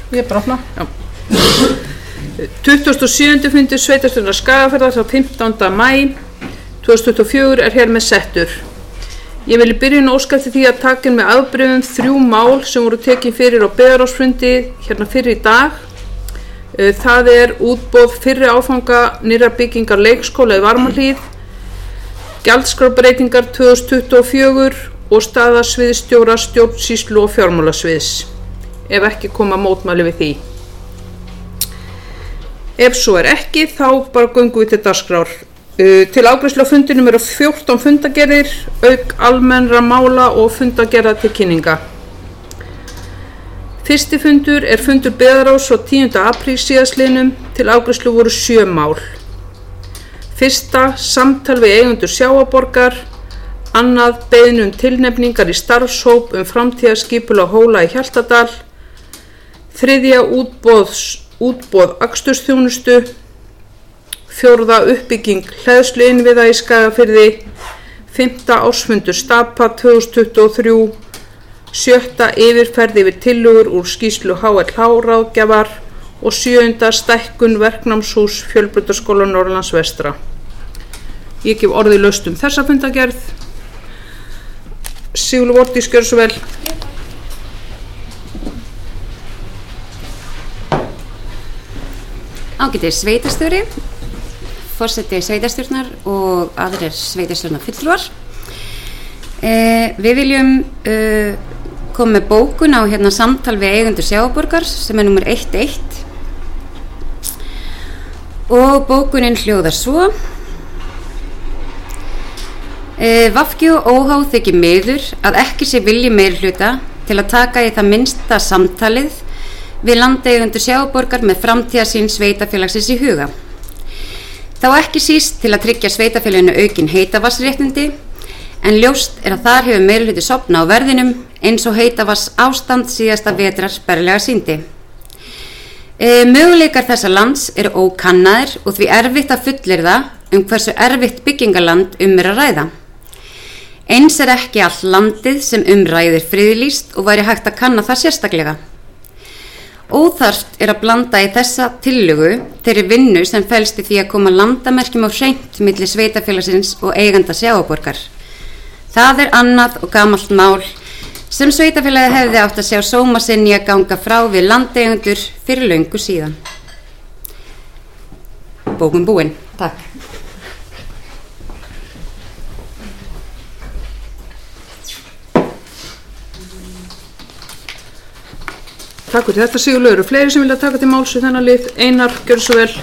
Ég er bara opna. Já. 27. fundur sveitarstjórnar Skagafjarðar þá 15. maí 2024 er hér með settur. Ég vil í byrjun óska eftir því að taka inn með afbrigðum 3 mál sem voru tekin fyrir á byggðarráðsfundi hérna fyrir í dag. Það er útboð fyrri áfanga nýrra byggingar leikskóla í Varmahlíð, gjaldskrárbreytingar 2024 og staða sviðsstjóra stjórnsýslu og fjármálasviðs. Ef ekki koma mótmæli við því. Ef svo er ekki, þá bara göngum við til dagskrár. Til afgreiðslu á fundinum eru 14 fundagerðir, auk almennra mála og fundagerða til kynninga. Fyrsti fundur er fundur byggðarráðs á 10. apríl síðastliðnum, til afgreiðslu voru 7 mál. Fyrsta, samtal við eigendur Sjávarborgar. Annað, beiðni tilnefningar í starfshóp framtíðarskipulag Hóla í Hjaltadal. Þriðja, útboð akstursþjónustu. Fjórða, uppbygging hleðsluinnviða í Skagafirði. 5. ársfundur Stapa 2023. 7. yfirferð yfir tillögur úr skýrslu HLH ráðgjafar og 7. stækkun verknámshús Fjölbrautaskóla Norðurlands vestra. Ég gef orðið laust þessa fundagerð. Sigurður Vordís, gjörðu svo vel. Ágætis sveitarstjóri, forseti sveitarstjórnar og aðrir sveitarstjórnarfulltrúar. Við viljum koma með bókun á samtal við eigendur Sjávarborgar sem er númer 11 og bókunin hljóðar svo. VG og óháð þykir miður að ekki sé vilji meirihluta til að taka í það minnsta samtalið við landeigendur Sjávarborgar með framtíðarsýn sveitarfélagsins í huga. Þá ekki síst til að tryggja sveitarfélaginu aukin heitavatnsréttindi, en ljóst er að þar hefur meirihluti sofnað á verðinum eins og heitavatns ástand síðasta vetrar berlega sýndi. Möguleikar þessa lands eru ókannaðir og því erfitt að fullyrða hversu erfitt byggingaland er að ræða. Eins er ekki allt landið sem ræðir friðlýst og væri hægt að kanna það sérstaklega. Óþarft er að blanda í þessa tillögu þeirri vinnu sem felst í því að koma landamerkjum á hreint milli sveitarfélagsins og eiganda Sjávarborgar. Það er annað og gamalt mál sem sveitarfélagið hefði átt að sjá sóma sinn í að ganga frá við landeigendur fyrir löngu síðan. Bókun búin. Takk. Takk fyrir þetta, Sigurlaug. Eru fleiri sem vilja taka til máls við þennan lið? Einar, gjörðu svo vel.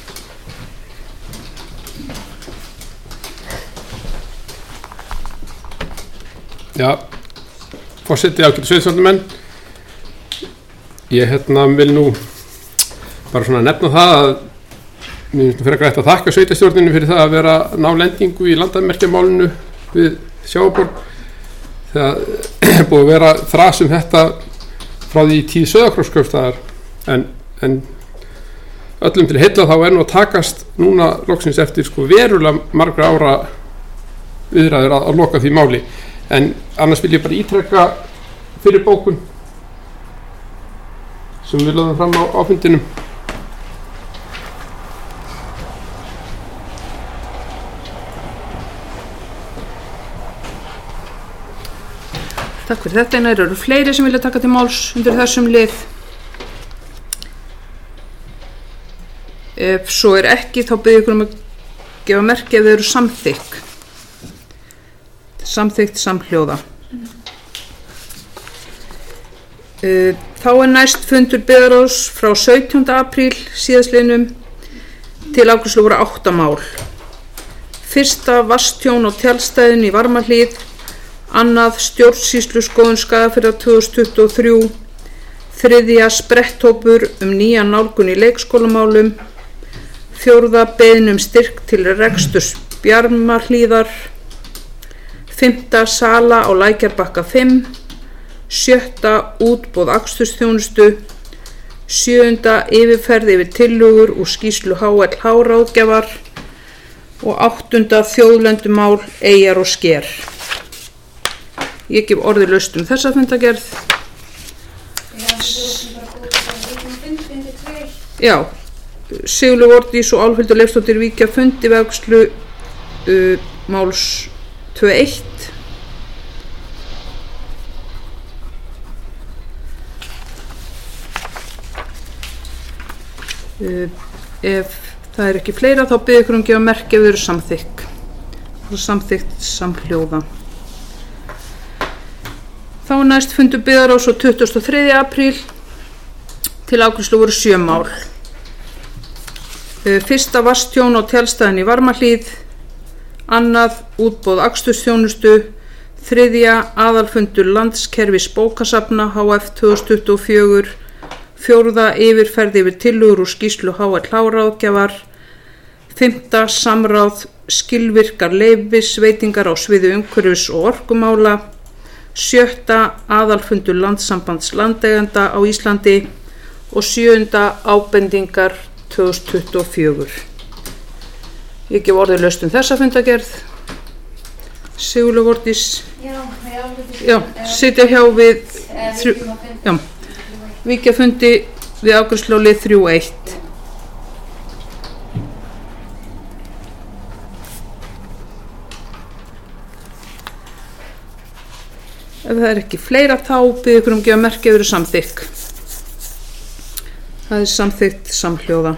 Já, forseti, ágætu sveitarstjórnarmenn. Ég vil nú bara svona nefna það að mér finnst frekar hægt að þakka sveitarstjórninni fyrir það að vera ná lendingu í landamerkjamálinu við Sjávarborg. Það er búið að vera þras þetta frá því í tíð Sauðárkrókskaupstaðar, en öllum til heilla þá nú að takast núna loksins eftir verulega margra ára viðræður að loka því máli. En annars vil ég bara ítreka fyrir bókun sem við lögðum fram á fundinum. Takk fyrir þetta. Einar, eru fleiri sem vilja taka til máls undir þessum lið? Ef svo er ekki, þá bið ég ykkur að gefa merki ef þau eru samþykkt samhljóða. Þá er næst fundur byggðarráðs frá 17. apríl síðastliðnum, til afgreiðslu voru 8 mál. Fyrsta, vatnstjón á tjaldstæðinu í Varmahlíð. Annað, stjórnsýsluskoðun Skagafjarðar 2023. Þriðja, spretthópur nýja nálgun í leikskólamálum. Fjórða, beiðni styrk til reksturs Bjarmahlíðar. 5. sala á Lækjarbakka 5. 7. útboð akstursþjónustu. 7. yfirferð yfir tillögur úr skýrslu HLH ráðgjafar. Og 8. þjóðlendumál Eyjar og Sker. Ég gef orðið laust þessa fundagerð. Já, Sigurlaug Vordís og Álfhildur Leifsdóttir víkja fundi við afgreiðslu máls 2.1. Ef það er ekki fleira þá bið ykkur gefa merki ef þau eru samþykk. Samþykkt samhljóða. Þá næst fundur byggðarráðs á 23. apríl. Til afgreiðslu voru 7 mál. Fyrsta vatnstjón á tjaldstæðinni í Varmahlíð. Annað útboð akstursþjónustu. Þriðja aðalfundur Landskerfis bókasafna HF 2024. Fjórða yfirferð yfir tillögur úr skýrslu HL-ráðgjafar. Fimmta samráð skilvirkar leyfisveitingar á sviði umhverfis og orkumála. Sjötta aðalfundur Landssambands landeigenda á Íslandi og sjöunda ábendingar 2024. Ég gef orðið laust þessa fundagerð. Sigurlaug Vordís. Já, sitja hjá við víkja fundi við afgreiðslu á lið 3.1. Ef það er ekki fleira þá bið ykkur gefa merki ef þau eru samþykk. Það er samþykkt samhljóða.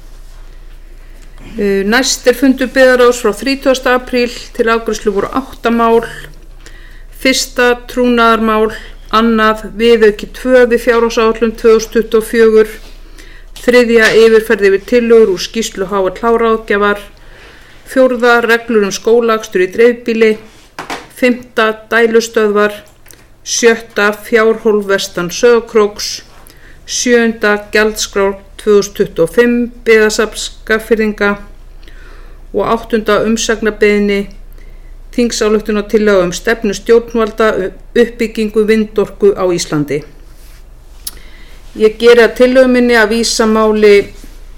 Næst er fundur byggðarráðs frá 30. apríl. Til afgreiðslu voru 8 mál. Fyrsta trúnaðarmál. Annað viðauki 2 við fjárhagsáætlun 2024. Þriðja yfirferð yfir tillögur úr skýrslu HL-ráðgjafar. Fjórða reglur skólaakstur í dreifbýli. Fimmta dælustöðvar. Sjötta fjárhólf vestan Sauðárkróks. Sjöunda gjaldskrár 2025 byggðasafns Skagfirðinga og áttunda umsagnarbeiðni þingsályktunartillaga stefnu stjórnvalda uppbyggingu vindorku á Íslandi. Ég geri að tillögu minni að vísa málum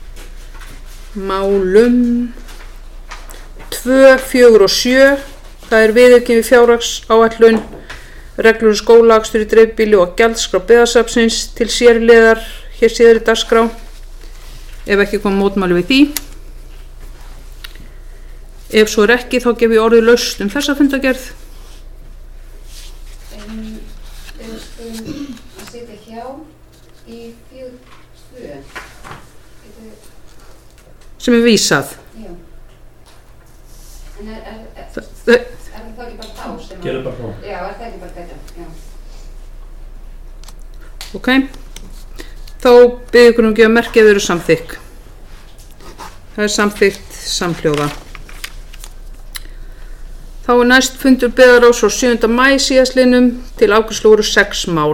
2, 4 og 7. Það er viðauki við fjárhagsáætlun, reglur skólaakstur í dreifbýli og gjaldskrá byggðasafnsins til sérliðar hér síðar í dagskrá. Ef ekki kom mótmæli við því. Ef svo er ekki þá gef ég orðið laust þessa fundagerð. Að sitja hjá í 4.2. Sem er vísað. Já. En er það ekki bara þá sem að... Gerðu bara þá. Já, er það ekki bara þetta? Já. Ok. Þá bið ykkur gefa merki ef þau eru samþykk. Það er samþykkt samhljóða. Þá er næst fundur byggðarráðs á 7. maí síðastliðnum. Til afgreiðslu voru 6 mál.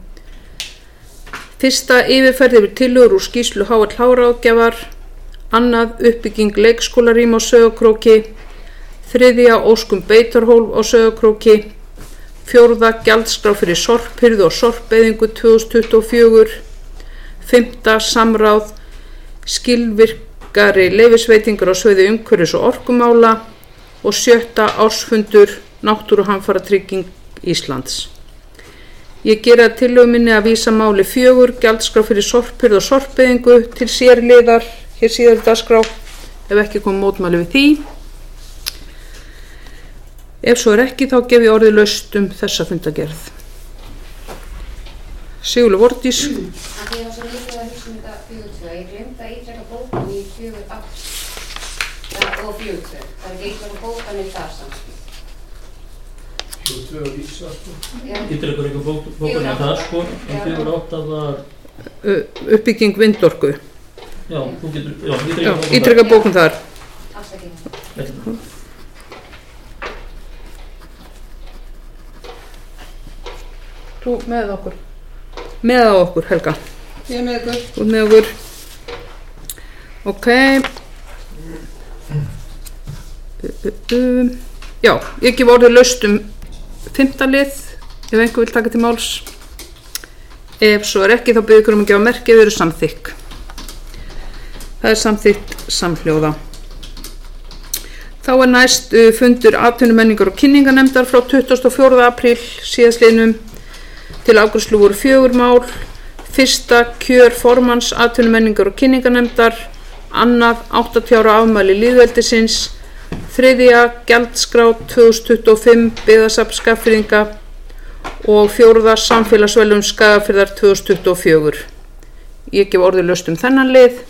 Fyrsta yfirferð yfir tillögur úr skýrslu HL-ráðgjafar. Annað uppbygging leikskólarýma á Sauðárkróki. Þriðja óskum beitarhólf á Sauðárkróki. Fjórða gjaldskrá fyrir sorphirðu og sorpeyðingu 2024. Fimmta samráð skilvirkari leyfisveitingar á sviði umhverfis og orkumála og sjötta ársfundur Náttúruhamfaratrygging Íslands. Ég geri að tillögu minni að vísa máli 4 gjaldskrá fyrir sorphirðu og sorpeyðingu til sérliðar hér síðar í dagskrá ef ekki kom mótmæli við því. Ef svo er ekki þá gef ég orðið laust þessa fundagerð. Sigurlaug Vordís. Það er svo mikið að hugsa þetta 4.2. Ég glemdi að ítreka bókan í 4.8 og 4.2. Það er ekki ítreka bókan í það samt. 4.2 að vísa sko. Ítreka ekki bókan í það sko. En 4.8 var... Uppbygging vindorku. Já, þú getur... Já, ítreka bókun þar. Afsakið. Þú með okkur. Með okkur, Helga. Ég er með ykkur. Þú með okkur. Ok. Já, ég gef orðið laust 5. lið, ef einhver vil taka til máls. Ef svo er ekki þá bið ykkur að gefa merki ef þau eru samþykk. Það er samþykkt samhljóða. Þá er næst fundur atvinnumenningar og kynningarnefndar frá 24. apríl síðastliðnum. Til afgreiðslu voru 4 mál. Fyrsta, kjör formanns atvinnumenningar og kynningarnefndar. Annað, 80 ára afmæli lýðveldisins. Þriðja, gjaldskrá 2025 byggðasafns Skagfirðinga. Og fjórða, samfélagsverðlaun Skagafjarðar 2024. Ég gef orðið laust þennan lið.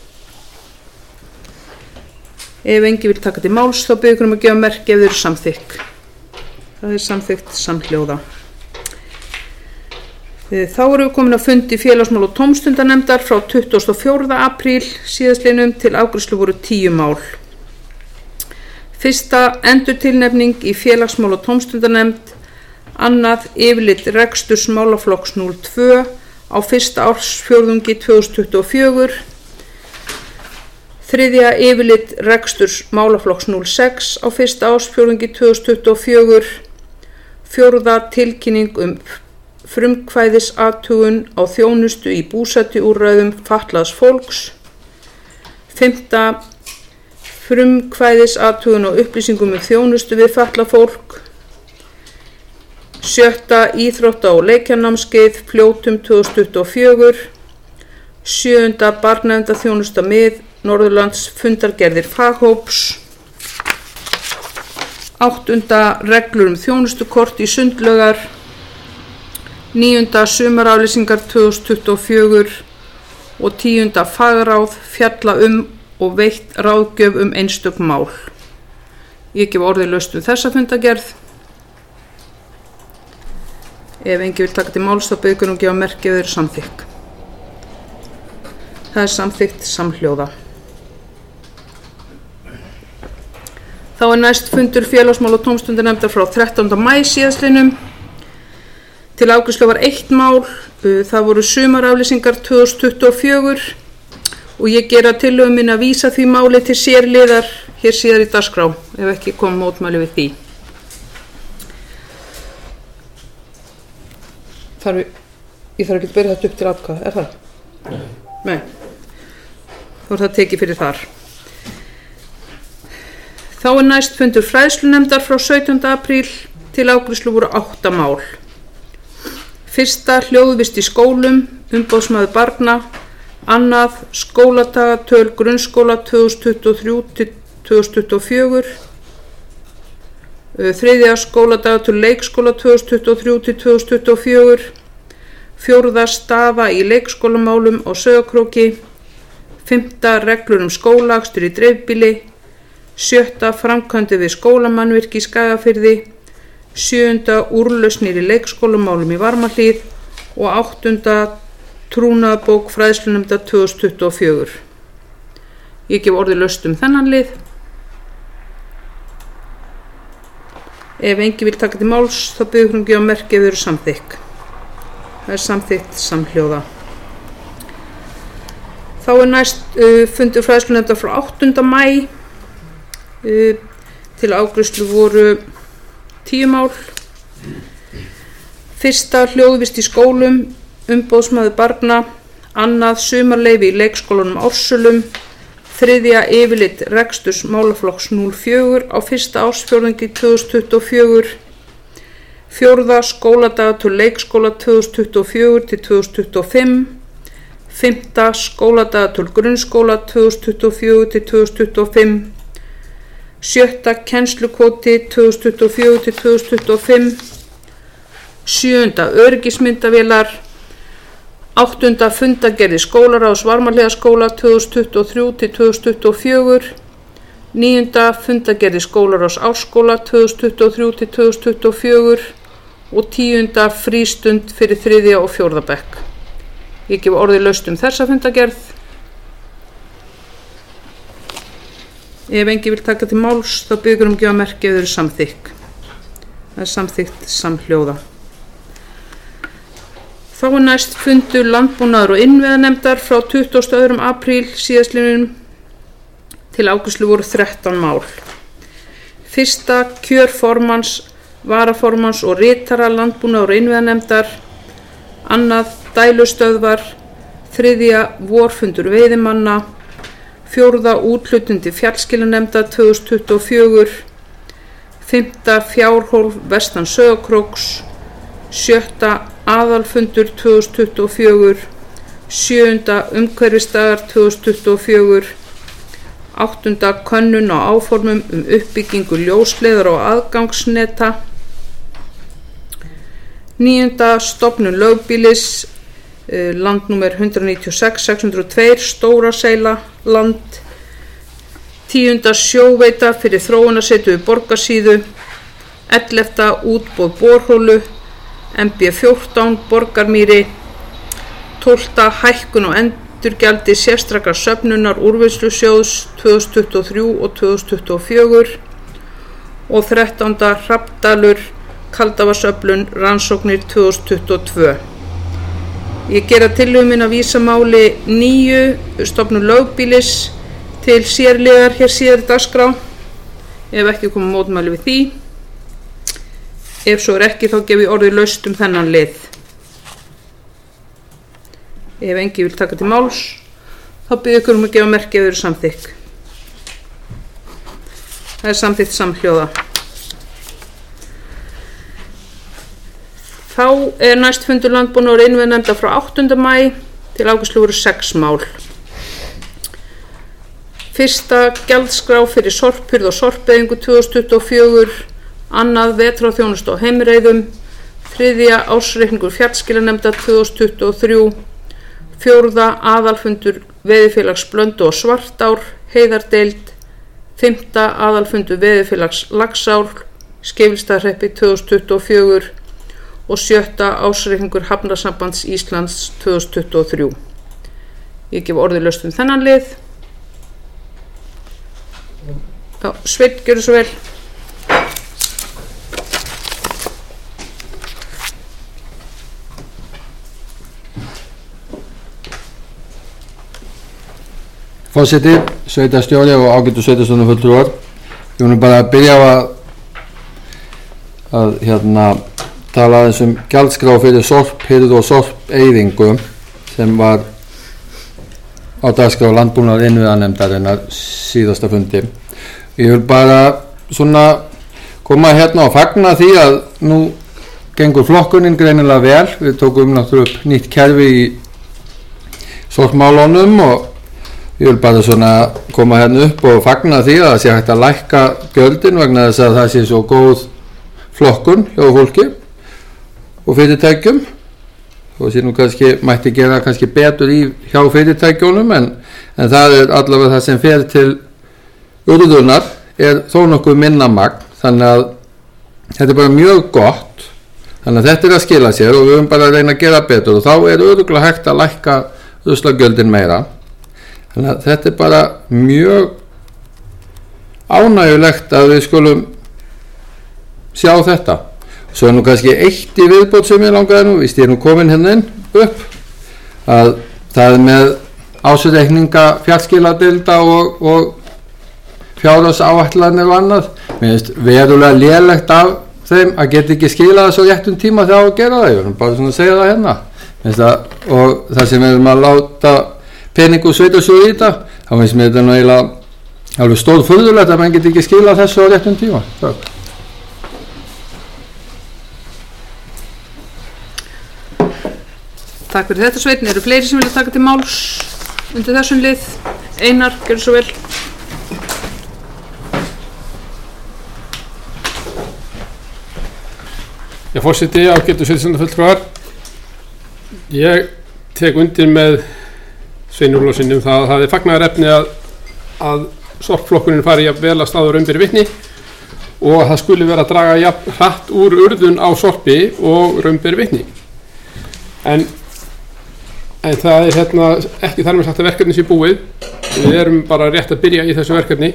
Ef enginn vill taka til máls þá biður ykkur að gefa merki ef þau eru samþykk. Það samþykkt samhljóða. Þá erum við komin að fundi félagsmál- og tómstundanefndar frá 24. apríl síðastliðnum. Til afgreiðslu voru 10 mál. Fyrsta, endurtilnefning í félagsmál- og tómstundanefnd. Annað, yfirlit reksturs málaflokks 02 á fyrsta ársfjórðungi 2024. Þriðja, yfirlit reksturs málaflokks 06 á fyrsta ársfjórðungi 2024. Fjórða, tilkynning frumkvæðisathugun á þjónustu í búsetuúrræðum fatlaðs fólks. Fimmta, frumkvæðisathugun á upplýsingum þjónustu við fatlað fólk. Sjötta, íþrótta- og leikjanámskeið Fljótum 2024. Sjöunda, barnaverndarþjónusta mið Norðurlands fundargerðir faghóps. Áttunda, reglur þjónustukort í sundlaugar. Níunda, sumaraflýsingar 2024 og tíunda, fagráð fjalla og veitt ráðgjöf einstök mál. Ég gef orðið laust þessa fundargerð. Ef enginn vill taka til máls þá biður ykkur að gefa merki ef þau eru samþykk. Það samþykkt samhljóða. Þá næst fundur félagsmál- og tómstundanefndar frá 13. maí síðastliðnum. Til afgreiðslu var 1 mál. Það voru sumaraflýsingar 2024 og ég gera tillögu minni að vísa því máli til sérliðar hér síðar í dagskrá ef ekki kom mótmæli við því. Ég þarf ekki að byrja þetta upp til atkvæða, er það? Nei. Þá það tekið fyrir þar. Þá næst fundur fræðslunefndar frá 17. apríl. Til afgreiðslu voru 8 mál. Fyrsta, hljóðvist í skólum, umboðsmaður barna. Annað, skóladagatöl grunnskóla 2023-2024. Þriðja, skóladagatöl leikskóla 2023-2024. Fjórða, staða í leikskólamálum á Sauðárkróki. Fimmta, reglur skólaakstur í dreifbýli. Sjötta, framkvæmdir við skólamannvirki í Skagafirði. Sjöunda, úrlausnir í leikskólamálum í Varmahlíð. Og áttunda, trúnaðarbók fræðslunefndar 2024. Ég gef orðið laust þennan lið. Ef enginn vill taka til máls þá biður hún að gefa merki ef þau eru samþykk. Það samþykkt samhljóða. Þá næst fundur fræðslunefndar frá 8. maí. Til afgreiðslu voru 10 mál. Fyrsta, hljóðvist í skólum, umboðsmaður barna. Annað, sumarleyfi í leikskólanum Ársölum. Þriðja, yfirlit reksturs málaflokks 04 á fyrsta ársfjórðungi 2024. Fjórða, skóladagatöl leikskóla 2024-2025. Fimmta, skóladagatöl grunnskóla 2024-2025. Sjötta, kennslukvóti 2024-2025. Sjöunda, öryggismyndavélar. Áttunda, fundargerðir skólaráðs Varmahlíðarskóla 2023-2024. Níunda, fundargerðir skólaráðs Árskóla 2023-2024. Og tíunda, frístund fyrir 3. og 4. bekk. Ég gef orðið laust þessa fundargerð. Ef enginn vill taka til máls þá biður að gefa merki ef þau eru samþykk. Það samþykkt samhljóða. Þá næst fundur landbúnaðar- og innviðanefndar frá 22. apríl síðastliðnum. Til afgreiðslu voru 13 mál. Fyrsta, kjör formanns, varaformanns og ritara landbúnaðar- og innviðanefndar. Annað, dælustöðvar. Þriðja, vorfundur veiðimanna. Fjórða, úthlutun til fjallskilanefndar 2024. Fimmta, fjárhólf vestan Sauðárkróks. Sjötta, aðalfundur 2024. 7. umhverfisdagar 2024, 8. könnun á áformum uppbyggingu ljósleiðara og aðgangsneta, 9. stofnun lögbýlis, landnúmer 196 602 Stóra-Seyla land, 10. sjóveita fyrir þróunarsetu við Borgarsíðu, 11. útboð borholu MB14 Borgarmýri, 12. hækkun á endurgjaldi sérstakrar söfnunar úrvinnslusjóðs 2023 og 2024 og 13. Hrafndalur Kaldavatnsöflun rannsóknir 2022. Ég gera tillögu mín að vísa máli 9 stofnun lögbýlis til sérliðar hér síðar í dagskrá ef ekki koma mótmæli við því. Ef svo ekki þá gef ég orðið laust þennan lið. Ef engi vil taka til máls þá bið ykkur að gefa merki ef þau eru samþykk. Það samþykkt samhljóða. Þá næst fundur landbúnaðar og innviðanefndar frá 8. maí til afgreiðslu voru 6 mál. 1. gjaldskrá fyrir sorphurð og sorpeyðingu 2024, 2. vetrarþjónustu á heimreiðum, 3. ársreikningur fjallskilanefndar 2023, 4. aðalfundur veiðifélags Blöndu og Svartár, Heiðardeild, 5. aðalfundur veiðifélags Laxár, Skeifundsstaðahreppi 2024 og 7. ársreikningur Hafnasambands Íslands 2023. Ég gef orðið laust þennan lið. Já, Sveinn, gjörðu svo vel. Forseti, sveitarstjóri og ágætu sveitarstjórnarfulltrúar. Ég vil bara byrja á að tala aðeins gjaldskrá fyrir sorphirð og sorpeyðingu sem var á dagskrá landbúnaðar og innviðanefndarinnar síðasta fundi. Ég vil bara svona koma og fagna því að nú gengur flokkunin greinilega vel. Við tókum náttúrulega upp nýtt kerfi í sorpmálunum og ég vil bara svona koma upp og fagna því að það sé hægt að lækka gjöldin vegna þess að það sé svo góð flokkun hjá fólki og fyrirtækjum og sé nú mætti gera betur hjá fyrirtækjunum en það allavega það sem fer til urðunar þó nokkuð minna magn, þannig að þetta bara mjög gott, þannig að þetta að skila sér og við höfum bara að reyna að gera betur og þá örugglega hægt að lækka ruslagjöldin meira, þannig að þetta bara mjög ánægjulegt að við skulum sjá þetta. Svo nú eitt í viðbót sem ég langaði víst ég komin inn upp að það með ársreikninga fjallskiladeilda og fjárhagsáætlanir og annað. Mér finnst verulega lélegt af þeim að geta ekki skilað þessu á réttum tíma þegar á að gera það. Ég vil bara svona segja það hérna. Og það sem við erum að láta pening og sveitarsjóð í þetta, þá finnst mér þetta eiginlega alveg stórfurðulegt að mann geti ekki skilað þessu á réttum tíma. Takk. Takk fyrir þetta, Sveinn. Eru fleiri sem vilja taka til máls undir þessum lið? Einar, gjörðu svo vel. Já, forseti, ágætu sveitarstjórnarfulltrúar. Ég tek undir með Sveini Ólafssyni það að það fagnaðarefni að sorpflokkunin fari jafn vel að staða raun ber vitni og að það skuli vera að draga jafn hratt úr urðun á sorpi og raun ber vitni. En það ekki þar með sagt að verkefni sé búið. Við erum bara rétt að byrja í þessu verkefni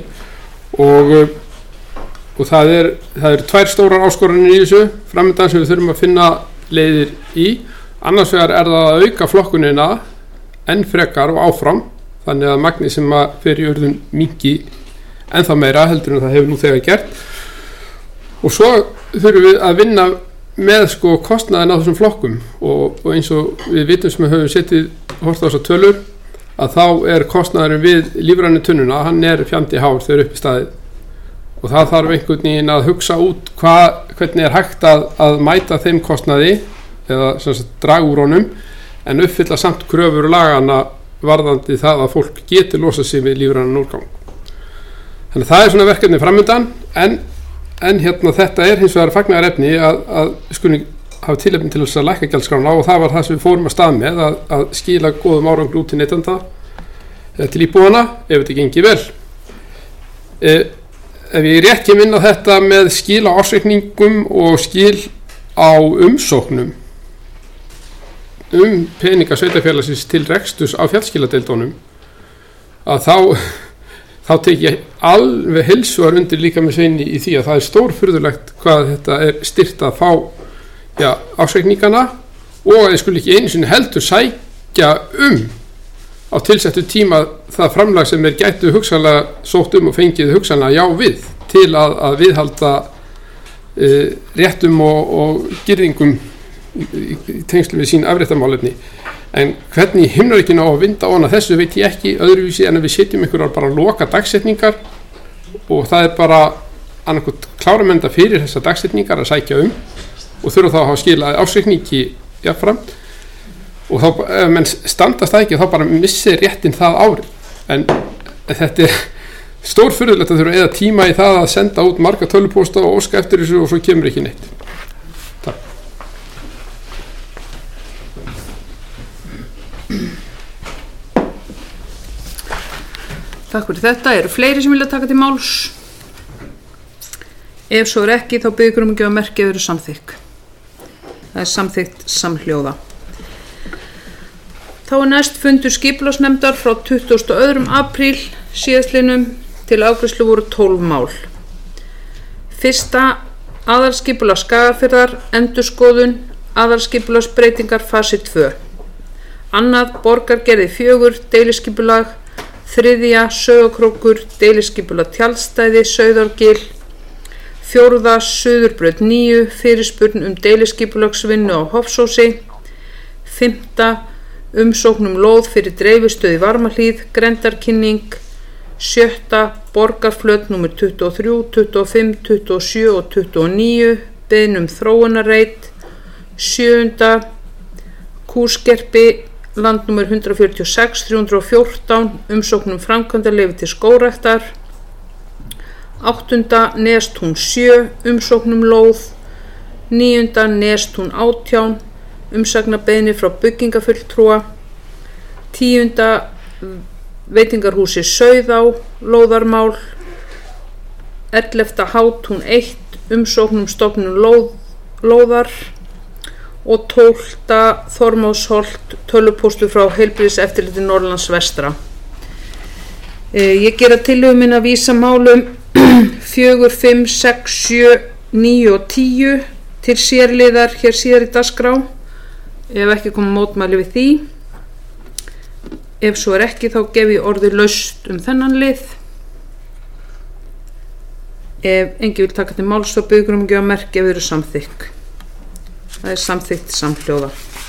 og það er 2 stórar áskoranir í þessu framöndan sem við þurfum að finna leiðir í. Annars vegar það að auka flokkunina enn frekar og áfram þannig að magni sem að fer í urðun minnki ennþá meira heldur en það hefur nú þegar gert. Og svo þurfum við að vinna með kostnaðin á þessum flokkum og eins og við vitum sem við höfum hort á þessar tölur að þá kostnaðurinn við lífrænu tunnuna, hann fjandi hár þegar upp í staðið og það þarf einhvern veginn að hugsa út hvernig hægt að mæta þeim kostnaði eða draga úr honum en uppfylla samt kröfur lagana varðandi það að fólk geti losað sig við lífrænan úrgang. Þannig að það svona verkefni framundan, en þetta hins vegar fagnaðarefni að skulum hafa tilefni til þess að lækka gjaldskrána, og það var það sem við fórum að stað með að skila góðum árangri út til neytenda til íbúana ef þetta gengi vel. Ef ég rétt kem inn á þetta með skil á ársreikningum og skil á umsóknum peninga sveitarfélagsins til reksturs á fjallskiladeildunum, að þá tek ég alveg heilsugar undir líka með Sveini í því að það stórfurðulegt hvað þetta styrt að fá ársreikningana, og að ég skuli ekki einu sinni heldur sækja á tilsettu tíma það framlag sem gætu hugsanlega sótt og fengið hugsanlega já við til að viðhalda réttum og girðingum í tengslu við sín afréttarmálefni. En hvernig himnaríkinn á að vinda ofan að þessu veit ég ekki öðruvísi en að við setjum einhverjar bara loka dagsetningar, og það bara annarkot kláramenda fyrir þessar dagsetningar að sækja og þurfa þá að hafa skilað ársreikningi jafnframt, og þá ef menn standast það ekki þá bara missir réttin það árið. En þetta stórfurðulegt að þurfa eða tíma í það að senda út marga tölvupósta og óska eftir þessu og svo kemur ekki neitt. Takk. Takk fyrir þetta. Eru fleiri sem vilja taka til máls? Ef svo ekki þá byggur ekki að merkja að vera samþykk. Það samþykkt samhljóða. Þá næst fundur skipulagsnefndar frá 22. apríl síðastliðnum. Til afgreiðslu voru 12 mál. Fyrsta, aðalskipulag Skagafjarðar, endurskoðun, aðalskipulagsbreytingar fasi 2. Annað, borgargerði 4, deiliskipulag. Þriðja, Sauðárkrókur, deiliskipulag Tjaldstæði, Sauðárgil. Fjórða, Suðurbraut 9, fyrirspurn deiliskipulagsvinnu á Hofsósi. Fimmta, umsókn lóð fyrir dreifistöð í Varmahlíð, grendarkynning. Sjötta, borgarflöt nr. 23, 25, 27 og 29, beiðn þróunarreit. Sjöunda, Kúskerpi, land nr. 146, 314, umsókn framkvæmdaleyfi til skógræktar. Áttunda, Nestún 7, umsókn lóð. Níunda, Nestún 18, umsagnarbeiðni frá byggingafulltrúa. Tíunda, veitingarhúsi Sauðá, lóðarmál. 11. Hátún 1, umsókn stofnun lóðar. Og 12. Þormóðsholt, tölvupóstur frá heilbrigðiseftirliti Norðurlands vestra. Ég gera tillögu minna að vísa málum 4, 5, 6, 7, 9 og 10 til sérliðar hér síðar í dagskrá. Ef ekki koma mótmæli við því. Ef svo ekki þá gef ég orðið laust þennan lið. Ef enginn vil taka til máls þá byggur ekki að merkja ef þau eru samþykk. Það samþykkt samhljóða.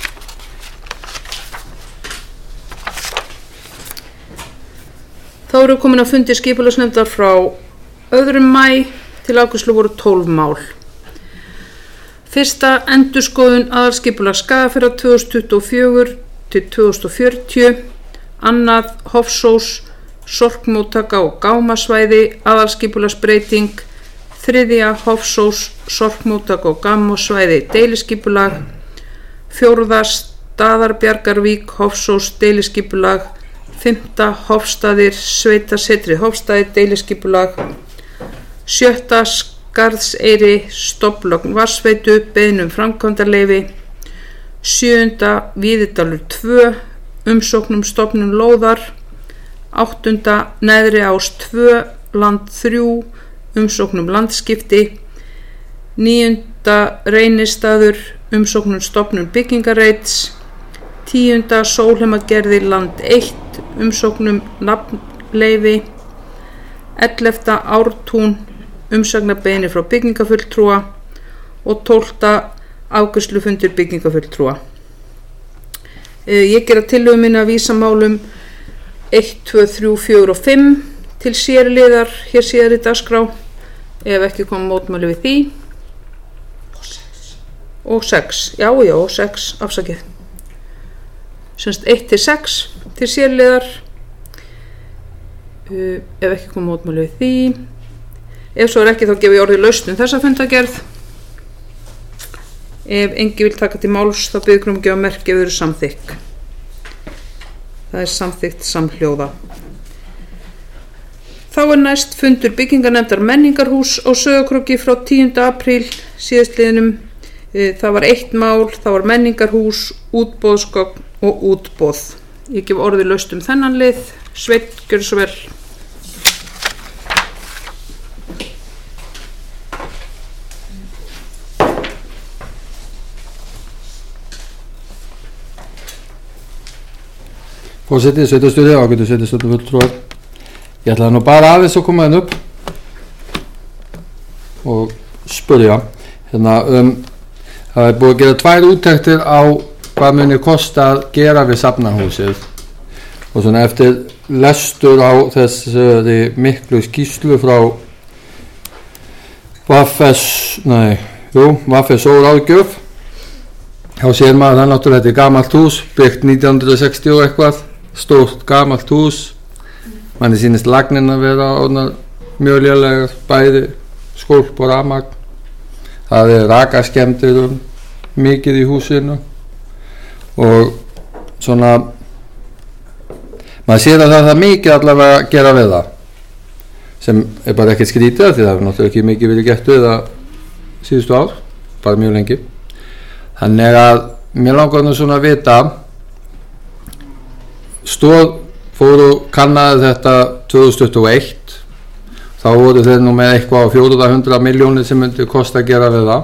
Þá eru komin að fundi skipulagsnefndar frá 2. maí til afgreiðslu voru 12 mál. Fyrsta, endurskoðun aðalskipulags Skagafjarðar 2024 til 2040. Annað, Hofsós, sorpmóttaka og gámasvæði, aðalskipulagsbreyting. Þriðja, Hofsós, sorpmóttaka og gámasvæði, deiliskipulag. Fjórða, Staðarbjargarvík, Hofsós, deiliskipulag. Fimmta, Hofstaðir, sveitasetri Hofstaðir, deiliskipulag. Sjötta, Skarðseyri, stofnlögn vatnsveitu, beiðn framkvæmdaleyfi. Sjöunda, Víðidalur 2, umsókn stofnun lóðar. Áttunda, Neðri Ás 2, land 3, umsókn landskipti. Níunda, Reynistaður, umsókn stofnun byggingareits. Tíunda, Sólheimagerði, land 1, umsókn nafnleyfi. 11. Ártún, umsagnarbeiðni frá byggingafulltrúa. Og 12. Afgreiðslufundur byggingafulltrúa. Ég gera tillögu minna að vísa málum 1, 2, 3, 4 og 5 til sérliðar hér síðar í dagskrá. Ef ekki koma mótmæli við því. Og 6, já, 6, afsakið. semst 1-6 til sérliðar. Ef ekki koma mótmæli við því. Ef svo ekki þá gef ég orðið laust þessa fundargerð. Ef engi vil taka til máls þá biður um að gefa merki ef þau eru samþykk. Það samþykkt samhljóða. Þá næst fundur byggingarnefndar menningarhús á Sauðárkróki frá 10. apríl síðastliðnum. Það var 1 mál, það var menningarhús, útboðsgögn og útboð. Ég gef orðið laust þennan lið. Sveinn, gjörðu svo vel. Forseti, sveitarstjóri, ágætu sveitarstjórnar fulltrúar. Ég ætlaði nú bara aðeins að koma upp og spyrja. Það búið að gera 2 úttektir á hvað muni kosta að gera við Safnahúsið. Og svona eftir lestur á þessari miklu skýrslu frá VFSO ráðgjöf, þá sér maður að náttúrulega þetta gamalt hús, byggt 1960 og eitthvað, stórt gamalt hús. Manni sýnist lagnin að vera mjög lélegar, bæði skólp og rafmagn. Það rakaskemmdir mikið í húsinu og svona maður sér að það er mikið allavega að gera við það, sem bara ekkert skrítið því það hefur náttúrulega ekki mikið verið gert við það síðustu ár, bara mjög lengi. Þannig að mér langar nú svona að vita, Stoð fór og kannaði þetta 2021, þá voru þeir nú með eitthvað á 400 milljónir sem myndi kosta að gera við það.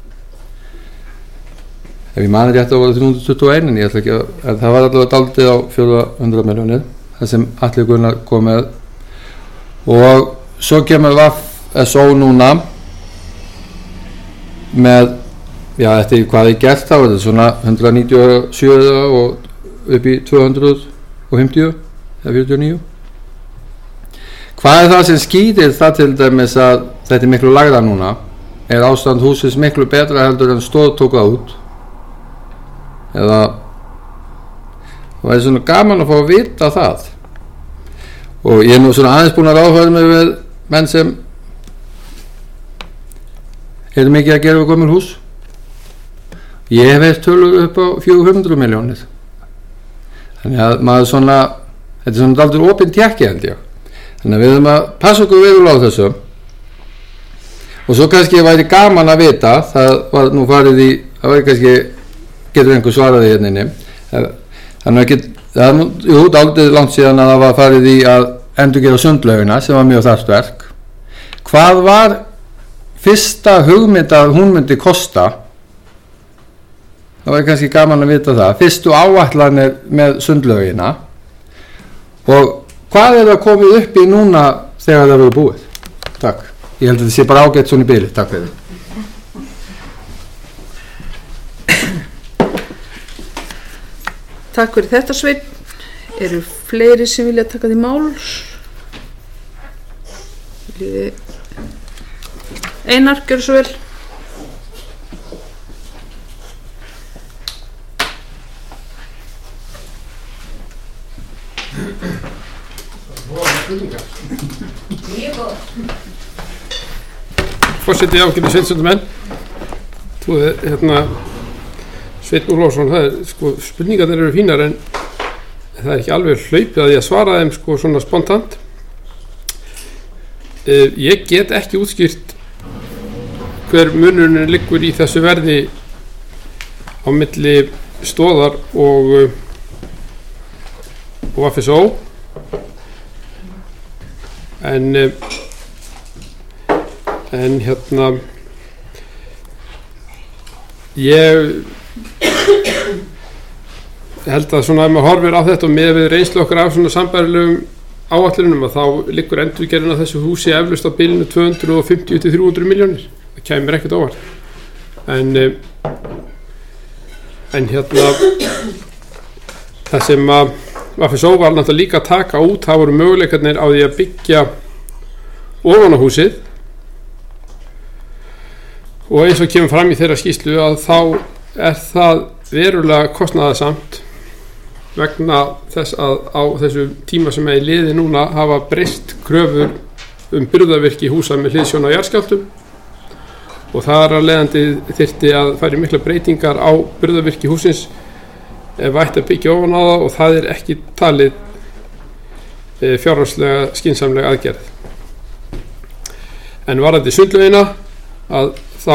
Ef ég mani rétt að það voru 321, en ég ætla ekki en það var allavega daldið á 400 milljónir, það sem Atli Gunnar kom með. Og svo kemur VFSO núna með, eftir hvað ég gert þá, þetta svona 197 og upp í 250 eða 49. Hvað það sem skýrir það til dæmis að þetta er miklu lægra núna? Er ástand húsins miklu betra heldur en Stoð tók það út? Eða það er svona gaman að fá að vita það. Og ég er nú svona aðeins búin að ráðfæra mig við menn sem eru mikið að gera við gömul hús. Ég hef heilt tölur upp á 400 milljónir. Þannig að maður svona, þetta er svona dálítið opinn tékki held ég. Þannig að við höfum að passa okkur verulega á þessu. Og svo kannski væri gaman að vita, það var nú farið í, það var kannski, getur einhver svaraði hérna inni. Þannig að það er nú dálítið langt síðan að það var farið í að endurgera sundlaugina sem var mjög þarft verk. Hvað var fyrsta hugmynd að hún myndi kosta? Það var kannski gaman að vita það. Fyrstu áætlanir með sundlaugina og hvað er það komið upp í núna þegar það verður búið? Takk. Ég held að þetta sé bara ágætt svona í bili. Takk fyrir. Takk fyrir þetta, Sveinn. Eru fleiri sem vilja taka því máls? Einar, gjörðu svo vel. Forseti, ágætu sveitarstjórnarmenn. Þú Sveinn Úlfarsson, það sko, spurningarnir eru fínar en það ekki alveg hlaupið að ég svara þeim sko svona spontant. Ég get ekki útskýrt hver munurinn liggur í þessu verði á milli Stoðar og VFSO en ég held að svona ef maður horfir á þetta og með við reynslu okkar af svona sambærilegum áætlunum að þá liggur endurgerðin af þessu húsi eflaust á bilinu 250 til 300 milljónir. Það kæmir ekkert óvart. En það sem að VFSO var náttúrulega líka að taka út, það voru möguleikarnir á því að byggja ofan á húsið og eins og kemur fram í þeirra skýrslu að þá er það verulega kostnaðarsamt vegna þess að á þessu tíma sem er í liði núna hafa breyst kröfur burðarvirki húsa með hliðsjón af jarðskjálftum og þar af leiðandi þyrfti að fara í mikla breytingar á burðarvirki hússins ef ætti að byggja ofan á það og það ekki talið fjárhagslega skynsamlega aðgerð. En varðandi sundlaugina að þá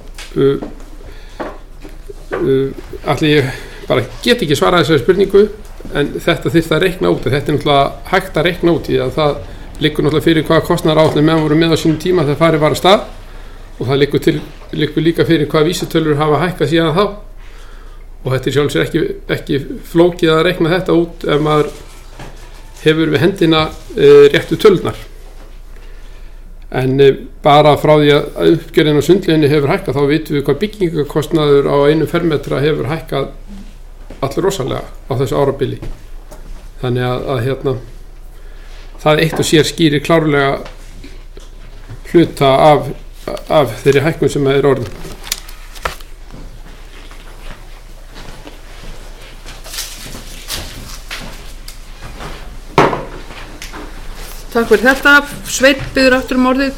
ætli ég bara get ekki svarað þessari spurningu en þetta þyrfti að reikna út. Þetta náttúrulega hægt að reikna út í að það liggur náttúrulega fyrir hvaða kostnaðaráætlun meðan voru með á sínum tíma þegar farið var af stað og það liggur líka fyrir hvaða vísitölur hafa hækkað síðan þá og þetta sjálfsög ekki flókið að reikna þetta út ef maður hefur við hendina réttu tölurnar. En bara frá því að uppgjörðin á sundlauginni hefur hækkað þá vitum við hvað byggingakostnaður á 1 fermetra hefur hækkað allur rosalega á þessu árabili. Þannig að það eitt og sér skýrir klárlega hluta af þeirri hækkun sem er orðin. Takk fyrir þetta. Sveinn biður aftur orðið.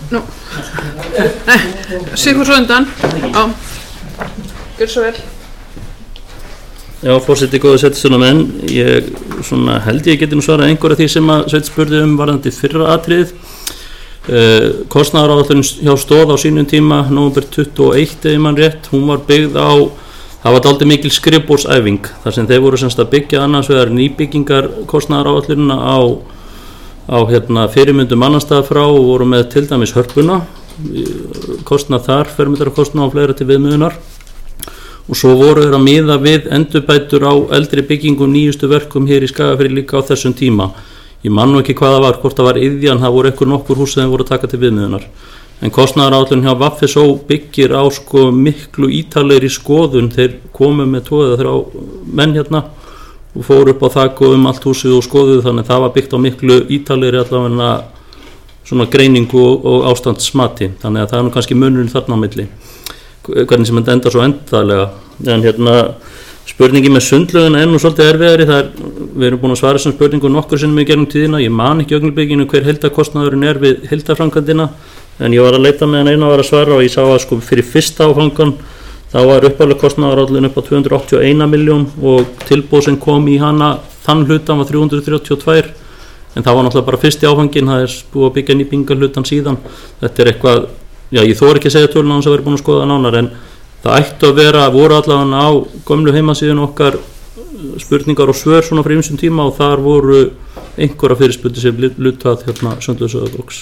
Sigfús undan. Já. Gjör svo vel. Já, forseti, góða setjastjórnarmenn. Ég held ég geti nú svarað einhverja því sem að Sveinn spurði varðandi fyrra atriðið. Kostnaðaráætlun hjá Stoð á sínum tíma, nóvember 21 ef mann rétt, hún var byggð á, það var dálítið mikil skrifborðsæfing þar sem þeir voru semst að byggja annars vegar nýbyggingar kostnaðaráætlunina á fyrirmyndum annars staðar frá og voru með til dæmis Hörpuna, kostnað þar, fermetrakostnað og fleira til viðmiðunar og svo voru þeir að miða við endurbætur á eldri byggingum nýjustu verkum hér í Skagafirði líka á þessum tíma. Ég man nú ekki hvað það var, hvort það var Iðjan, það voru nokkur hús sem voru að taka til viðmiðunar. En kostnaðaráætlun hjá VFSO byggir á miklu ítarlegri skoðun, þeir komu með 2 eða 3 menn hérna og fóru upp á þak og allt húsið og skoðuðu þannig það var byggt á miklu ítarlegri allavega svona greiningu og ástandsmati. Þannig að það nú kannski munurinn þarna á milli, hvernig sem þetta endar svo endalega. En spurningi með sundlaugina nú svolítið erfiðari, við erum búin að svara þessum spurningum nokkur sinnum í gegnum tíðina, ég man ekki augnablikinu hver heildarkostnaðurinn er við heildarframkvæmdina, en ég var að leita með eina var að svara og ég sá að fyrir fyrsta áfangan þá var upphaflega kostnaðaráætlun upp á 281 milljón og tilboð sem kom í hana þann hlutan var 332 en það var náttúrulega bara fyrsti áfangin, það búið að byggja nýbyggingarhlutan síðan. Þetta eitthvað, já ég þori ekki að segja tölun án þess að vera búin að skoða nánar en það ættu að vera, voru allavega á gömlu heimasíðun okkar spurningar og svör svona fyrir ýmsum tíma og þar voru einhverja fyrirspurningar sem lutað Sundlaugssöðabóks.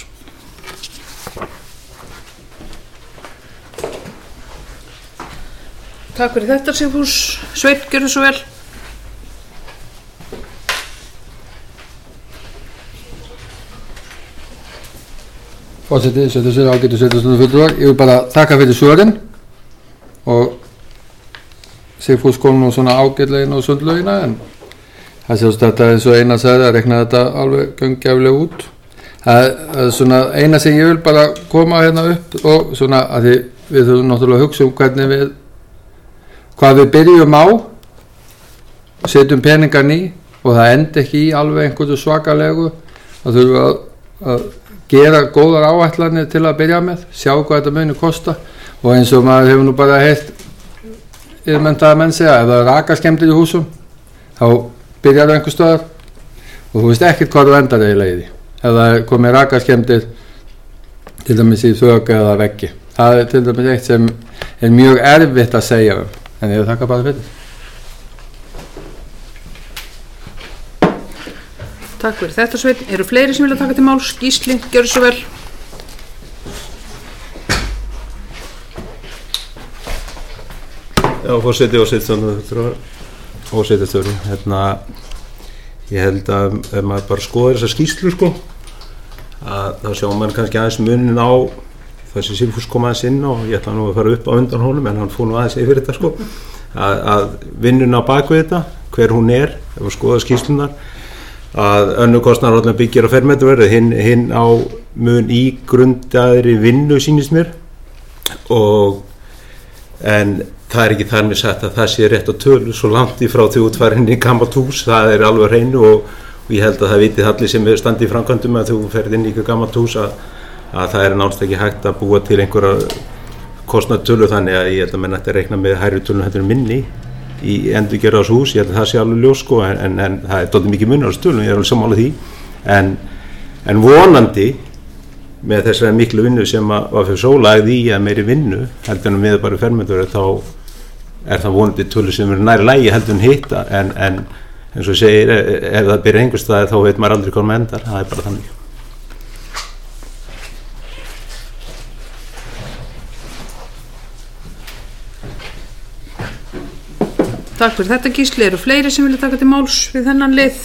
Takk fyrir þetta Sigfús. Sveinn, gjörðu svo vel. Forseti, ágætu sveitarstjórnarfulltrúar, ég vil bara þakka fyrir svörin og Sigfús kom nú svona ágætlega inn á sundlaugina en það sést þetta eins og Einar sagði að rekna þetta alveg gaumgæfilega út. Það er svona eina sem ég vil bara koma hérna upp og svona að því við þurfum náttúrulega að hugsa hvað við byrjum á, setjum peningarn í og það endi ekki í alveg einhverju svakalegu, það þurfum við að gera góðar áætlanir til að byrja með, sjá hvað þetta muni kosta og eins og maður hefur nú bara heilt yfirmenntaða menn segja, ef það er rakaskemmdir í húsum þá byrjar það einhver stöðar og þú veist ekkert hvað þú endar eiginlega í því ef það er komið rakaskemmdir til dæmis í þök eða veggi. Það er til dæmis eitt sem er mjög erfitt að segja en ég þakka bara fyrir. Takk fyrir þetta Sveinn. Eru fleiri sem vilja taka til máls? Gísli, gjörðu svo vel. Já, forseti og setjastjóri. Ég held að ef maður bara skoðar þessa skýrslu að þá sjá maður kannski aðeins munin á það sem Sigfús kom aðeins inn og ég ætla nú að fara upp á undan honum en hann fór nú aðeins yfir þetta að vinnuna bak við þetta, hver hún er, ef við skoða skýrslunar að önnur kostnaðaráætlun byggir á fermetraverði, hinn á mun ígrundaðri vinnu sýnist mér og en það ekki þar með sagt að það sé rétt á tölu svo langt í frá því útfarin í gamalt hús, það alveg hreinu og ég held að það vitið allir sem standi í framkvæmdum að þú ferð inn í ykkur gamalt hús að það nánast ekki hægt að búa til einhverja kostnaðartölu, þannig að ég held að menn ætti að reikna með hærri tölum heldur en minni í endurgerð á hús, ég held að það sé alveg ljós sko, en það dálítið mikið munur á tölum, ég alveg sammála því, en vonandi með þessari miklu vinnu sem var fyrir sólagði í að meiri vinnu heldur en með bara fermetur, þá það vonandi tölu sem næri lægi heldur en hitta, en eins og segir, ef það byrjar einhvers staðar þá veit maður aldrei hvað maður endar, það bara þannig. Takk fyrir þetta Gísli, eru fleiri sem vilja taka til máls við þennan lið?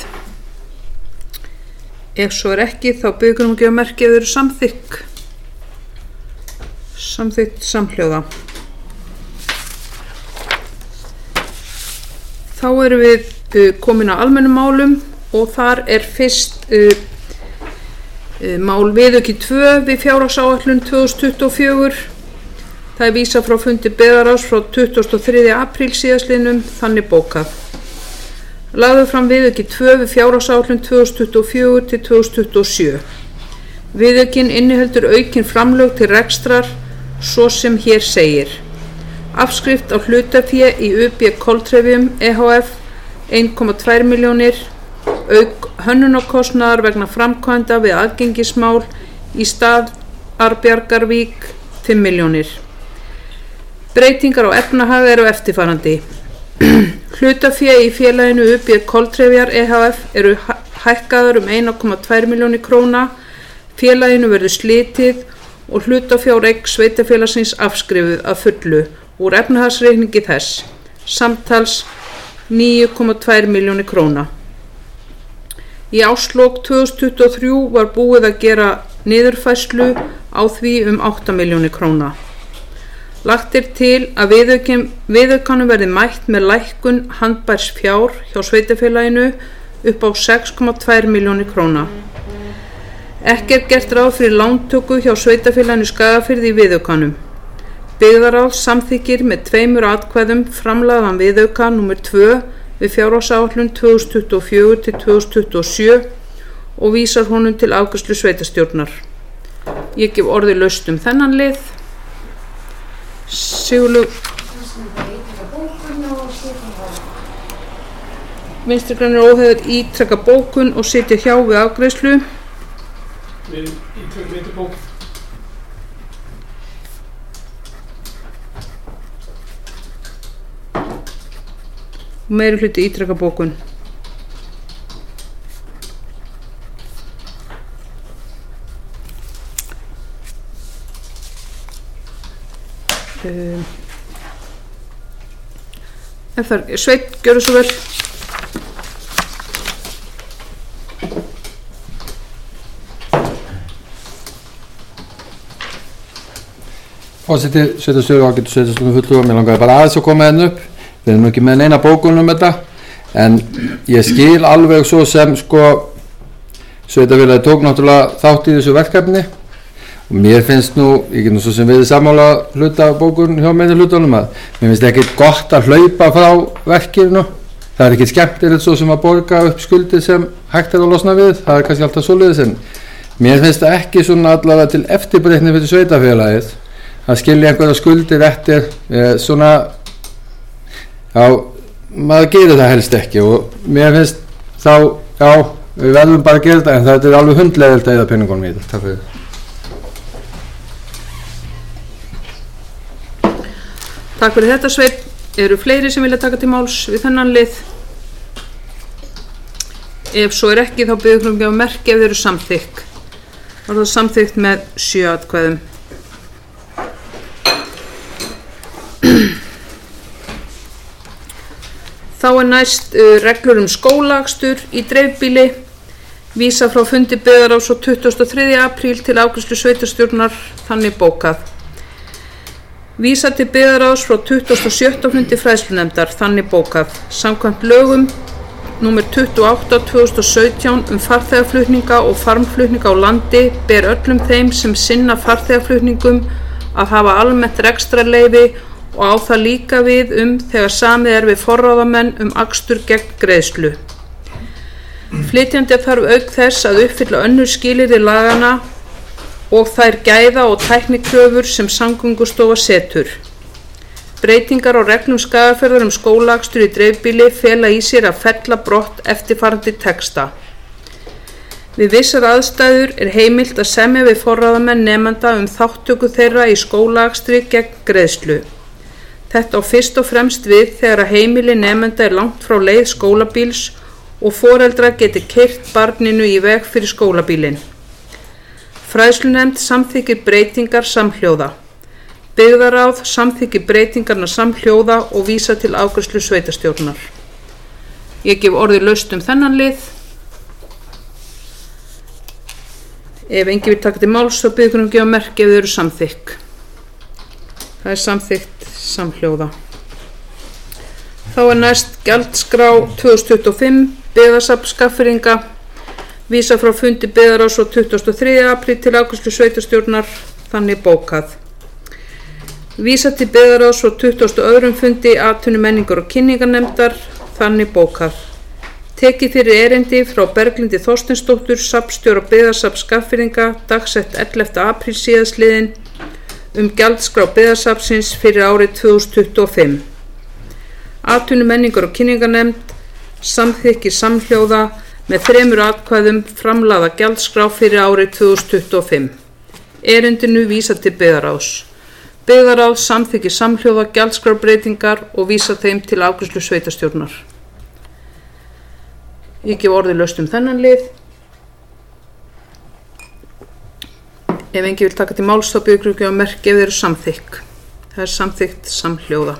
Ef svo ekki þá byggjum við ekki að merkja þau eru samþykkt samhljóða. Þá erum við komin að almennum málum og þar fyrst mál viðauki 2 við fjárhagsáætlun 2024. Það vísað frá fundi byggðarráðs frá 23. apríl síðastliðnum, þannig bókað. Lagður fram viðauki 2 við fjárhagsáætlun 2024 til 2027. Viðaukinn inniheldur aukin framlög til rekstrar svo sem hér segir. Afskrift á hlutafé í UB Koltrefjum EHF 1,2 milljónir, auk hönnunarkostnaðar vegna framkvæmda við aðgengismál í Staðarbjargarvík 5 milljónir. Breytingar á efnahag eru eftirfarandi. Hlutafé í félaginu UB Koltrefjar EHF eru hækkaðar 1,2 milljónir króna, félaginu verður slitið og hlutafjáreign sveitarfélagsins afskrifuð að fullu úr efnahagsreikningi þess, samtals 9,2 milljónir króna. Í árslok 2023 var búið að gera niðurfærslu á því 8 milljónir króna. Lagt til að viðaukanum verði mætt með lækkun handbærs fjár hjá sveitarfélaginu upp á 6,2 milljónir króna. Ekki gert ráð fyrir lántöku hjá sveitarfélaginu Skagafirði í viðaukanum. Byggðarráð samþykkir með 2 atkvæðum framlagðan viðauka nr. 2 við fjárhagsáætlun 2024 til 2027 og vísað honum til afgreiðslu sveitarstjórnar. Ég gef orði laust þennan lið. Sigurlaug. Vinstri grænir óhefðir ítreka bókun og sitja hjá við afgreiðslu. Við ítreka bókun. Meiri hluti ítreka bókun. Sveinn, gjörðu svo vel. Forseti, sveitarstjóri ágætu sveitarstjórnar fulltrúar, mér langaði bara aðeins að koma hérna upp. Við erum ekki með neina bókun þetta, en ég skil alveg svo sem sveitarfélagið tók náttúrulega þátt í þessu verkefni og mér finnst ég get svo sem við sammála hluta bókun hjá meiri hlutunum að mér finnst ekki gott að hlaupa frá verkinu. Það ekki skemmtilegt svo sem að borga upp skuldir sem hægt að losna við, það kannski alltaf svoleiðis, en mér finnst það ekki svona allavega til eftirbreytni fyrir sveitarfélagið að skilja einhverja skuldir eftir maður gerir það helst ekki og mér finnst við verðum bara að gera þetta, en þetta alveg hundlegilegt að eyða peningunum í þetta. Takk fyrir. Takk fyrir þetta Sveinn. Eru fleiri sem vilja taka til máls við þennan lið? Ef svo ekki þá byggjum við að merkja ef þeir eru samþykk. Var það samþykkt með 7 atkvæðum. Þá næst reglur skólaakstur í dreifbýli, vísa frá fundi byggðarráðs á 23. apríl til afgreiðslu sveitarstjórnar, þannig bókað. Vísa til byggðarráðs frá 27. fundi fræðslunefndar, þannig bókað. Samkvæmt lögum nr. 28/2017 farþegaflutninga og farmflutninga á landi ber öllum þeim sem sinna farþegaflutningum að hafa almennt rekstrarleyfi og á það líka við þegar samið er við forráðamenn akstur gegn greiðslu. Flytjandi þarf auk þess að uppfylla önnur skilyrði laganna og þær gæða- og tæknikröfur sem Samgöngustofa setur. Breytingar á reglum Skagafjarðar skólaakstur í dreifbýli fela í sér að fella brott eftirfarandi texta. Við vissar aðstæður er heimilt að semja við forráðamenn nemenda þátttöku þeirra í skólaakstri gegn greiðslu. Þetta á fyrst og fremst við þegar að heimili nemenda er langt frá leið skólabíls og foreldrar geti keyrt barninu í veg fyrir skólabílinn. Fræðslunefnd samþykkir breytingar samhljóða. Byggðaráð samþykkir breytingarna samhljóða og vísa til afgreiðslu sveitarstjórnar. Ég gef orðið laust þennan lið. Ef enginn vill taka til máls þá biður ykkur að gefa merki ef þau eru samþykk. Það er samþykkt samhljóða. Þá er næst gjaldskrá 2025 byggðasafn Skagfirðinga. Vísa frá fundi byggðaráðs 23. apríl til afgreiðslu sveitarstjórnar, þannig bókað. Vísa til byggðaráðs 22. fundi atvinnu menningar og kynningarnefndar, þannig bókað. Tekið fyrir erindi frá Berglindi Þorsteinsdóttur, safnstjóra byggðasafns Skagfirðinga, dagsett 11. apríl síðastliðinn gjaldskrá byggðasafnsins fyrir árið 2025. Atvinnu menningar og kynningarnefnd samþykkir samhljóða með 3 atkvæðum framlagða gjaldskrá fyrir árið 2025. Erindinu vísað til byggðaráðs. Byggðaráð samþykkir samhljóða gjaldskrárbreytingar og vísað þeim til afgreiðslu sveitarstjórnar. Ég gef orðið laust þennan lið. Ef enginn vill taka til máls þá biður ykkur að gefa merki ef þeir eru samþykk. Það er samþykkt samhljóða.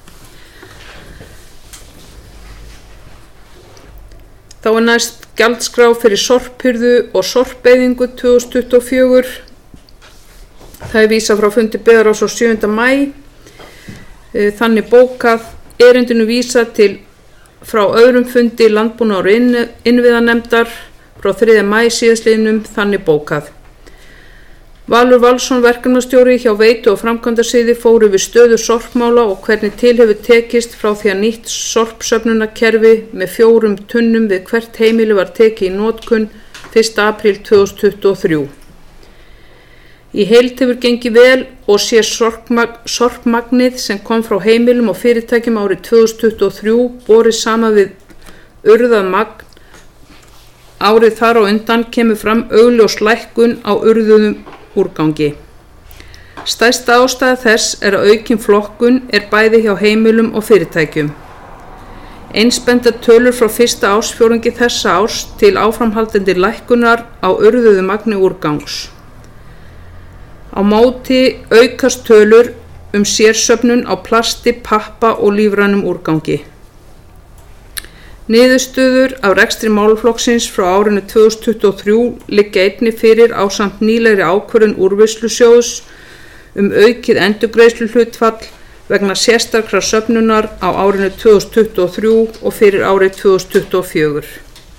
Þá er næst gjaldskrá fyrir sorphirðu og sorpeyðingu 2024. Það er vísað frá fundi byggðaráðs 7. maí. Þannig bókað. Erindinu vísað til frá öðrum fundi landbúnaðar og innviðanefndar frá 3. maí síðastliðnum, þannig bókað. Valur Valsson, verkefnastjóri hjá Veitu og framkvæmdasviði, fór yfir stöðu sorpmála og hvernig til hefur tekist frá því að nýtt sorpsöfnunarkerfi með 4 tunnum við hvert heimili var tekið í notkun 1. apríl 2023. Í heild hefur gengið vel og sé sorpmagnið sem kom frá heimilum og fyrirtækjum árið 2023 borið saman við urðað magn. Árið þar á undan kemur fram augljós lækkun á urðuðum úrgangi. Stærsta ástæða þess er að aukin flokkun er bæði hjá heimilum og fyrirtækjum. Eins benda tölur frá fyrsta ársfjórðungi þessa árs til áframhaldandi lækkunar á urðuðu magni úrgangs. Á móti aukast tölur sérsöfnun á plasti, pappa og lífrænum úrgangi. Niðurstöður af rekstri málaflokksins frá árinu 2023 liggja einnig fyrir ásamt nýlegri ákvörðun úrvinnslusjóðs aukið endurgreiðsluhlutfall vegna sérstakrar söfnunar á árinu 2023 og fyrir árið 2024.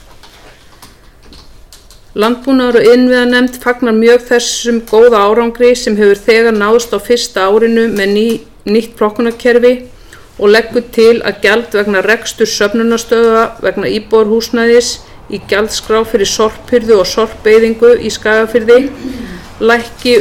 Landbúnaðar og innviðanefnd fagnar mjög þessum góða árangri sem hefur þegar náðst á fyrsta árinu með nýtt flokkunarkerfi og leggur til að gjald vegna reksturs söfnunarstöðva vegna íbúðarhúsnæðis í gjaldskrá fyrir sorphirðu og sorpeyðingu í Skagafirði lækki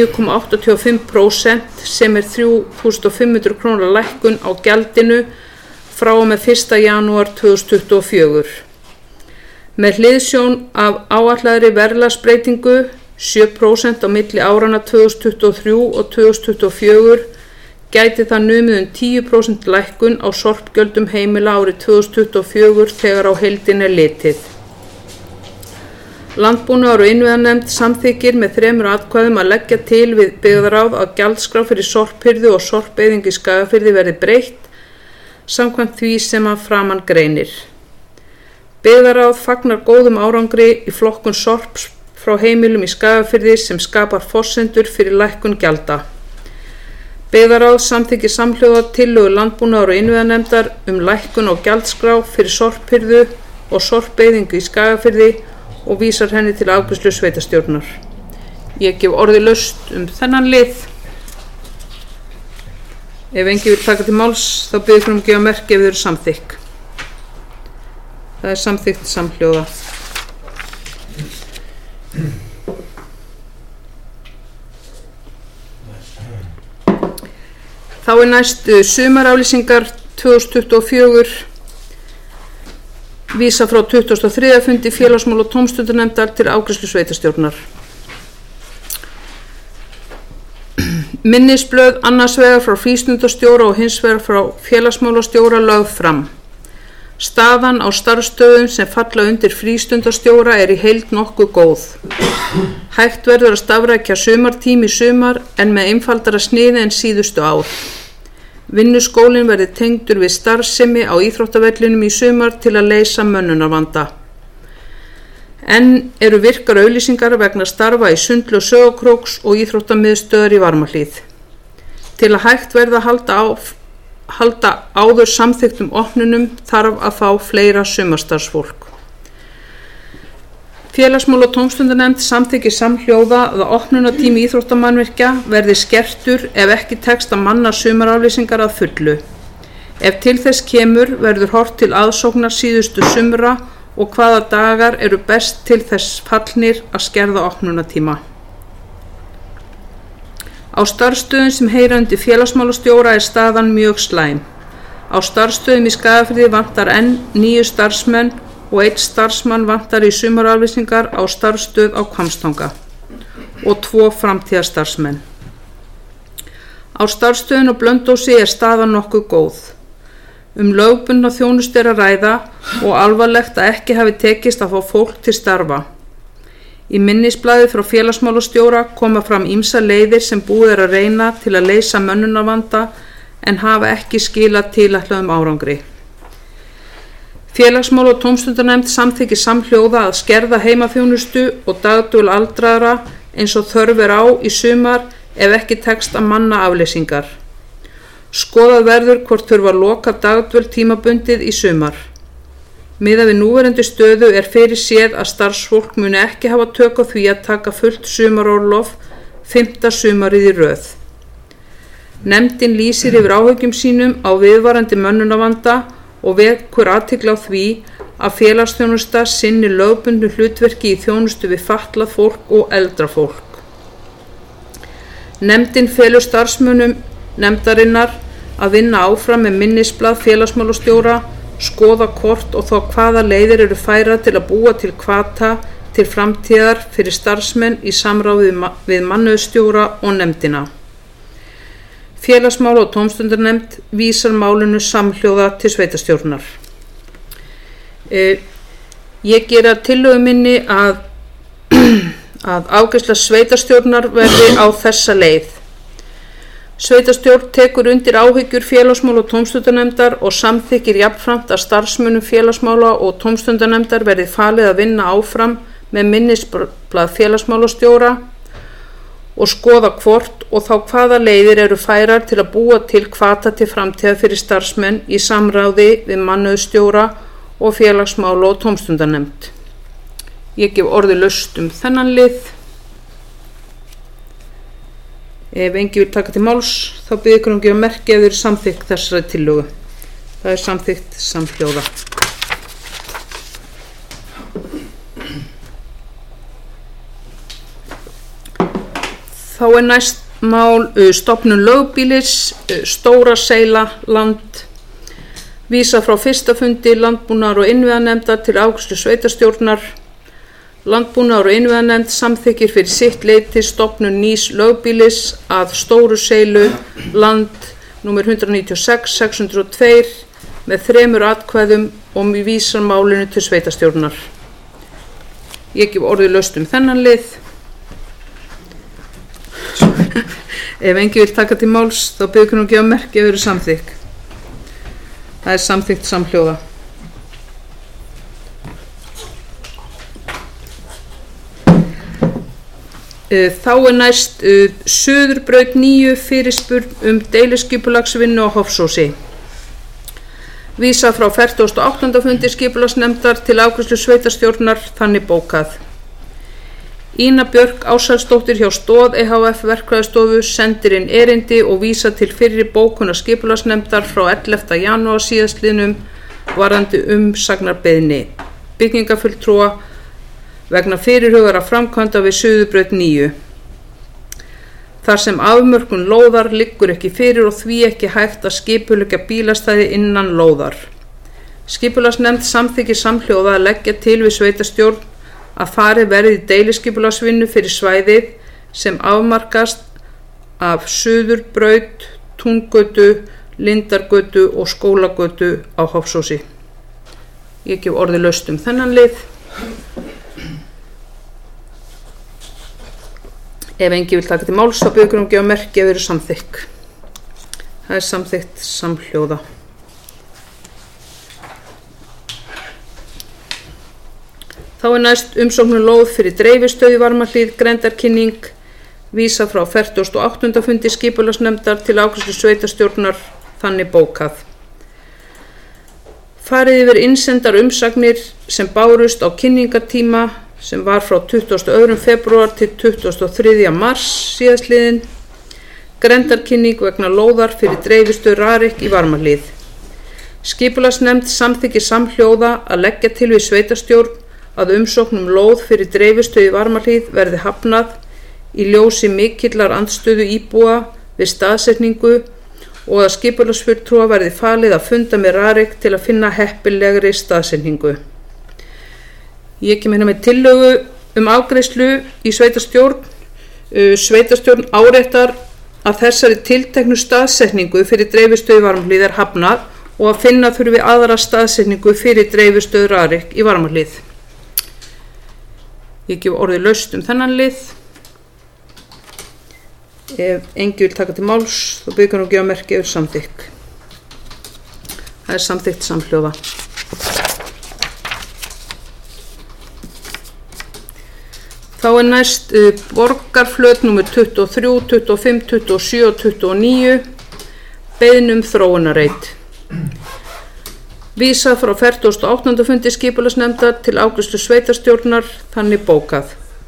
9,85% sem er 3.500 kr. lækkun á gjaldinu frá og með 1. janúar 2024. Með hliðsjón af áætlaðri verðlagsbreytingu 7% á milli áranna 2023 og 2024 gæti það numið 10% lækkun á sorpgjöldum heimila árið 2024 þegar á heildin er litið. Landbúnaðar og innviðanefnd samþykkir með 3 atkvæðum að leggja til við byggðaráð að gjaldskrá fyrir sorphirðu og sorpeyðingu í Skagafirði verði breytt samkvæmt því sem að framan greinir. Byggðaráð fagnar góðum árangri í flokkun sorps frá heimilum í Skagafirði sem skapar forsendur fyrir lækkun gjalda. Byggðaráð samþykkir samhljóða tillögu landbúnaðar og innviðanefndar lækkun á gjaldskrá fyrir sorphirðu og sorpeyðingu í Skagafirði og vísar henni til afgreiðslu sveitarstjórnar. Ég gef orðið laust þennan lið. Ef enginn vill taka til máls þá bið ykkur að gefa merki ef þau eru samþykk. Það samþykkt samhljóða. Þá næst sumaraflýsingar 2024, vísa frá 23. fundi félagsmála- og tómstundanefndar til afgreiðslu sveitarstjórnar. Minnisblöð annars vegar frá frístundastjóra og hins vegar frá félagsmálastjóra lögð fram. Staðan á starfsstöðum sem falla undir frístundastjóra í heild nokkuð góð. Hægt verður að starfrækja sumartími í sumar en með einfaldara sniði en síðustu ár. Vinnuskólinn verði tengdur við starfsemi á íþróttavellinum í sumar til að leysa mönnunarvanda. Enn eru virkar auglýsingar vegna starfa í Sundlaug Sauðárkróks og íþróttamiðstöðvar í Varmahlíð. Til að hægt verði að halda áður samþykktum opnunum þarf að fá fleira sumarstarfsfólk. Félagsmála- og tómstundanefnd samþykkir samhljóða að opnunartími íþróttamannvirkja verði skertur ef ekki tekst að manna sumaraflýsingar að fullu. Ef til þess kemur verður horft til aðsóknar síðustu sumra og hvaða dagar eru best til þess fallnir að skerða opnunartíma. Á starfsstöðum sem heyra undir félagsmálastjóra staðan mjög slæm. Á starfsstöðum í Skagafirði vantar enn 9 starfsmenn og 1 starfsmann vantar í sumaraflýsingar á starfsstöð á Hvammstanga og 2 framtíðarstarfsmenn. Á starfsstöðin á Blönduósi staðan nokkuð góð. Lögbundna þjónustu að ræða og alvarlegt að ekki hafi tekist að fá fólk til starfa. Í minnisblaði frá félagsmálastjóra koma fram ýmsar leiðir sem búið að reyna til að leysa mönnunarvanda en hafa ekki skilað tilætluðum árangri. Félagsmála- og tómstundanefnd samþykkir samhljóða að skerða heimaþjónustu og dagdvöl aldraðra eins og þörf á í sumar ef ekki tekst að manna afleysingar. Skoðað verður hvort þurfa að loka dagdvöl tímabundið í sumar. Miðað við núverandi stöðu fyrir séð að starfsfólk muni ekki hafa tök á því að taka fullt sumarorlof 5. sumarið í röð. Nefndin lýsir yfir áhyggjum sínum á viðvarandi mönnunarvanda og vekur athygli á því að félagsþjónusta sinni lögbundnu hlutverki í þjónustu við fatlað fólk og eldra fólk. Nefndin felur starfsmönnum nefndarinnar að vinna áfram með minnisblað félagsmálastjóra, skoða hvort og þá hvaða leiðir eru færar til að búa til hvata til framtíðar fyrir starfsmenn í samráði við mannauðsstjóra og nefndina. Félagsmála- og tómstundanefnd vísar málinu samhljóða til sveitarstjórnar. Ég gera tillögu minni að afgreiðsla sveitarstjórnar verði á þessa leið. Sveitarstjórn tekur undir áhyggjur félagsmála- og tómstundanefndar og samþykkir jafnframt að starfsmönnum félagsmála- og tómstundanefndar verði falið að vinna áfram með minnisblað félagsmálastjóra og skoða hvort og þá hvaða leiðir eru færar til að búa til hvata til framtíðar fyrir starfsmenn í samráði við mannauðsstjóra og félagsmála- og tómstundanefnd. Ég gef orði laust þennan lið. Ef enginn vil taka til máls þá bið ykkur að gefa merki ef þau eru samþykkt þessari tillögu. Það samþykkt samhljóða. Þá næst mál stofnun lögbýlis, Stóra Seyla, land. Vísa frá 1. fundi landbúnaðar- og innviðanefndar til afgreiðslu sveitarstjórnar. Landbúnaðar- og innviðanefnd samþykkir fyrir sitt leyti stofnun nýs lögbýlis að Stóru Seylu, land nr. 196-602 með 3 atkvæðum og vísar málinu til sveitarstjórnar. Ég gef orði laust þennan lið. Ef enginn vil taka til máls þá bið ykkur að gefa merki ef þau eru samþykk. Það samþykkt samhljóða. Þá næst Suðurbraut 9 fyrirspurn deiliskipulagsvinnu á Hofsósi. Vísa frá 48. fundi skipulagsnefndar til afgreiðslu sveitarstjórnar þannig bókað. Ína Björk Ársælsdóttir hjá Stoð EHF verkfræðistofu sendir inn erindi og vísa til fyrri bókunar skipulagsnefndar frá 11. janúar síðastliðnum varðandi umsagnarbeiðni byggingafulltrúa vegna fyrirhugara framkvæmda við Suðurbraut 9. Þar sem afmörkun lóðar liggur ekki fyrir og því ekki hægt að skipuleggja bílastæði innan lóðar. Skipulagsnefnd samþykkir samhljóða að leggja til við sveitarstjórn að farið verði í deiliskipulagsvinnu fyrir svæðið sem afmarkast af Suðurbraut, Túngötu, Lindargötu og Skólagötu á Hofsósi. Ég gef orðið laust þennan lið. Ef enginn vill taka til máls þá biður ég gefa merki ef eru samþykk. Það samþykkt samhljóða. Þá næst umsókn lóð fyrir dreifistöð í Varmahlíð, grenndarkynning, vísa frá 48. fundi skipulagsnefndar til afgreiðslu sveitarstjórnar, þannig bókað. Farið yfir innsendar umsagnir sem bárust á kynningartíma sem var frá 22. febrúar til 23. mars síðastliðin, grenndarkynning vegna lóðar fyrir dreifistöð Rarik í Varmahlíð. Skipulagsnefnd samþykkir samhljóða að leggja til við sveitarstjórn að umsóknum lóð fyrir dreifistöð í Varmahlíð verði hafnað í ljósi mikillar andstöðu íbúa við staðsetningu og að skipulagsfulltrúa verði falið að funda með Rarik til að finna heppilegri staðsetningu. Ég kem með tillögu afgreiðslu í sveitarstjórn. Sveitarstjórn áréttar að þessari tilteknu staðsetningu fyrir dreifistöð í Varmahlíð hafnað og að finna þurfi aðra staðsetningu fyrir dreifistöð Rarik í Varmahlíð. Ég gef orðið laust þennan lið. Ef enginn vill taka til máls þá biður ég að gefa merki ef samþykk. Það samþykkt samhljóða. Þá næst borgarflöt nr. 23, 25, 27 og 29, beiðni þróunarreit. Vísa frá 48. fundi skipulagsnefndar til afgreiðslu sveitarstjórnar, þannig bókað.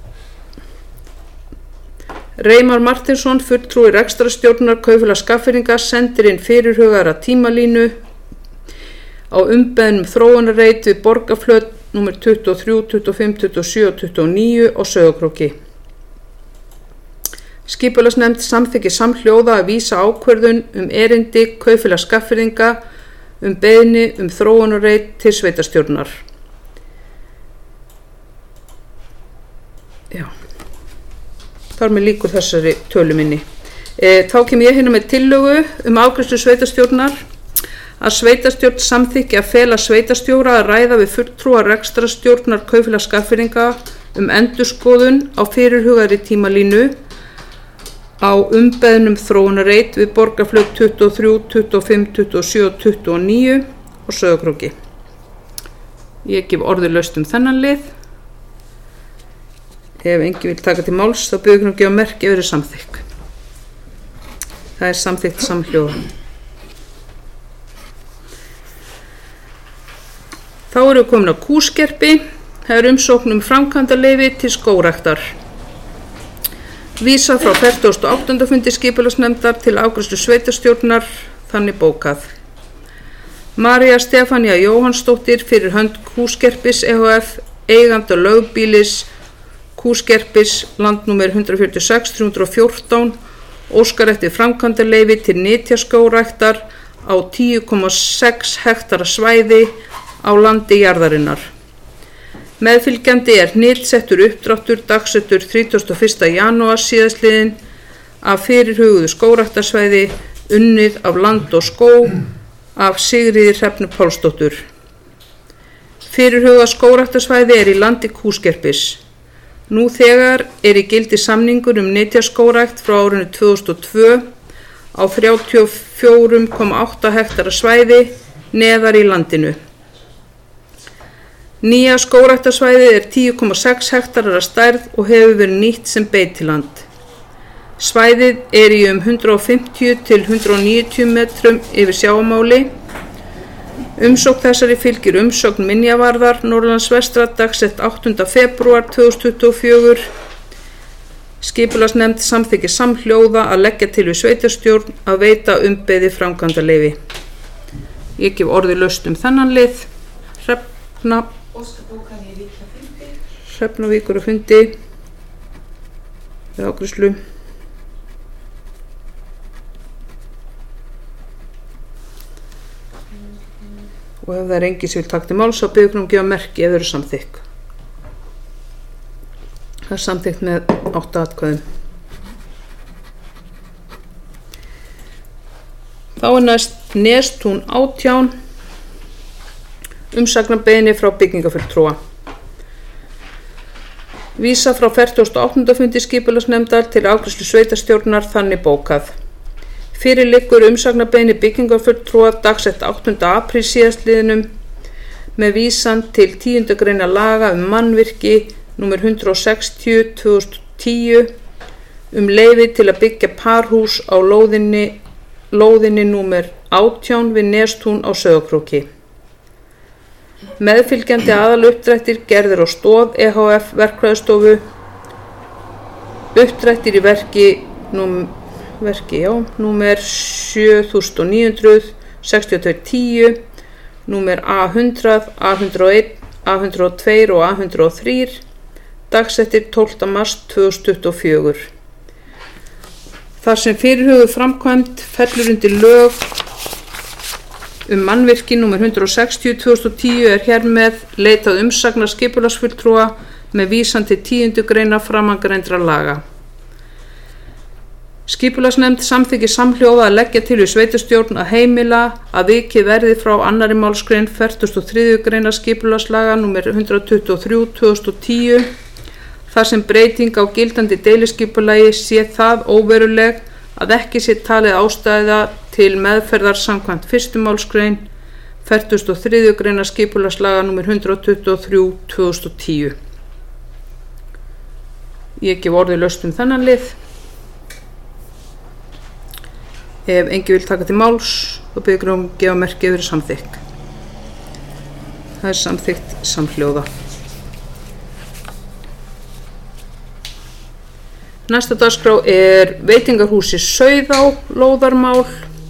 Reimar Martinsson, fulltrúi rekstrarstjórnar Kaupfélags Skagfirðinga, sendir inn fyrirhugaða tímalínu á umbeðnum þróunarreit við borgarflöt nr. 23, 25, 27 og 29 á Sauðárkróki. Skipulagsnefnd samþykkir samhljóða að vísa ákvörðun erindi Kaupfélags Skagfirðinga beiðni þróunarreit til sveitarstjórnar. Já. Þar með lýkur þessari tölu minni. Þá kem ég hérna með tillögu afgreiðslu sveitarstjórnar að sveitarstjórn samþykki að fela sveitarstjóra að ræða við fulltrúa rekstrarstjórnar Kaupfélags Skagfirðinga endurskoðun á fyrirhugaðri tímalínu á umbeðnum þróunarreit við borgarflöt 23, 25, 27 og 29 og Sauðárkróki. Ég gef orðið laust þennan lið. Ef enginn vill taka til máls þá biður ég að gefa merki ef eru samþykk. Það samþykkt samhljóða. Þá erum við komin á Kúskerpi. Það umsókn framkvæmdaleyfi til skógræktar. Vísa frá 48. fundi skipulagsnefndar til afgreiðslu sveitarstjórnar, þannig bókað. María Stefánía Jóhannsdóttir fyrir hönd Kúskerpis EHF, eiganda lögbýlis Kúskerpis, landnúmer 146 314, óskar eftir framkvæmdaleyfi til nytjaskógræktar á 10,6 hektara svæði á landi jarðarinnar. Meðfylgjandi hnitsettur uppdráttur dagsettur 31. janúar síðastliðin af fyrirhuguðu skógræktarsvæði unnið af Land og skó af Sigríði Hrefnu Pálsdóttur. Fyrirhugað skógræktarsvæði í landi Kúskerpis. Nú þegar í gildi samningur nytjaskógrækt frá árinu 2002 á 34,8 hektara svæði neðar í landinu. Nýja skógræktarsvæðið 10,6 hektarar að stærð og hefur verið nýtt sem beitiland. Svæðið í 150 til 190 metrum yfir sjávarmáli. Umsókn þessari fylgir umsókn minjavarðar Norðlands vestra dagsett 8. febrúar 2024 Skipulagsnefnd samþykkir samhljóða að leggja til við sveitarstjórn að veita umbeðið framkvæmdaleyfi. Ég gef orðið laust þennan lið. Hrefnavíkur á fundi við afgreiðslu. Og ef það enginn sem vil taka til máls á biðjum gefa merki ef þau eru samþykk. Það samþykkt með 8 atkvæðum. Þá næst Nestún 18, umsagnarbeiðni frá byggingafulltrúa. Vísa frá 48. fundi skipulagsnefndar til afgreiðslu sveitarstjórnar þannig bókað. Fyrir liggur umsagnarbeiðni byggingafulltrúa dagsett 8. apríl síðastliðnum með vísan til 10. greinar laga mannvirki númer 160/2010 leyfi til að byggja parhús á lóðinni númer 18 við Nestún á Sauðárkróki. Meðfylgjandi aðaluppdrættir gerðir á Stoð EHF verkfræðistofu, uppdrættir í verki númer 796210, númer A100, A101, A102 og A103, dagsettir 12. mars 2024. Þar sem fyrirhuguð framkvæmd fellur undir lög mannvirki númer 160/2010 hér með leitað umsagnar skipulagsfulltrúa með vísan til 10. greinar framangreindra laga. Skipulagsnefnd samþykkir samhljóða að leggja til við sveitarstjórn að heimila að vikið verði frá 2. málsgrein 43. greinar skipulagslaga númer 123/2010 þar sem breyting á gildandi deiliskipulagi sé það óveruleg að ekki sé talið ástæða til meðferðar samkvæmt 1. málsgrein 43. greinar skipulagslaga númer 123/2010. Ég gef orðið laust þennan lið. Ef enginn vil taka til máls og biður gefa merki yfir samþykk. Það samþykkt samhljóða. Næsta dagskrá veitingahúsi Sauðá lóðarmál.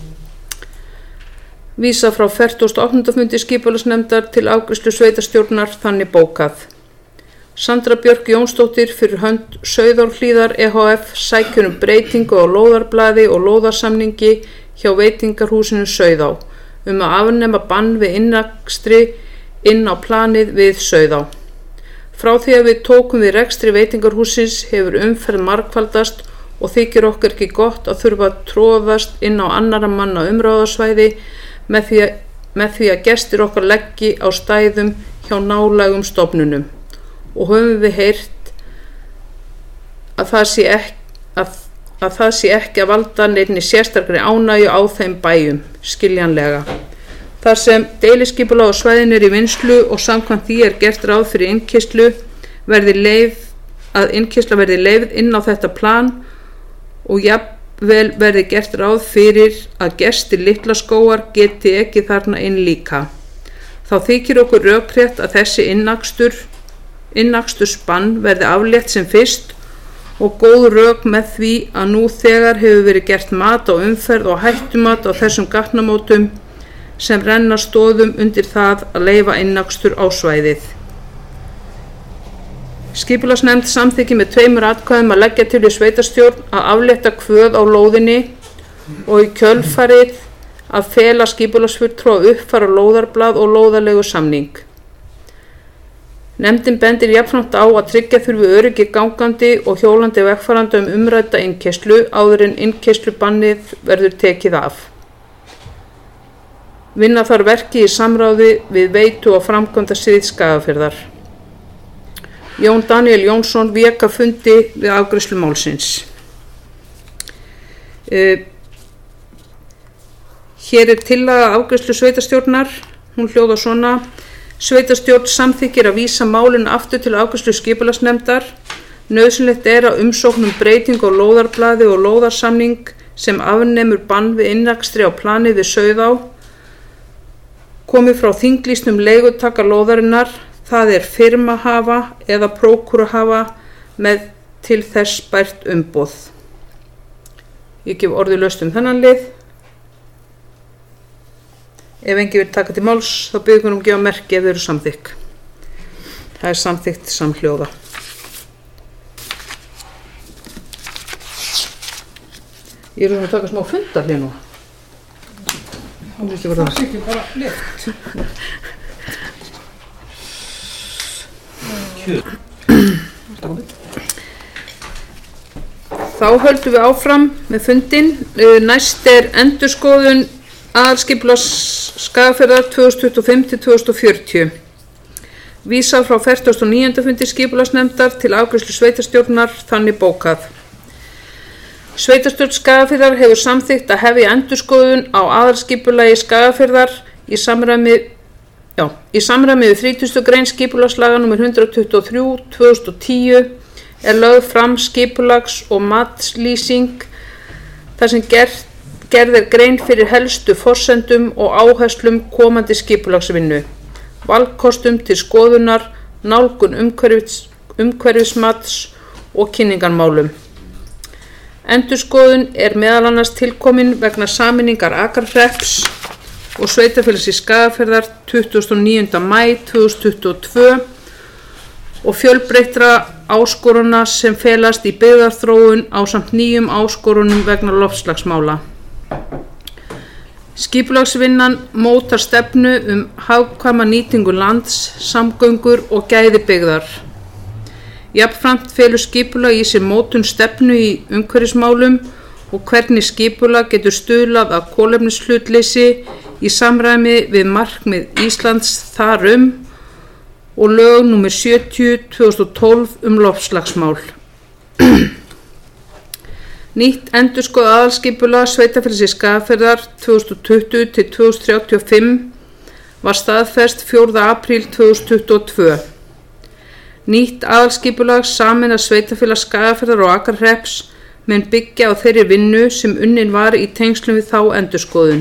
Vísa frá 48. fundi skipulagsnefndar til afgreiðslu sveitarstjórnar þannig bókað. Sandra Björk Jónsdóttir fyrir hönd Sauðárhlíðar EHF sækir breytingu á lóðarblaði og lóðarsamningi hjá veitingarhúsinu Sauðá að afnema bann við innakstri inn á planið við Sauðá. Frá því að við tókum við rekstri veitingarhúsins hefur umferð margfaldast og þykir okkur ekki gott að þurfa að tróðast inn á annarra manna umráðasvæði með því að gestir okkar leggi á stæðum hjá nálægum stofnunum. Og höfum við heyrt að það sé ekki að valda neinni sérstakri ánægju á þeim bæjum, skiljanlega. Þar sem deiliskipulag á svæðinu í vinnslu og samkvæmt því gert ráð fyrir innkeyrslu verði leyfð inn á þetta plan og jafnvel verði gert ráð fyrir að gestir Litlaskógar geti ekki þarna inn líka. Þá þykir okkur rökrétt að þessi innakstursbann verði aflétt sem fyrst og góð rök með því að nú þegar hefur verið gert mat á umferð og hættumat á þessum gatnamótum sem renna stoðum undir það að leyfa innakstur á svæðið. Skipulagsnefnd samþykkir með 2 atkvæðum að leggja til við sveitarstjórn að aflétta kvöð á lóðinni og í kjölfarið að fela skipulagsfulltrúa að uppfæra lóðarblað og lóðarlegu samning. Nefndin bendir jafnframt á að tryggja þurfi öryggi gangandi og hjólandi vegfaranda umrædda innkeyrslu áður en innkeyrslubannið verður tekið af. Vinna þarf verki í samráði við veitu og framkvæmdasvið Skagafjarðar. Jón Daníel Jónsson vék af fundi við afgreiðslu málsins. Hér tillaga afgreiðslu sveitarstjórnar, hún hljóðar svona: Sveitarstjórn samþykkir að vísa málinu aftur til afgreiðslu skipulagsnefndar. Nauðsynlegt að umsókn breytingu á lóðarblaði og lóðarsamning sem afnemur bann við innakstri á planið við Sauðá komi frá þinglýstum leigutaka lóðarinnar, það firmahafa eða prókúruhafa með til þess bært umboð. Ég gef orðið laust þennan lið. Ef engi vil taka til máls þá byggjum við að gefa merki ef þau eru samþykk. Það samþykkt samhljóða. Ég að taka smá fundarlið nú. Það er ekki bara létt. Þá höldum við áfram með fundinn. Næst endurskoðun aðalskipulags Skagafjarðar 2025 til 2040. Vísað frá 49. fundi skipulagsnefndar til afgreiðslu sveitarstjórnar þannig bókað. Sveitarstjórn Skagafjarðar hefur samþykkt að hefja endurskoðun á aðalskipulagi Skagafjarðar í samræmi við 30. grein skipulagslaga nr. 123/2010 er lögð fram skipulags- og matslýsing þar sem gerð er grein fyrir helstu forsendum og áherslum komandi skipulagsvinnu, valkostum til skoðunar, nálgun umhverfismats og kynningarmálum. Endurskoðun er meðal annars tilkomin vegna sameiningar Akrahrepps og sveitarfélags í Skagafjarðar 29. maí 2022 og fjölbreyttra áskorana sem felast í byggðarþróun ásamt nýjum áskorunum vegna loftslagsmála. Skipulagsvinnan mótar stefnu hagkvæma nýtingu lands, samgöngur og gæði byggðar. Jafnframt felur skipulag í sér mótun stefnu í umhverfismálum og hvernig skipulag getur stuðlað að kolefnishlutleysi í samræmi við markmið Íslands þar og lög nr. 70/2012 loftslagsmál. Nýtt endurskoðað aðalskipulag sveitarfélags í Skagafjarðar 2020 til 2035 var staðfest 4. apríl 2022. Nýtt aðalskipulag sameinar sveitarfélag Skagafjarðar og Akrahrepps mun byggja á þeirri vinnu sem unnin var í tengslum við þá endurskoðun.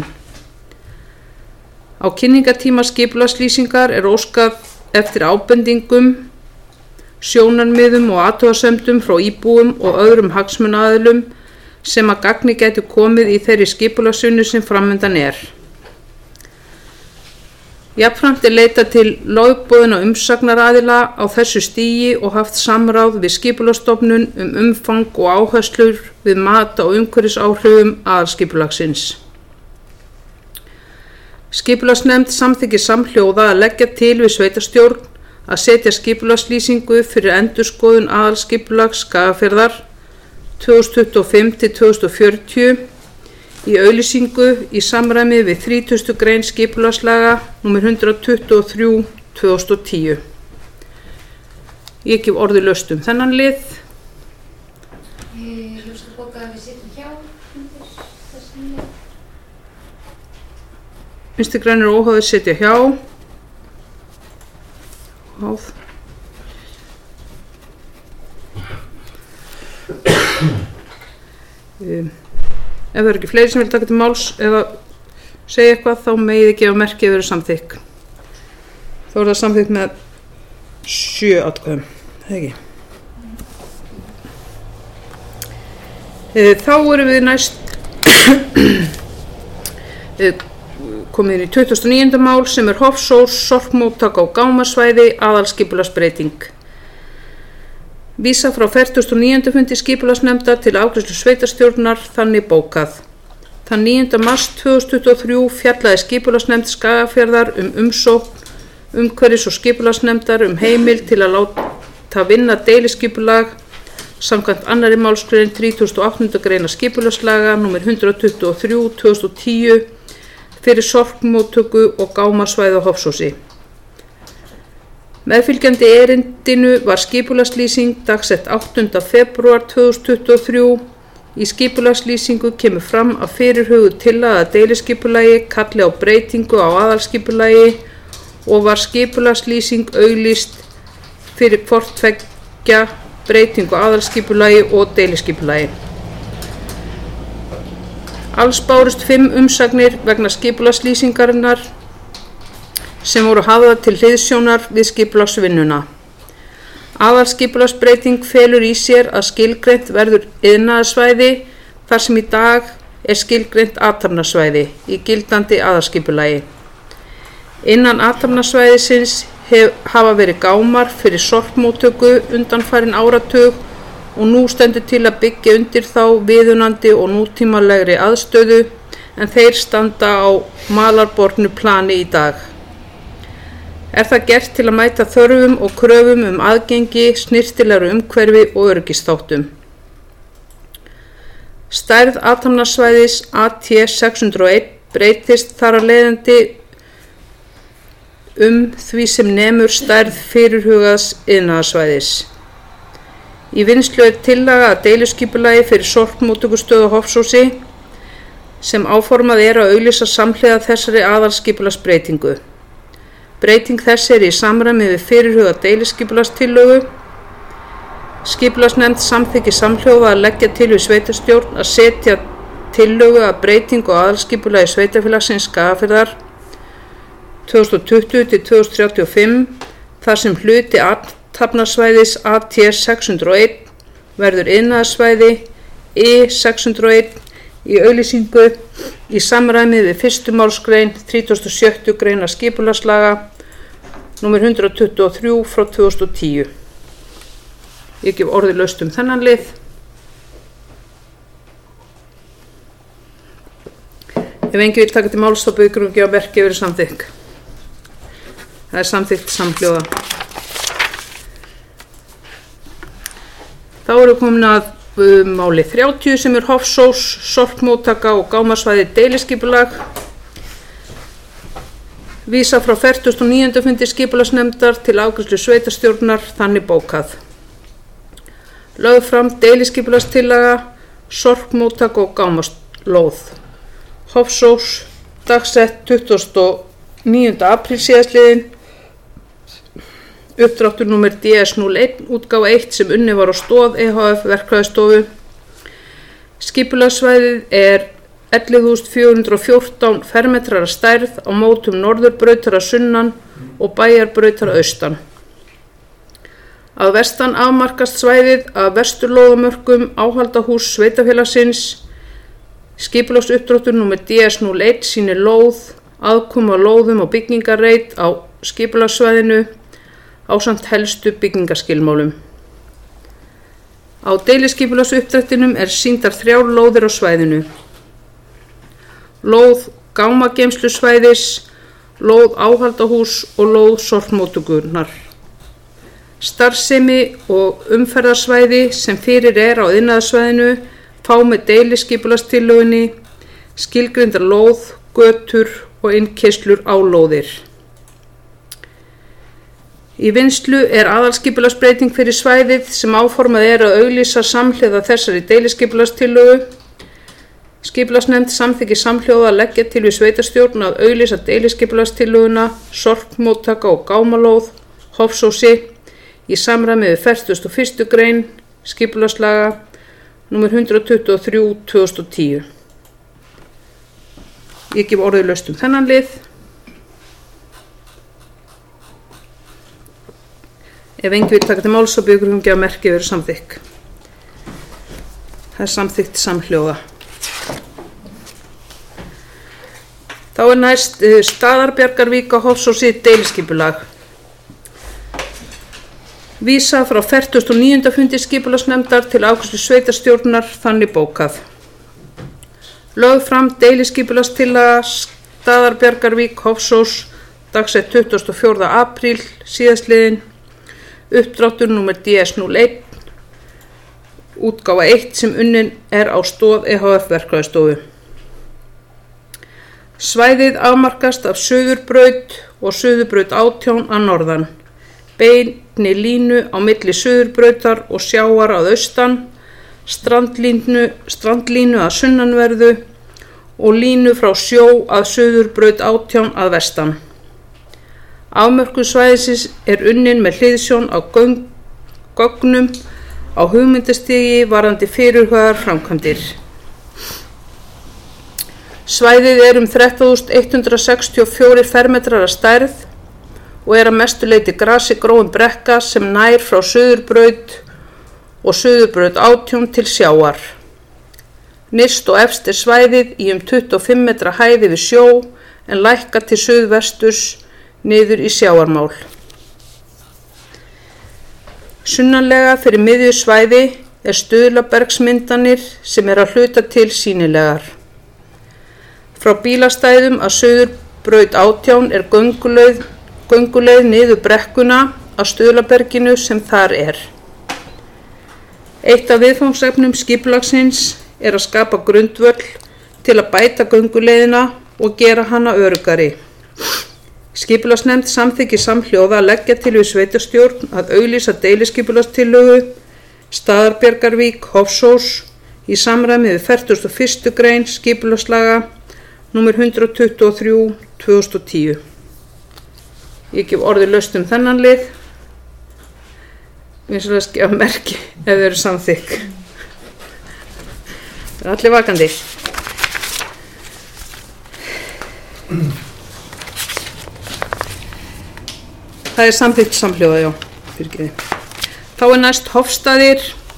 Á kynningartíma skipulagslýsingar er óskað eftir ábendingum, sjónarmiðum og athugasemdum frá íbúum og öðrum hagsmunaaðilum sem að gagni gætu komið í þeirri skipulagsvinnu sem framundan er. Jafnframt er leitað til lögboðinna umsagnaraðila á þessu stigi og haft samráð við Skipulagsstofnun umfang og áherslur við mat á umhverfisáhrifum aðalskipulagsins. Skipulagsnefnd samþykkir samhljóða að leggja til við sveitarstjórn að setja skipulagslýsingu fyrir endurskoðun aðalskipulags Skagafjarðar 2025 til 2040 í auglýsingu í samræmi við 30. grein skipulagslaga nr. 123/2010. Ég gef orðið laust þennan lið. Ljóst að bóka að við sitjum hjá þessum lið. Vinstri grænir og óháðir sitja hjá. Háð. Ef það ekki fleiri sem vil taka til máls eða segja eitthvað þá megið þið gefa merki ef það eru samþykk. Þá er það samþykkt með 7 atkvæðum. Það ekki. Þá erum við næst komið inn í 29. mál sem er Hofsós, sorpmóttak á gámasvæði, aðalskipulagsbreyting. Vísa frá 49. fundi skipulagsnefndar til afgreiðslu sveitarstjórnar þannig bókað. Þann 9. mars 2023 fjallaði skipulagsnefnd Skagafjarðar umsókn umhverfis- og skipulagsnefndar heimild til að láta vinna deiliskipulag samkvæmt 2. málsgrein 38. greina skipulagslaga nr. 123/2010 fyrir sorpmóttöku og gámasvæði á Hofsósi. Meðfylgjandi erindinu var skipulagslýsing dagsett 8. febrúar 2023. Í skipulagslýsingu kemur fram að fyrirhuguð tillaga að deiliskipulagi kalli á breytingu á aðalskipulagi og var skipulagslýsing auglýst fyrir hvort tveggja breytingu á aðalskipulagi og deiliskipulagi. Alls bárust 5 umsagnir vegna skipulagslýsingarinnar sem voru hafðar til hliðsjónar við skipulagsvinnuna. Aðalskipulagsbreyting felur í sér að skilgreint verður iðnaðarsvæði þar sem í dag er skilgreint athafnasvæði í gildandi aðalskipulagi. Innan athafnasvæðisins hafa verið gámar fyrir sorpmóttöku undanfarin áratug og nú stendur til að byggja undir þá viðunandi og nútímalegri aðstöðu en þeir standa á malarbornu plani í dag. Er það gert til að mæta þörfum og kröfum aðgengi, snyrtilegra umhverfi og öryggisþáttum. Stærð athafnasvæðis AT 601 breytist þar af leiðandi því sem nemur stærð fyrirhugaðs iðnaðarsvæðis. Í vinnslu er tillaga að deiliskipulagi fyrir sorpmóttökustöð á Hofsósi sem áformað er að auglýsa samhliða þessari aðalskipulagsbreytingu. Breyting þess er í samræmi við fyrirhugað deiliskipulagstillögu. Skipulagsnefnd samþykki samhljóða að leggja til við sveitarstjórn að setja tillögu að breytingu á aðalskipulagi sveitarfélagsins Skagafjarðar 2020 til 2035 þar sem hluti athafnasvæðis AT 601 verður iðnaðarsvæði I601 í auglýsingu í samræmi við 1. málsgrein 36. greinar skipulagslaga nr. 123 frá 2010. Ég gef orðið laust þennan lið. Ef enginn vill taka til máls þá biður ekki að verkið verið samþykkt. Það er samþykkt samhljóða. Þá erum við komin að máli 30 sem er Hofsós, sorpmóttaka og gámasvæði deiliskipulag. Vísa frá 49. fundi skipulagsnefndar til afgreiðslu sveitarstjórnar þannig bókað. Lögð fram deiliskipulagstillaga, sorpmóttaka og gámaslóð. Hofsós, dagsett 29. apríl síðastliðinn. Uppdráttur númer DS01, útgáfa 1 sem unnið var á Stoð EHF verkfræðistofu. Skipulagssvæðið er 11.414 fermetrar að stærð á mótum norðurbrautar að sunnan og bæjarbrautar að austan. Að vestan afmarkast svæðið af vesturlóðamörkum áhaldahús sveitafélagsins. Skipulagsuppdráttur númer DS01 sýnir lóð, aðkomu að lóðum og byggingarreit á skipulagssvæðinu ásamt helstu byggingaskilmálum. Á deiliskipulagsuppdrættinum er sýndar 3 lóðir á svæðinu. Lóð gámageymslusvæðis, lóð áhaldahús og lóð sorpmóttökunnar. Starfsemi og umferðarsvæði sem fyrir er á iðnaðarsvæðinu fá með deiliskipulagstillögunni skilgreindar lóð, götur og innkeyslur á lóðir. Í vinnslu er aðalskipulagsbreyting fyrir svæðið sem áformað er að auglýsa samhliða þessari deiliskipulagstillögu. Skipulagsnefnd samþykki samhljóða að leggja til við sveitarstjórn að auglýsa deiliskipulagstillöguna, sorpmóttaka og gámalóð, Hofsósi, í samræmi við 41. grein skipulagslaga nr. 123/2010. Ég gef orðið laust þennan lið. Ef enginn vill taka til máls þá biður ekki að merkið verið samþykk. Það er samþykkt samhljóða. Þá er næst Staðarbjargarvík á Hofsósi deiliskipulag. Vísa frá 49. fundi skipulagsnefndar til afgreiðslu sveitarstjórnar þannig bókað. Lögð fram deiliskipulagstillaga Staðarbjargarvík Hofsós, dagsett 24. apríl síðastliðinn. Uppdráttur númer DS01, útgáfa 1 sem unnin er á Stoð EHF verkfræðistofu. Svæðið afmarkast af Suðurbraut og Suðurbraut 18 að norðan, beinni línu á milli Suðurbrautar og sjávar að austan, strandlínu að sunnanverðu og línu frá sjó að Suðurbraut 18 að vestan. Afmörkun svæðisins er unnin með hliðsjón á gögnum á hugmyndastigi varðandi fyrirhugaðar framkvæmdir. Svæðið er 13.164 fermetrar að stærð og að mestu leyti grasi gróin brekka sem nær frá Suðurbraut og Suðurbraut 18 til sjávar. Nyrst og efst svæðið í 25 metra hæð yfir sjó en lækkar til suðvesturs niður í sjávarmál. Sunnanlega fyrir miðju svæði stuðlabergsmyndanir sem að hluta til sýnilegar. Frá bílastæðum að Suðurbraut 18 gönguleið niður brekkuna að Stuðlaberginu sem þar er. Eitt af viðfangsefnum skipulagsins að skapa grundvöll til að bæta gönguleiðina og gera hana öruggari. Skipulagsnefnd samþykkir samhljóða að leggja til við sveitarstjórn að auglýsa deiliskipulagstillögu Staðarbjargarvík Hofsós í samræmi við 41. grein skipulagslaga númer 123/2010. Ég gef orðið laust þennan lið. Mér skal gefa merki ef þau eru samþykk. Það allir vakandi. Það samþykkt samhljóða, já. Fyrirgeðu. Þá næst Hofstaðir.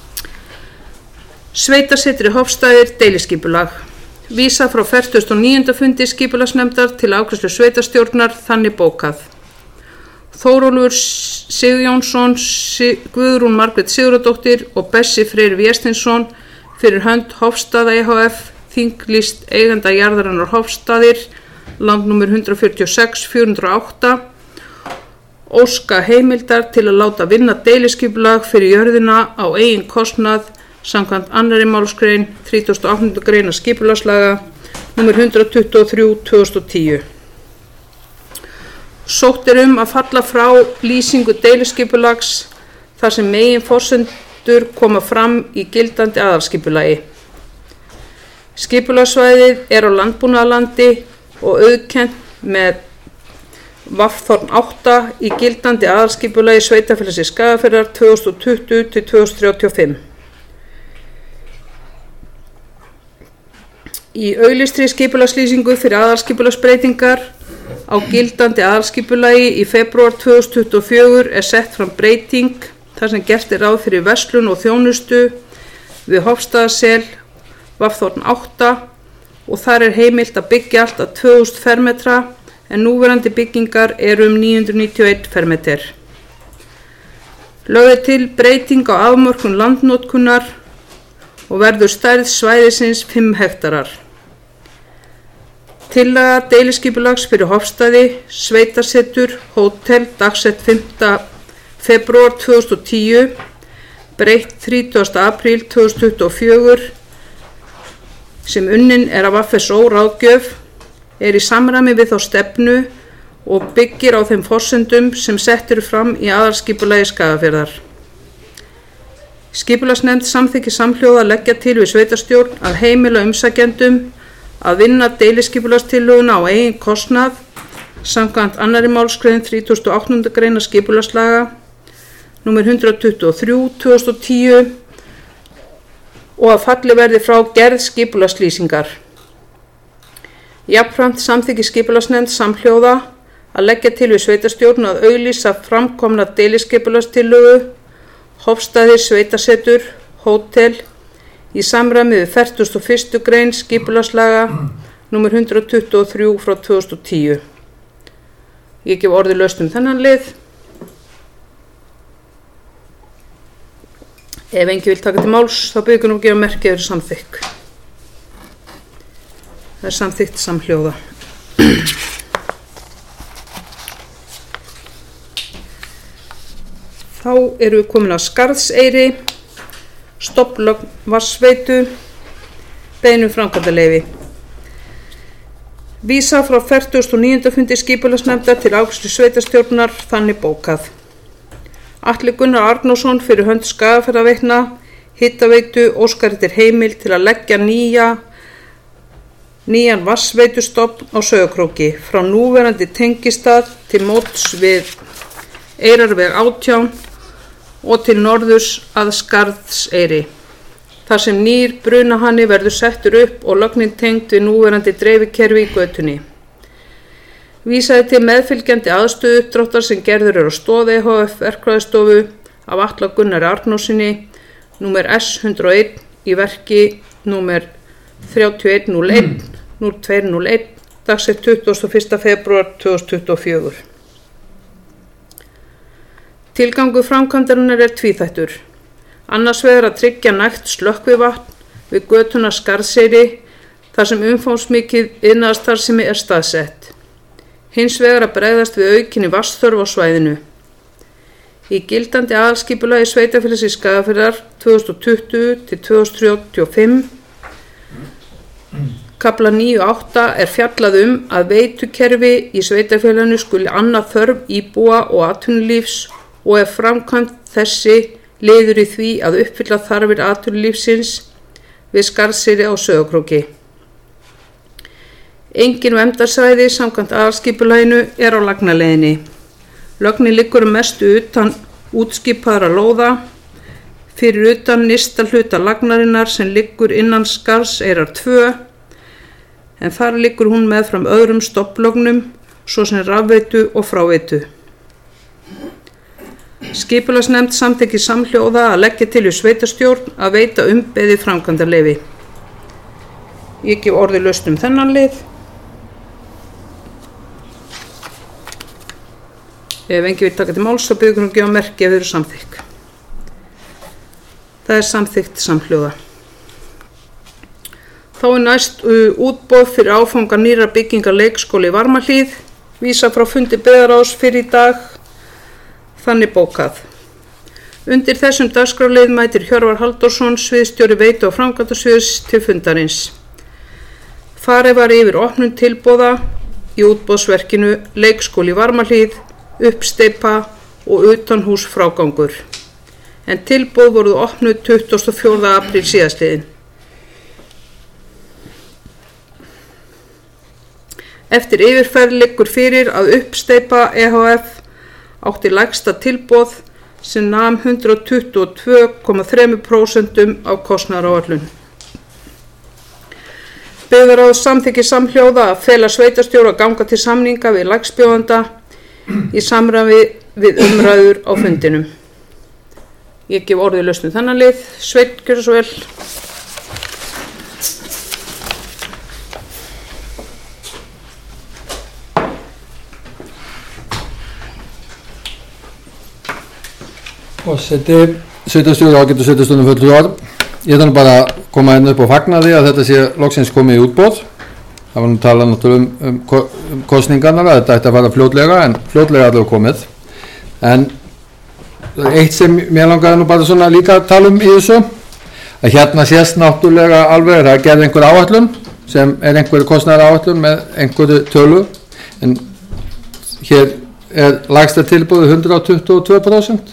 Sveitasetri Hofstaðir deiliskipulag. Vísa frá 49. fundi skipulagsnefndar til afgreiðslu sveitarstjórnar þannig bókað. Þórólfur Sigurjónsson, Guðrún Margrét Sigurðardóttir og Bessi Freyr Vésteinsson fyrir hönd Hofstaða EHF, þinglýst eiganda jarðarinnar Hofstaðir, landnúmer 146/408, óska heimildar til að láta vinna deiliskipulag fyrir jörðina á eigin kostnað samkvæmt 2. málsgrein 38. greina skipulagslaga nr. 123/2010. Sótt að falla frá lýsingu deiliskipulags þar sem meginforsendur koma fram í gildandi aðalskipulagi. Skipulagssvæðið á landbúnaðarlandi og auðkennt með Vafþorn 8 í gildandi aðalskipulagi Sveitarfélagsins Skagafjarðar 2020 til 2035. Í auglýstri skipulagslýsingu fyrir aðalskipulagsbreytingar á gildandi aðalskipulagi í febrúar 2024 sett fram breyting þar sem gert ráð fyrir verslun og þjónustu við Hofstaðasel Vafþorn 8 og þar heimilt að byggja allt að 2000 fermetra en núverandi byggingar 991 fermetrar. Lögð til breyting á afmörkun landnotkunar og verður stærð svæðisins 5 hektarar. Tillaga deiliskipulags fyrir Hofstaði, Sveitasetur, hótel, dagsett 5. febrúar 2010, breytt 30. apríl 2024, sem unnin af FSO ráðgjöf, í samræmi við þá stefnu og byggir á þeim forsendum sem sett fram í aðalskipulagi Skagafjarðar. Skipulagsnefnd samþykkir samhljóða að leggja til við sveitarstjórn að heimila umsækjendum að vinna deiliskipulagstillöguna á eigin kostnað samkvæmt 2. málsgrein 38. greina skipulagslaga nr. 123/2010 og að falli verði frá gerð skipulagslýsingar. Jafnframt samþykkir skipulagsnefnd samhljóða að leggja til við sveitarstjórn að auglýsa framkomna deiliskipulagstillögu Hofstaðir Sveitasetur, hótel í samræmi við 41. grein skipulagslaga nr. 123/2010. Ég gef orðið laust þennan lið. Ef enginn vill taka til máls þá byggjum við að gefa merki yfir samþykk. Það samþykkt samhljóða. Þá erum við komin að Skarðseyri, stofnlögn vatnsveitu, beiðni framkvæmdaleyfi. Vísa frá 49. fundi skipulagsnefndar til afgreiðslu sveitarstjórnar þannig bókað. Atli Gunnar Arnórsson fyrir hönd Skagafjarðarveitna, hitaveitu, óskar eftir heimild til að leggja nýjan vatnsveitustofn á Sauðárkróki frá núverandi tengistað til móts við Eyrarveg 18 og til norðurs að Skarðseyri, þar sem nýr brunahani verður settur upp og lögnin tengd við núverandi dreifikerfi í götunni. Vísaði til meðfylgjandi aðstöðuuppdráttar sem gerður á Stoð EHF verkfræðistofu af Atla Gunnari Arnórssyni, númer S101 í verki númer 3101/0201, dagsett 21. febrúar 2024. Tilgangur framkvæmdarinnar tvíþættur. Annars vegar að tryggja nægt slökkvivatn við götuna Skarðseyri þar sem umfangsmikið iðnaðarstarfsemi staðsett. Hins vegar að bregðast við aukinni vatnsþörf á svæðinu. Í gildandi aðalskipulagi sveitarfélags Skagafjarðar 2020 til 2035 kafla 9.8 fjallað að veitukerfi í sveitarfélaginu skuli annað þörf íbúa og atvinnulífs og framkvæmd þessi liður í því að uppfylla þarfir atvinnulífsins við Skarðseyri á Sauðárkróki. Engin verndarsvæði samkvæmt aðalskipulaginu á lagnaleiðinni. Lögnin liggur mestu utan útskipaðra lóða, fyrir utan nyrsta hluta lagnarinnar sem liggur innan Skarðseyrar 2, en þar liggur hún meðfram öðrum stofnlögnum, svo sem rafveitu og fráveitu. Skipulagsnefnd samþykkir samhljóða að leggja til við sveitarstjórn að veita umbeðið framkvæmdarleyfi. Ég gef orðið laust þennan lið. Ef enginn vill taka til máls, þá biður hún að gefa merki ef þau eru samþykk. Það samþykkt samhljóða. Þá næst útboð fyrir áfanga nýrra byggingar leikskóla í Varmahlíð, vísa frá fundi byggðarráðs fyrr í dag, þannig bókað. Undir þessum dagskrárlið mætir Hjörvar Halldórsson, sviðsstjóri veitu- og framkvæmdasviðs til fundarins. Farið var yfir opnun tilboða í útboðsverkinu leikskóli í Varmahlíð, uppsteypa og utanhús frágangur. En tilboð voru opnuð 24. apríl síðastliðinn. Eftir yfirferð liggur fyrir að uppsteypa EHF átti lægsta tilboð sem nam 122,3% af kostnaðaráætlun. Byggðarráð samþykkir samhljóða að fela sveitarstjóra að ganga til samninga við lægstbjóðanda í samræmi við umræður á fundinum. Ég gef orðið laust þennan lið. Sveinn, gjörðu svo vel. Sveitarstjóri, ágætu sveitarstjórnum fulltrúar. Ég ætla bara að koma hérna upp og fagna því að þetta sé loksins komið í útboð. Það var talað náttúrulega um kosningarnar að þetta ætti að fara fljótlega, en fljótlega allavega komið. En eitt sem mér langaði bara svona líka að tala í þessu, að hérna sést náttúrulega alveg að gerði einhver áætlun sem einhver kostnaðaráætlun með einhverju tölu, en hér lægsta tilboðið 122%.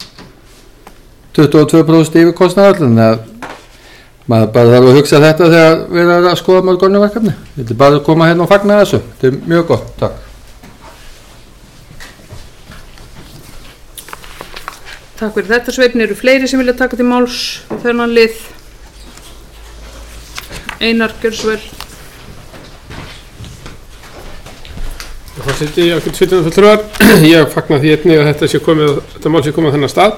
22% yfir kostnaðaráætlun, að maður bara þarf að hugsa þetta þegar við erum að skoða mörg önnur verkefni. Þetta bara að koma hérna og fagna þessu. Þetta mjög gott, takk. Takk fyrir þetta, Sveinn. Eru fleiri sem vilja taka til máls þennan lið? Einar, gjörðu svo vel. Forseti, ágætu sveitarstjórnum fulltrúar. Ég fagna því einnig að þetta mál sé komið á þennan stað.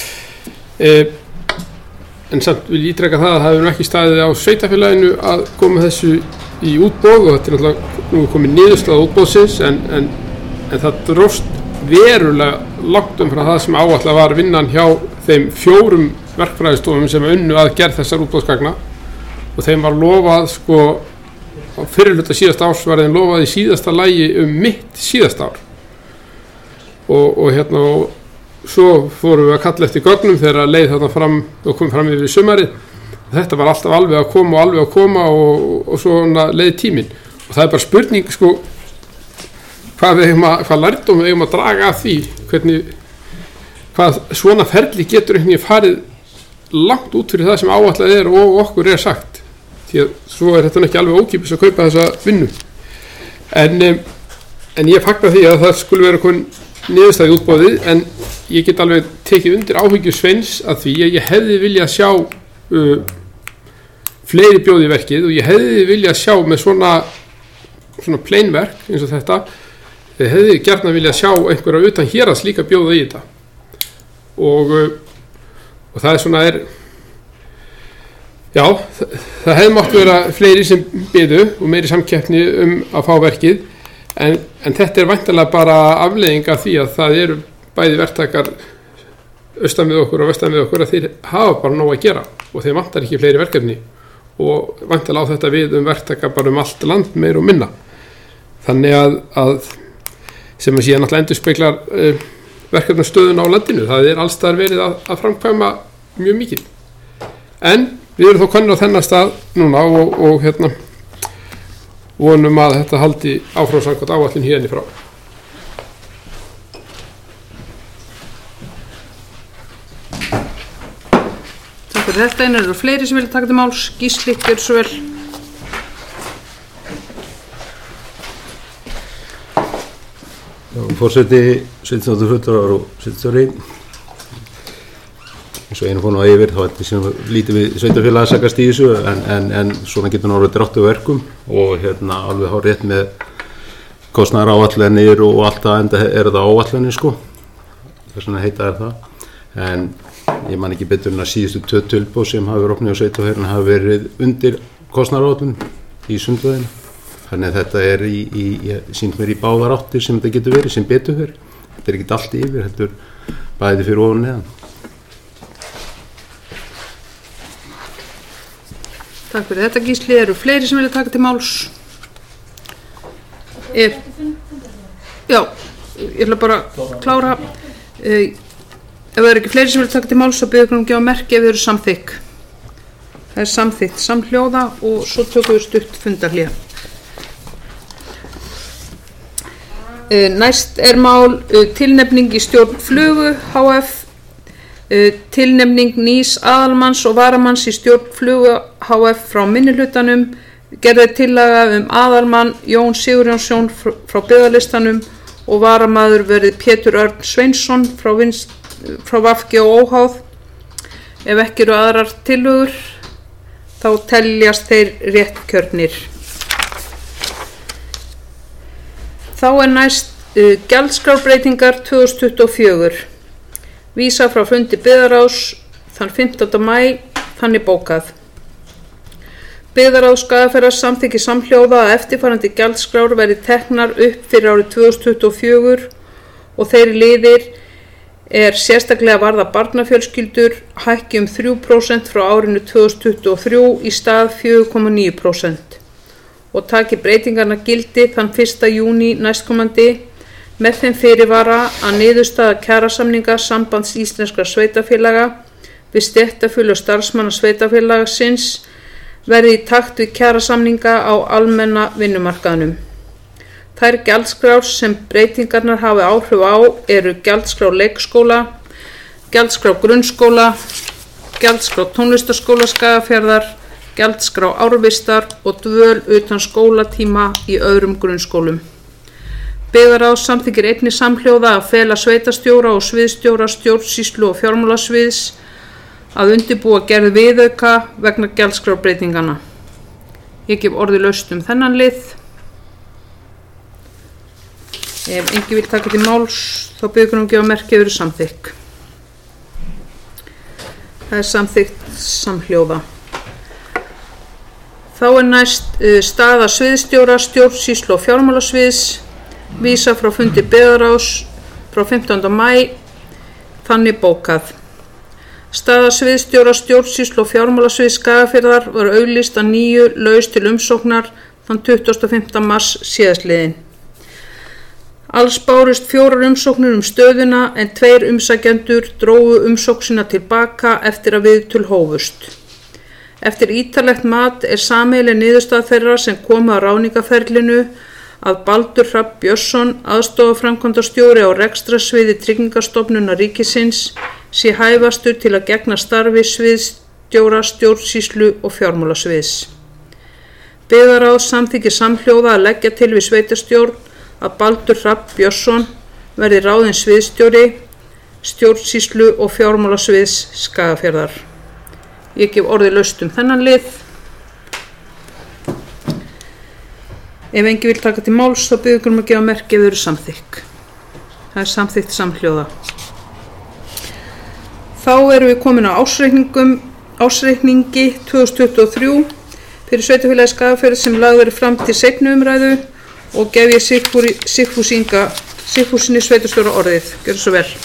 En samt vil ég ítreka það að það hefur ekki staðið á sveitarfélaginu að koma þessu í útboð, og þetta náttúrulega nú komið niðurstaða útboðsins, en það dróst verulega langt frá það sem áætlað var vinnan hjá þeim 4 verkfræðistofum sem unnu að gerð þessar útboðsgagna, og þeim var lofað á fyrri hluta síðasta árs var þeim lofað í síðasta lagi mitt síðasta ár, og svo fórum við að kalla eftir gögnum þegar leið þarna fram og kom fram yfir sumarið. Þetta var alltaf alveg að koma og svona leið tíminn, og það bara spurning hvað lærdóm við eigum að draga af því, hvað svona ferli getur einhvern veginn farið langt út fyrir það sem áætlað og okkur sagt, því að svo þetta ekki alveg ókeypis að kaupa þessa vinnu. En ég fagna því að það skulle vera niðurstaða í útboðið, en ég get alveg tekið undir áhyggjur Sveins að því að ég hefði viljað sjá fleiri bjóði verkið, og ég hefði viljað sjá með svona pleinverk eins og þetta hefði gjarnan viljað sjá einhverja utan héraðs líka bjóða í þetta og það er svona já, það hefði mátt vera fleiri sem biðu og meiri samkeppni að fá verkið en þetta væntanlega bara afleiðing af því að það eru bæði verktakar austan við okkur og vestan við okkur að þeir hafa bara nóg að gera og þeir vantar ekki fleiri verkefni og væntanlega á þetta við verktaka bara allt land meir og minna þannig að sem að síðan náttúrulega endurspeglar verkefnastöðun á landinu, það alls þar verið að framkvæma mjög mikið en við erum þó konur á þennan stað núna og vonum að þetta haldi áfram samkvæmt áætlun hérni frá. Takk fyrir þetta, en eru fleiri sem vilja taka til máls? Gísli, gjörðu svo vel. Forseti, sveitarstjórnarfulltrúar og sveitarstjóri eins og einu fór nú yfir þá lítið við sveitarfélag að sakast í þessu en svona getur náttúrulega dráttu verkum og alveg hár rétt með kostnaðaráætlanir og allt það enda það áætlanir sko þess vegna heita það en ég man ekki betur en að síðustu 2 tilboð sem hafa verið opnið á sveitarfélaginu hafa verið undir kostnaðaráætlun í Sundlauginni þannig að þetta sýnt mér í báðar áttir sem þetta getur verið sem betur verið þetta ekki allt yfir, heldur bæði fyrir ofan neðan. Takk fyrir þetta Gísli, eru fleiri sem vilja taka til máls? Já, ég ætla bara að klára ef það eru ekki fleiri sem vilja taka til máls þá byrjum við að gefa merki ef þau eru samþykk það samþykkt samhljóða og svo tökum við stutt fundarhlé. Næst mál tilnefning í stjórn Flugu HF tilnefning nýs aðalmanns og varamanns í stjórn Flugu HF frá minnihlutanum gerði tillaga aðalmann Jón Sigurjónsson frá byggðarlistanum og varamaður verið Pétur Örn Sveinsson frá VG og óháð ef ekki eru aðrar tillögur þá teljast þeir réttkjörnir. Þá næst gjaldskrárbreytingar 2024. Vísa frá fundi byggðarráðs þann 15. maí, þannig bókað. Byggðarráð Skagafjarðar samþykki samhljóða að eftirfarandi gjaldskrár verði teknar upp fyrir árið 2024 og þeir liðir sérstaklega varða barnafjölskyldur hækki 3% frá árinu 2023 í stað 4,9%. og taki breytingarnar gildi þann 1. júní næstkomandi með þeim fyrirvara að niðurstaða kjarasamninga Sambands íslenskra sveitarfélaga við stéttarfélög starfsmanna sveitarfélagsins verði í takt við kjarasamninga á almenna vinnumarkaðnum. Þær gjaldskrár sem breytingarnar hafi áhrif á eru gjaldskrá leikskóla, gjaldskrá grunnskóla, gjaldskrá tónlistarskóla Skagafjarðar, gjaldskrá árvistar og dvöl utan skólatíma í öðrum grunnskólum. Byggðarráð samþykkir einnig samhljóða að fela sveitarstjóra og sviðsstjóra stjórnsýslu og fjármálasviðs að undirbúa gerð viðauka vegna gjaldskrárbreytingana. Ég gef orði laust þennan lið. Ef enginn vill taka til máls þá byggur að gefa merki yfir samþykk. Það samþykkt samhljóða. Þá næst staða sviðsstjóra, stjórnsýslu og fjármálasviðs, vísa frá fundi byggðarráðs frá 15. maí, þannig bókað. Staða sviðsstjóra, stjórnsýslu og fjármálasviðs Skagafjarðar var auglýst að nýju laus til umsóknar þann 25. mars síðastliðinn. Alls bárust 4 umsóknir stöðuna en 2 umsækjendur drógu umsókn sína tilbaka eftir að viðtöl hófust. Eftir ítarlegt mat sameiginleg niðurstaða þeirra sem komu að ráðningarferlinu að Baldur Hrafn Björnsson, aðstofaframkvæmdastjóri á rekstrarsviði Tryggingastofnunar ríkisins, sé hæfastur til að gegna starfi sviðsstjóra, stjórnsýslu og fjármálasviðs. Byggðarráð samþykkir samhljóða að leggja til við sveitarstjórn að Baldur Hrafn Björnsson verði ráðinn sviðsstjóri, stjórnsýslu og fjármálasviðs Skagafjarðar. Ég gef orði laust þennan lið. Ef engi vil taka til máls þá biður ykkur að gefa merki ef þau eru samþykk. Það samþykkt samhljóða. Þá erum við komin á ásreikningi 2023 fyrir Sveitarfélagið Skagafjörð sem lagður fram til seinni umræðu og gef ég Sigfúsinni sveitarstjóra orðið. Gjörðu svo vel.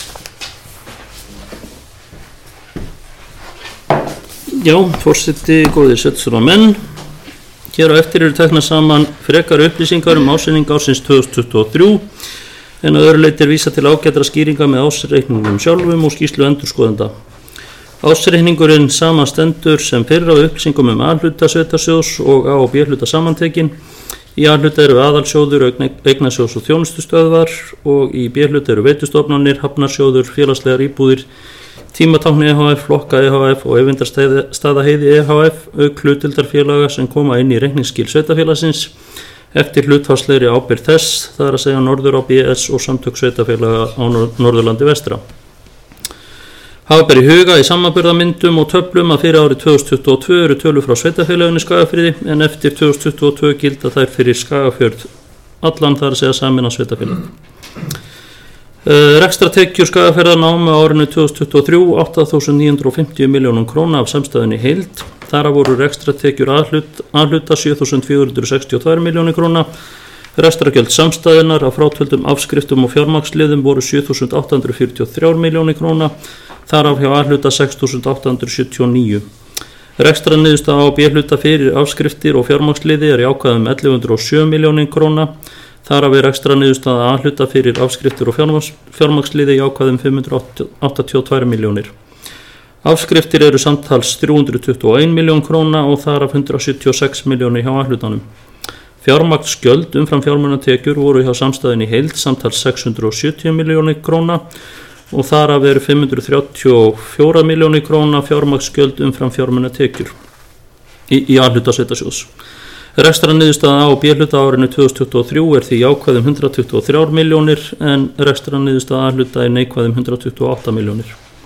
Já, forseti, góðir sveitarstjórar menn. Hér á eftir eru teknar saman frekari upplýsingar ásreikning ársins 2023 en að öðru leyti vísað til ágætra skýringa með ásreikningum sjálfum og skýrslu endurskoðenda. Ásreikningurinn samanstendur sem fyrr á upplýsingum A-hluta sveitarsjóðs og A- og B-hluta samantekin. Í A-hluta eru aðalsjóður, eignasjóðs og þjónustustöðvar og í B-hluta eru veitustofnanir, hafnarsjóður, félagslegar íbúðir, Tímatákn EHF, Flokka EHF og Eyvindarstaðaheiði EHF auk hlutdeildarfélaga sem koma inn í reikningsskil sveitafélagsins eftir hlutfallslegri ábyrgð þess, það er að segja Norður á BS og samtök sveitafélaga á Norðurlandi vestra. Hafa ber í huga í samanburðarmyndum og töflum að fyrir árið 2022 eru tölur frá sveitafélaginu Skagafirði en eftir 2022 gilda þær fyrir Skagafjörð allan, það er að segja sameina sveitafélag. Rekstratekjur Skagafjarðar námu á árinu 2023 8.950 milljónum króna af samstæðunni heild. Þar voru rekstratekjur A-hluta 7.462 milljónir króna. Rekstragjöld samstæðunar af frátöldum afskriftum og fjármagnsliðum voru 7.843 milljónir króna. Þar af hjá A-hluta 6.879. Rekstraniðurstaða á B-hluta fyrir afskriftir og fjármagnsliði er jákvæð 1107 milljónir króna. Þar af ekstra niðurstaða A-hluta fyrir afskriftir og fjármagnsliði jákvæð 582 milljónir. Afskriftir eru samtals 321 miljón króna og þar af 176 milljónir hjá A-hlutanum. Fjármagnsgjöld umfram fjármunatekjur voru hjá samstæðinni heild samtals 670 milljónir króna og þar af eru 534 milljónir króna fjármagnsgjöld umfram fjármunatekjur í A-hluta sveitarsjóðs. Rekstraniðurstaða A- og B-hluta árinu 2023 er því jákvæð 123 milljónir en rekstraniðurstaða A-hluta er neikvæð 128 milljónir.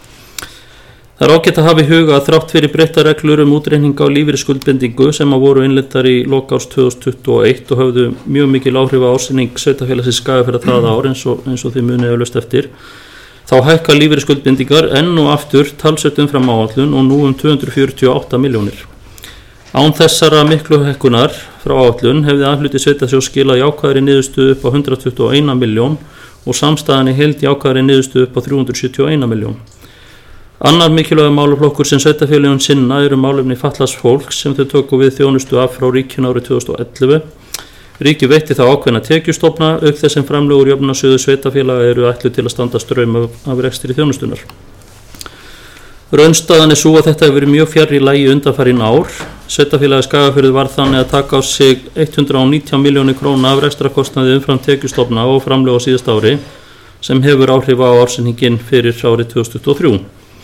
Það er ágætt að hafa í huga að þrátt fyrir breyttar reglur útreikninga á lífeyrisskuldbindingu sem voru innleiddar í lok árs 2021 og höfðu mjög mikil áhrif á ársreikning sveitafélagsins Skagafjarðar það ár eins og þið munið eflaust eftir. Þá hækka lífeyrisskuldbindingar enn og aftur talsvert umfram áætlun og nú 248 milljónir. Án þessara miklu hækkunar frá áætlun hefði A-hluti sveitarsjóðs skilað jákvæðri niðurstöðu upp á 121 miljón og samstæðan í heild jákvæðri niðurstöðu upp á 371 miljón. Annar mikilvægur málaflokkur sem sveitafélögin sinna eru málefni fatlaðs fólks sem þau tóku við þjónustu af frá ríkinu árið 2011. Ríkið veitti þá ákveðna tekjustofna auk þess sem framlög úr jöfnunarsjóði sveitafélaga eru ætluð til að standa straum af rekstri þjónustunnar. Raunstaðan er svo að þetta hefur verið mjög fjarri lagi undanfarin ár. Sveitafélagið Skagafjörður var þannig að taka á sig 119 milljónir króna af rekstrakostnaði umfram tekjustofna og framlög á síðasta ári sem hefur áhrif á ársreikninginn fyrir árið 2023.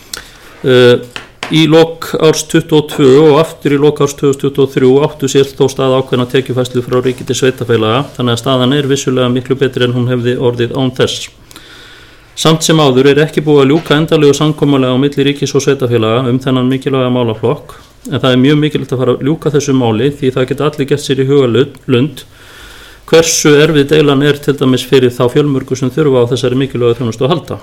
Í lok árs 2022 og aftur í lok árs 2023 áttu sér þó stað ákveðna tekjufærslu frá ríki til sveitafélaga þannig að staðan er vissulega miklu betri en hún hefði orðið án þess. Samt sem áður er ekki búið að ljúka endanlegu samkomulag á milli ríkis og sveitafélaga þennan mikilvæga málaflokk en það er mjög mikilvægt að fara að ljúka þessu máli því það geta allir gert sér í hugarlund hversu erfið deilan er til dæmis fyrir þá fjölmörgu sem þurfa á þessari mikilvægu þjónustu að halda.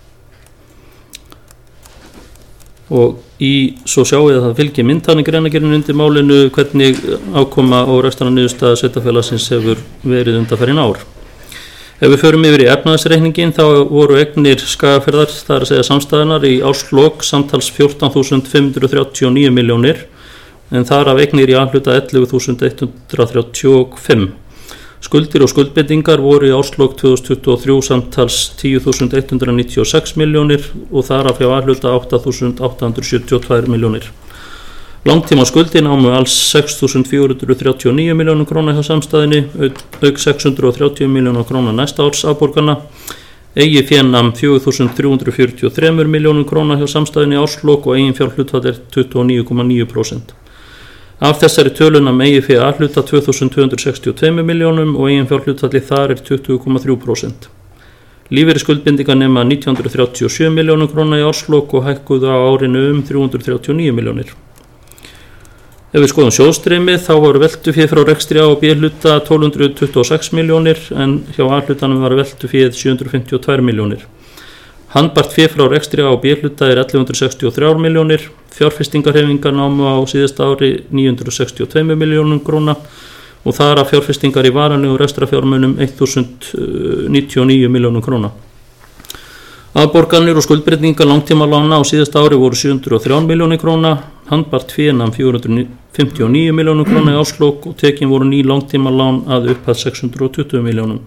Og svo sjáum við að það fylgir myndtækni greinargerðin undir málinu hvernig ákoma og rekstrarniðurstaða sveitafélagsins hefur verið undanfarin ár. Ef við förum yfir í efnahagsreikningin þá voru eignir Skagafjarðar, það er að segja samstæðunar, í árslok samtals 14.539 milljónir en þar af eignir í A-hluta 11.135. Skuldir og skuldbindingar voru í árslok 2023 samtals 10.196 milljónir og þar af hjá A-hluta 8.872 milljónir. Langtíma skuldir námu alls 6.439 milljónum króna hjá samstæðinni, auk 630 milljónum króna næsta árs afborgana. Eigið fé nam 4.343 milljónum króna hjá samstæðinni árslok og eigin fjárhlutfall er 29,9%. Af þessari tölu nam eigið fé A-hluta 2.262 milljónum og eigin fjárhlutfalli þar er 20,3%. Lífeyrisskuldbindingar nema 937 milljónum króna í árslok og hækkuðu á árinu 339 milljónir. Ef við skoðum sjóðstreymið þá var veltufé frá rekstri A og B hluta 1226 milljónir en hjá A hlutanum var veltuféð 752 milljónir. Handbært fé frá rekstri A og B hluta 1163 milljónir, fjárfestingarhefingar námu á síðasta ári 962 milljónum króna og þar af fjárfestingar í varanlegum rekstrarfjármunum 1099 milljónum króna. Afborganir og skuldbreytingar langtímalána á síðasta ári voru 703 milljónir króna, handbært fé nam 459 milljónum króna í árslok og tekin voru ný langtímalán að upphæð 620 milljónum.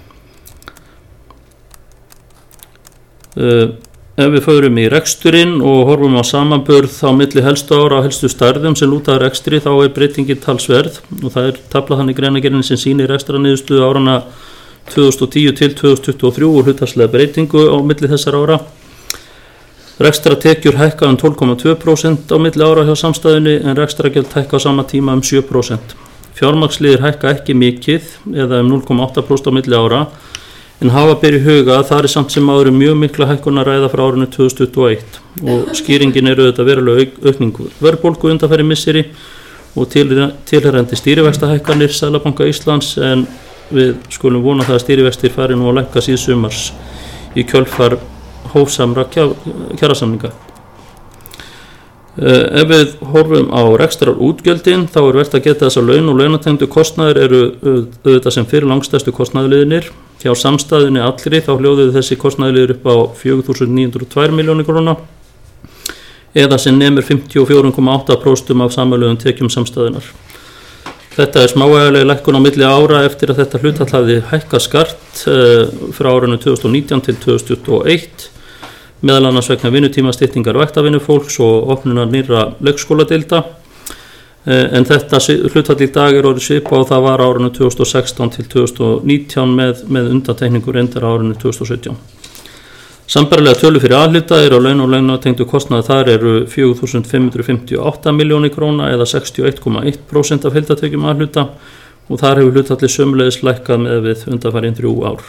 Ef við förum í reksturinn og horfum á samanburð á milli helstu ára og helstu stærðum sem lúta að rekstri þá breytingin talsverð og það tafla þannig greinargerðin sem sýnir rekstrarniðurstöðu árana 2010 til 2023 og hlutfallslega breytingu á milli þessara ára. Rekstrartekjur hækka 12,2% á milli ára hjá samstæðunni en rekstrargjöld hækka á sama tíma 7%. Fjármagnsliðir hækka ekki mikið eða 0,8% á milli ára en hafa ber í huga að það samt sem áður mjög mikla hækkun að ræða frá árinu 2021 og skýringin auðvitað verulega aukningu verðbólgu undanfarin misseri og tilheyrandi stýrivextahækkanir Seðlabanka Íslands en við skulum vona það að stýrivextir fari nú að lækka síðsumars í kjölfar hófsamra kjarasamninga. Ef við horfum á rekstrarútgjöldin þá vert að geta þess að laun og launatengdu kostnaðir eru auðvitað sem fyrir langstærstu kostnaðarliðirnir. Hjá samstæðunni allri þá hljóðuðu þessi kostnaðarliðir upp á 4.902 milljónir króna eða sem nemur 54,8% af samanlögðum tekjum samstæðunar. Þetta smávægileg lækkun á milli ára eftir að þetta hlutfall hafði hækkað skart frá árinu 2019 til 2021 meðal annars vegna vinnutímastyttingar vaktavinnufólks og opnunar nýrra leikskóladeilda en þetta hlutfall í dag orðið svipað og það var árinu 2016 til 2019 með undantekningu reyndar árinu 2017. Sambærilega tölu fyrir A-hluta á laun og launatengdu kostnaði þar eru 4.558 milljónir króna eða 61,1% af heildartekjum A-hluta og þar hefur hlutfallið sömuleiðis lækkað með við undanfarin 3 ár.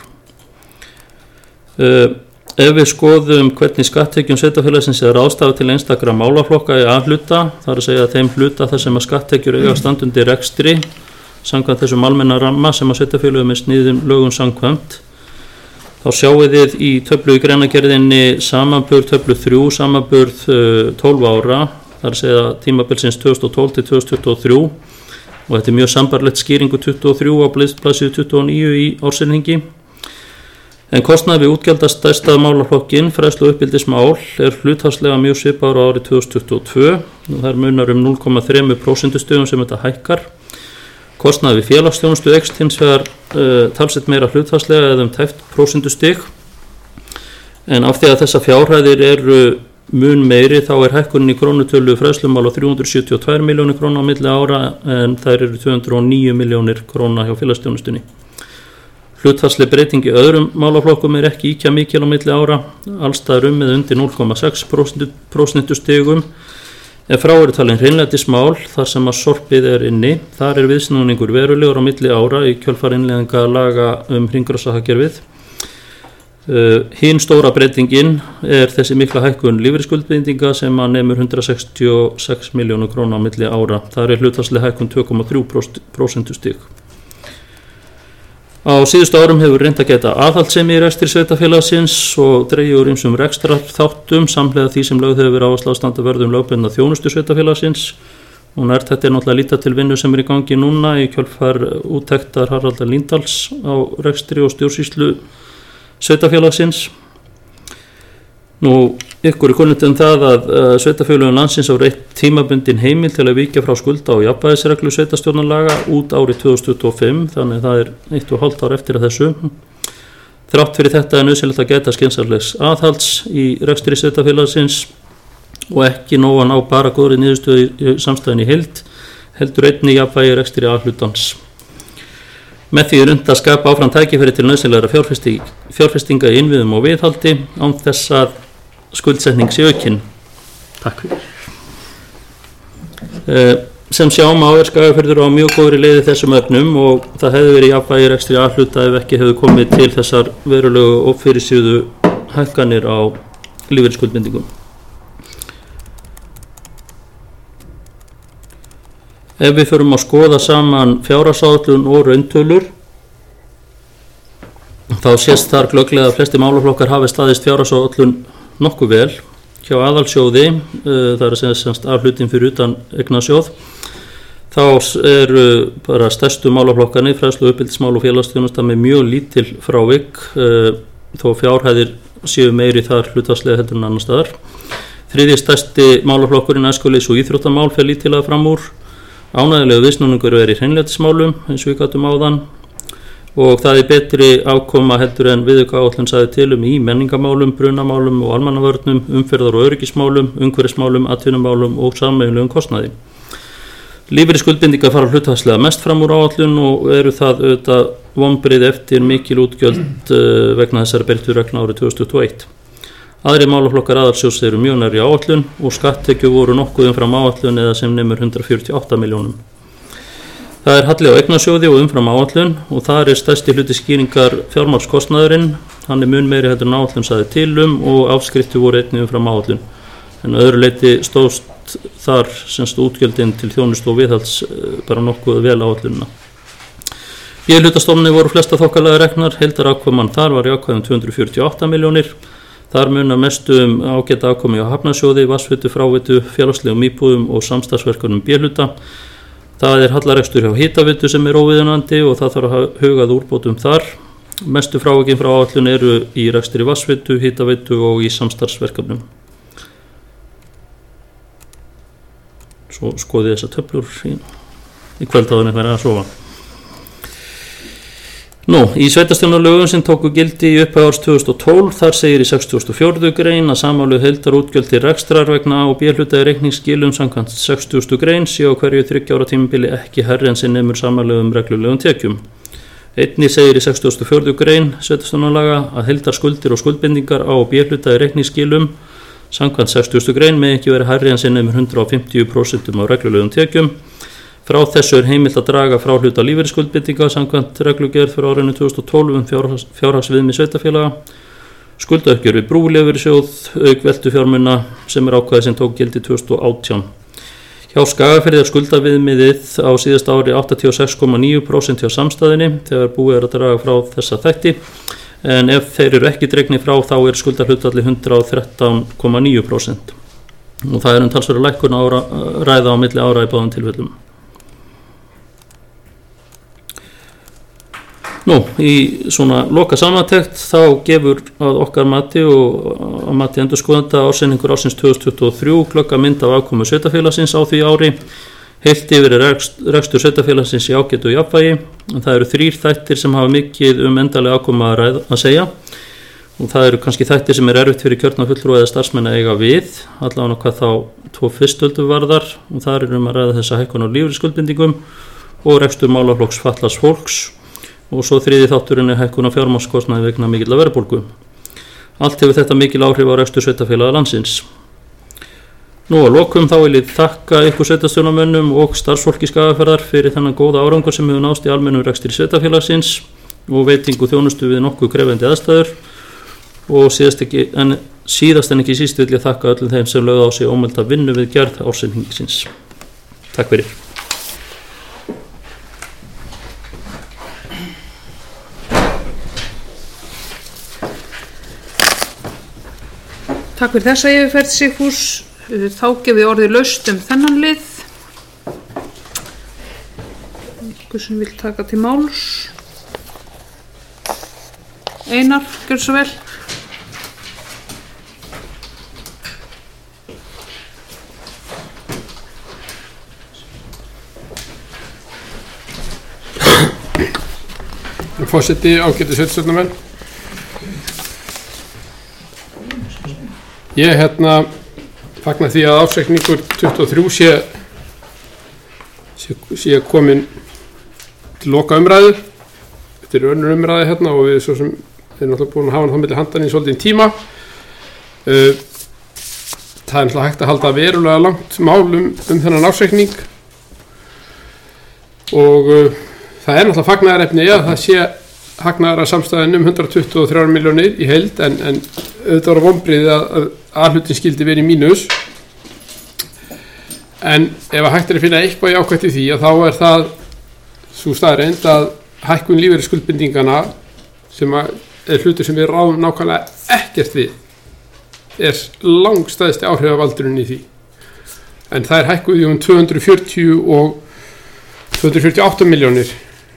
Ef við skoðum hvernig skatttekjum sveitarfélagsins ráðstafað til einstakra málaflokka í A-hluta, þar að segja þeim hluta þar sem að skatttekjur eiga standundi rekstri, samkvæmt þessum almenna ramma sem að sveitarfélögum sniðum lögum samkvæmt, þá sjáum við í töflu í greinargerðinni samanburð töflu 3, samanburð 12 ára, þar að segja tímabilsins 2012 til 2023 og þetta mjög sambarlegt skýringu 23 á blaðsíðu 29 í ársreikningi. En kostnaður við útgjaldastærsta málaflokkin, fræðslu og uppbyldismál, hlutfallslega mjög svipaður á árið 2022 og það munar 0,3% sem þetta hækkar. Kostnaður við félagsþjónustu eykst hins vegar talsvert meira hlutfallslega eða tæpt prósentustig en af því að þessa fjárhæðir eru mun meiri þá hækkunin í krónutölu fræðslumál á 372 milljónir króna á milli ára en þær eru 209 milljónir króna hjá félagsþjónustunni. Hlutfallsleg breyting í öðrum málaflokkum ekki ýkja mikil á milli ára, allstaðar með undir 0,6% stigum. Ef frá eru talin hreinlætismál þar sem að sorpið inni, þar viðsnúningur verulegur á milli ára í kjölfar innleiðinga laga hringrásarhagkerfið. Hin stóra breytingin þessi mikla hækkun lífeyrisskuldbindinga sem að nemur 166 milljónir króna á milli ára. Þar hlutfallsleg hækkun 2,3% stig. Á síðustu árum hefur reynt að geta aðhaldssemi í rekstri sveitarfélagsins og dregið úr ýmsum rekstrarþáttum samhliða því sem lögð hefur verið áhersla á standa vörð lögbundna þjónustu sveitarfélagsins og nært þetta náttúrulega líta til vinnu sem í gangi núna í kjölfar úttektar Haraldar Líndals á rekstri og stjórnsýslu sveitarfélagsins. Ykkur kunnugt það að sveitarfélögum landsins á reitt tímabundin heimild til að víkja frá skulda og jafnvægisreglu sveitarstjórnarlaga út árið 2025, þannig það 1,5 ár eftir að þessu. Þrátt fyrir þetta nauðsynlegt að gæta skynsamlegs aðhalds í rekstri sveitarfélagsins og ekki nóg að ná bara góðri niðurstöðu í samstæðunni í heild, heldur einnig jafnvægi rekstri A-hlutans. Með því unnt að skapa áfram tækifæri til nauðsynlegra fjárfestinga í innviðum og viðhaldi án þess að skuldsetning sé aukin. Takk fyrir. Sem sjáum á Skagafjörður á mjög góðri leið í þessum efnum og það hefði verið jafnvægi rekstri A-hluta ef ekki hefði komið til þessar verulegu og fyrirsíðu hækkanir á lífeyrisskuldbindingum. Ef við förum að skoða saman fjárhagsáætlun og rauntölur þá sést þar glögglega að flestir málaflokkar hafi staðist fjárhagsáætlun nokkuð vel. Hjá aðalsjóði, það er að segja semst afhlutin fyrir utan eignasjóð, þá eru bara stærstu málaflokkarnir, fræðslu, uppeldismál og félagsþjónusta með mjög lítil frávik, þó fjárhæðir séu meiri þar hlutfallslega heldur en annar staðar. Þriðji stærsti málaflokkurinn æskulýðs- og íþróttamál fer lítillega fram úr. Ánægjulegur viðsnúningur er í hreinlætismálum, eins og við gátum áðan, og það er betri afkoma heldur en viðaukaáætlun sagði til í menningamálum, brunamálum og almannavörnum, umferðar- og öryggismálum, umhverfismálum, atvinnumálum og sameiginlegum kostnaði. Lífeyrisskuldbindingar fara hlutfallslega mest fram úr áætlun og eru það auðvitað vonbrigði eftir mikil útgjöld vegna þessara breyttu reglna árið 2021. Aðrir málaflokkar aðalsjóðs eru mjög nærri áætlun og skatttekjur voru nokkuð umfram áætlun eða sem nemur 148 milljónum. Það er halli á eignasjóði og umfram áætlun og þar er stærsti hluti skýringar fjármagnskostnaðurinn. Hann er mun meiri heldur en áætlun sagði til og afskriftir voru einnig umfram áætlun. En að öðru leyti stóðst þar semst útgjöldin til þjónustu og viðhalds bara nokkuð vel áætlunina. B-hlutastofnunir voru flesta þokkalega reknar, heildarafkoman þar var jákvæð 248 milljónir. Þar munar mestu ágæta afkomi á hafnarsjóði, vatnsveitu, fráveitu, félagslegum íbúðum og samstarfsverkefnum B-hluta. Það er hallarekstur hjá hitaveitu sem er óviðunandi og það þarf að hugað úrbótum þar. Mestu frávikin frá áætlun eru í rekstri vatnsveitu, hitaveitu og í samstarfsverkefnum. Svo skoði þessa töflur í kvöld áður en það er að sofa. Í sveitarstjórnarlögum sem tóku gildi í upphaf árs 2012, þar segir í 64. grein að samanlögð heildarútgjöld til rekstrar vegna A- og B-hluta í reikningsskilum samkvæmt 60. grein séu á hverju 3 ára tímabili ekki hærri en sem nemur samanlögðum reglulegum tekjum. Einnig segir í 64. grein sveitarstjórnarlaga að heildarskuldir og skuldbindingar A- og B-hluta í reikningsskilum samkvæmt 60. grein með ekki verið hærri en sem nemur 150% á reglulegum tekjum. Frá þessu er heimilt að draga frá hluta lífeyrisskuldbindinga samkvæmt reglugerð fyrir árinu 2012 fjárhagsviðmið sveitarfélaga, skuldauppgjör við brúlífeyrissjóð, auk veltufjármuna sem er ákvæði sem tók gildi 2018. Hjá Skagafirði er skuldaviðmiðið á síðasta ári 86,9% hjá samstæðinni þegar búið er að draga frá þessa þætti, en ef þeir eru ekki dregnir frá þá er skuldahlutfalli 113,9% og það er talsverða lækkun ræða á milli ára í báðum tilfellum. Í svona loka samantekt þá gefur að okkar mati og að mati endurskoðenda ársreikningur ársins 2023 glögga mynd af afkomu sveitarfélagsins á því ári. Heilt yfir er rekstur sveitarfélagsins í ágætu og jafnvægi, en það eru 3 þættir sem hafa mikið endanlega afkomu að segja og það eru kannski þættir sem er erfitt fyrir kjörna fulltrúa eða starfsmenn að eiga við, allavega hvað þá 2 fyrstöldu varðar og þar er að ræða þessa hækkun á lífeyrisskuldbindingum og rekstur málaflokks fatlaðs fólks. Og svo þriði þátturinn er hækkun á fjármagnskostnaði vegna mikilla verðbólgu. Allt hefur þetta mikil áhrif á rekstur sveitarfélaga landsins. Að lokum þá vil ég þakka ykkur sveitarstjórnarmönnum og starfsfólki Skagafjarðar fyrir þennan góða árangur sem hefur náðst í almennum rekstri sveitarfélagsins og veitingu þjónustu við nokkuð krefjandi aðstæður og síðast en ekki síst vil ég þakka öllum þeim sem lögðu á sig ómælda vinnu við gerð ársreikningsins. Takk fyrir. Takk fyrir þessa yfirferð Sigfús. Þá gef ég orðið laust þennan lið. Einhver sem vil taka til máls. Einar, gjörðu svo vel. Forseti, ágætu sveitarstjórnarmenn. Ég fagna því að ársreikningur 23 sé komin til loka umræðu. Þetta er önnur umræði og við svo sem erum náttúrulega búin að hafa hann milli handan í svolítinn tíma. Það er náttúrulega hægt að halda verulega langt málum þennan ársreikning og það er náttúrulega fagnaðarefni að það sé hagnaðar að samstæðin 123 milljónir í heild en auðvitað var vonbrigði að A-hlutin skildi verið í mínus En ef að hægt að finna eitthvað jákvætt í því að þá það svo staðreynd að hækkun lífeyrisskuldbindingana sem er hlutur sem við ráðum nákvæmlega ekkert við langstæðsti áhrifavaldurinn í því. En það hækkuð um 248 milljónir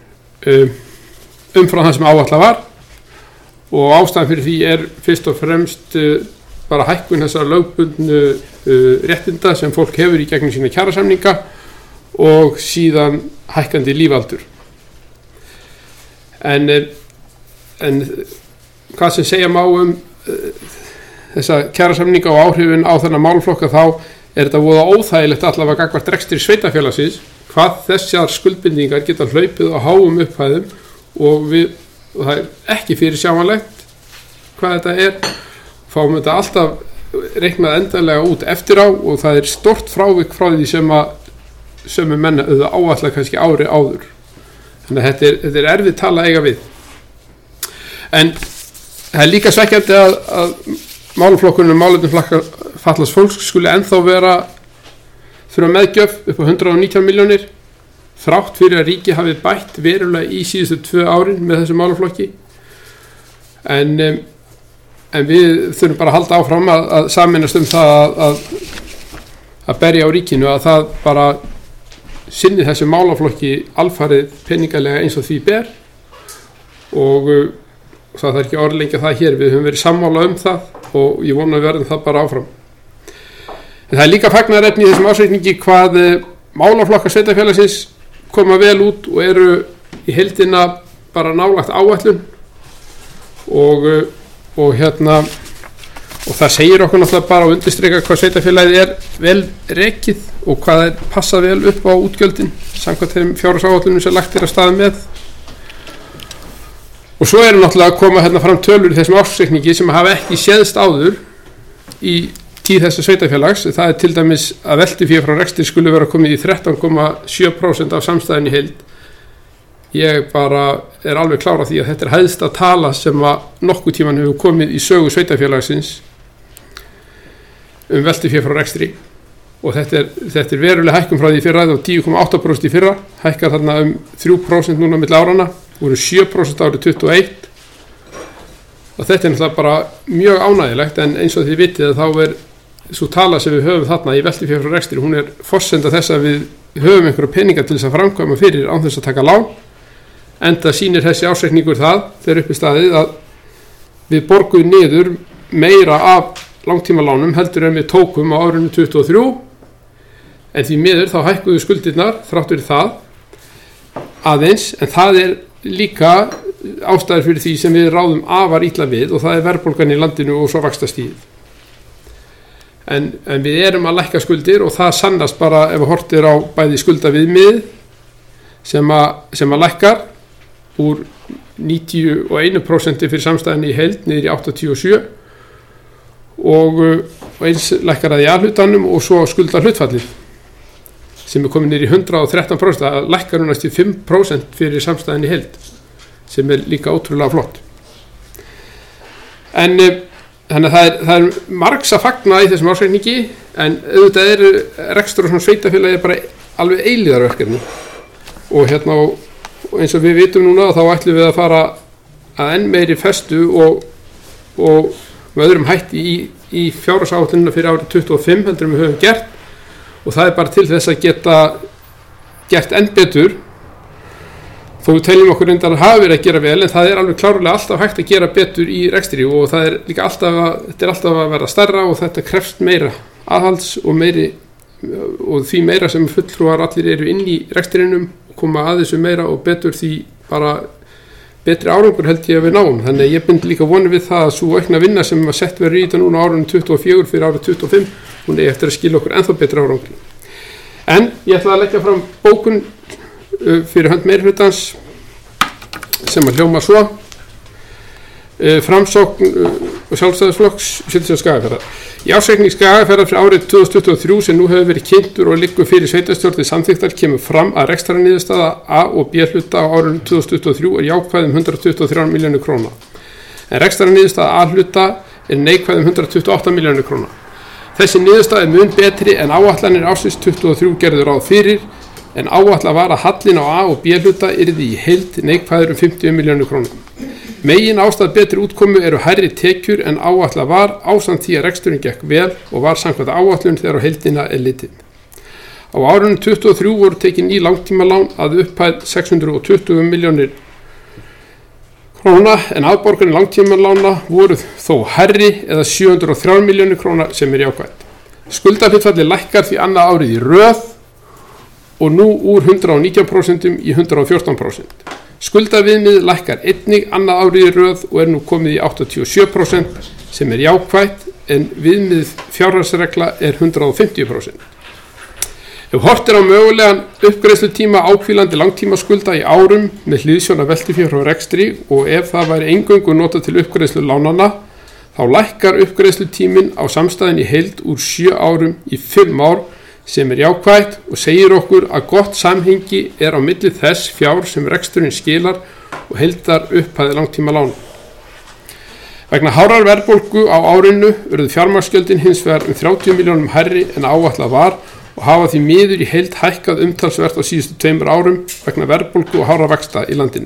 umfram það sem áætlað var og ástæðan fyrir því fyrst og fremst bara hækkun þessar lögbundnu réttinda sem fólk hefur í gegnum sína kjarasamninga og síðan hækkandi lífaldur. En hvað sem segja má þessa kjarasamninga og áhrifin á þennan málaflokka þá þetta voða óþægilegt allavega gagnvart rekstri sveitarfélagsins hvað þessar skuldbindingar geta hlaupið á háum upphæðum og það ekki fyrirsjáanlegt hvað þetta fáum þetta alltaf reiknað endanlega út eftir á og það stort frávik frá því sem að sömu menn áætla kannski ári áður. Þannig að þetta erfið tala að eiga við. En það líka svekkjandi að málaflokkurinn málefnum fatlaðs fólks skuli ennþá þurfa meðgjöf upp á 119 milljónir þrátt fyrir að ríki hafi bætt verulega í síðustu 2 árin með þessu málaflokki. En við þurfum bara að halda áfram að sameinast það að berja á ríkinu að það bara sinni þessu málaflokki alfarið peningalega eins og því ber og það ekki orðlengja það hér. Við höfum verið sammála það og ég vona að verðum það bara áfram. En það líka fagnaðarefni í þessum ársreikningi hvað málaflokkar sveitarfélagsins koma vel út og eru í heildina bara nálægt áætlun og það segir okkur náttúrulega bara að undirstrika hvað sveitarfélagið vel rekið og hvað passa vel upp á útgjöldin samkvæmt þeim fjárhagsáætlunum sem lagt af stað með. Og svo náttúrulega að koma fram tölur í þessum ársreikningi sem hafa ekki séðst áður í tíð þessa sveitarfélags. Það til dæmis að veltufé frá rekstri skuli vera komið í 13,7% af samstæðin í heild. Ég bara alveg klára því að þetta hæðsta tala sem að nokkuð tíman hefur komið í sögu sveitarfélagsins veltufé frá rekstri og þetta verulega hækkun frá því fyrra og 10,8% í fyrra, hækkar þarna 3% núna milli árana, voru 7% árið 21 og þetta náttúrulega bara mjög ánægilegt en eins og þið vitið að þá svo tala sem við höfum þarna í veltufé frá rekstri, hún forsenda þess að við höfum einhverja peninga til þess að framkvæma fyrir án þess að taka lán. Enda sýnir þessi ársreikningur það þegar upp í staðið að við borguðum niður meira af langtímalánum heldur en við tókum á árinu 2023 en því miður þá hækkuðu skuldirnar þrátt fyrir það aðeins en það líka ástæður fyrir því sem við ráðum afar illa við og það verðbólgan í landinu og svo vaxtastigið. En við erum að lækka skuldir og það sannast bara ef við horfum á bæði skuldaviðmið sem að lækkar úr 91% fyrir samstæðinni í heild niður í 87% og eins lækkar það í A-hlutanum og svo skulda hlutfallið sem komin niður í 113%, það lækkar næst í 5% fyrir samstæðinni í heild sem líka ótrúlega flott. En þannig að það margs að fagna í þessum ársreikningi en auðvitað rekstur og svona sveitafélagi bara alveg eilíðarverkefni og eins og við vitum núna þá ætlum við að fara að enn meiri festu og með öðrum hætti í fjárhagsáætlunina fyrir árið 25 heldur við höfum gert og það bara til þess að geta gert enn betur þó við teljum okkur reyndar að hafa verið að gera vel en það alveg klárlega alltaf hægt að gera betur í rekstri og það líka alltaf að vera stærra og þetta krefst meira aðhalds og því meira sem fulltrúar allir eru inn í rekstrinum og koma að þessu meira og betur því bara betri árangur held ég að við náum. Þannig að ég bind líka vonir við það að svo aukna vinna sem að sett verið í þetta núna árunum 24 fyrir árið 25 hún eftir að skila okkur ennþá betri árangur. En ég ætla að leggja fram bókun fyrir hönd meirihlutans sem að hljóma svo Framsókn og Sjálfstæðisflokks Suðurlands Skagafjarðar. Í ársreikningi Skagafjarðar fyrir árið 2023 sem nú hefur verið kynntur og liggur fyrir sveitarstjórn samþykktar kemur fram að rekstrarniðurstaða A og B hluta á árinu 2023 jákvæð 123 milljónir króna. En rekstrarniðurstaða A hluta neikvæð 128 milljónir króna. Þessi niðurstaða er mun betri en áætlanir ársins 23 gerðu ráð fyrir, en áætlað var að hallinn á A- og B-hluta yrði í heild neikvæður 50 milljónir króna. Megin ástæða betri útkomu eru hærri tekjur en áætlað var ásamt því að reksturinn gekk vel og var samkvæmt áætlun þegar á heildina er litið. Á árunum 23 voru tekin ný langtímalán að upphæð 620 milljónir króna en afborganir langtímalána voru þó hærri eða 703 milljónir króna sem er jákvætt. Skuldahlutfalli lækkar því annað árið í röð og nú úr 119% í 114%. Skuldaviðmið lækkar einnig annað árið í röð og er nú komið í 87% sem er jákvætt en viðmið fjárhagsregla er 150%. Ef hort er á mögulegan uppgreiðslutíma áhvílandi langtímaskulda í árum með hliðsjón af veltufé frá rekstri og ef það væri eingöngu notað til uppgreiðslu lánanna, þá lækkar uppgreiðslutíminn á samstæðin í heild úr 7 árum í 5 ár sem er jákvætt og segir okkur að gott samhengi er á milli þess fjár sem reksturinn skilar og heildar upphæði langtíma lána. Vegna hárrar verðbólgu á árinu urðu fjármagnsgjöldin hins vegar 30 milljónum hærri en áætlað var og hafa því miður í heild hækkað umtalsvert á síðustu 2 árum vegna verðbólgu og hárra vaxta í landinu.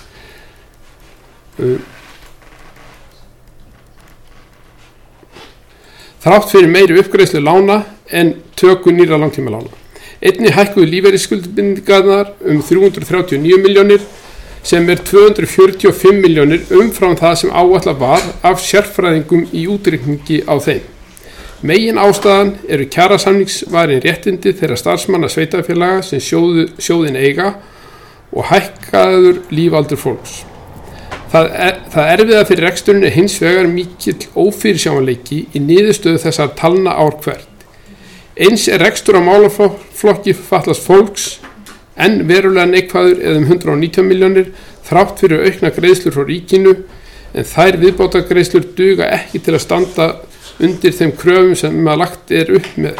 Þrátt fyrir meiri uppgreiðslu lána en töku nýra langtímalána. Einnig hækkuðu lífeyrisskuldbindingarnar 339 milljónir sem er 245 milljónir umfram það sem áætlað var af sérfræðingum í útreikningi á þeim. Megin ástæðan eru kjarasamningsvarin réttindi þeirra starfsmanna sveitarfélaga sem sjóðin eiga og hækkaður lífaldur fólks. Það erfiða fyrir reksturinn er hins vegar mikill ófyrirsjáanleiki í niðurstöðu þessar talna ár hvert. Eins er rekstur á málaflokki fatlaðs fólks en verulega neikvæður eða 119 milljónir þrátt fyrir aukna greiðslur frá ríkinu en þær viðbótargreiðslur duga ekki til að standa undir þeim kröfum sem lagt er upp með.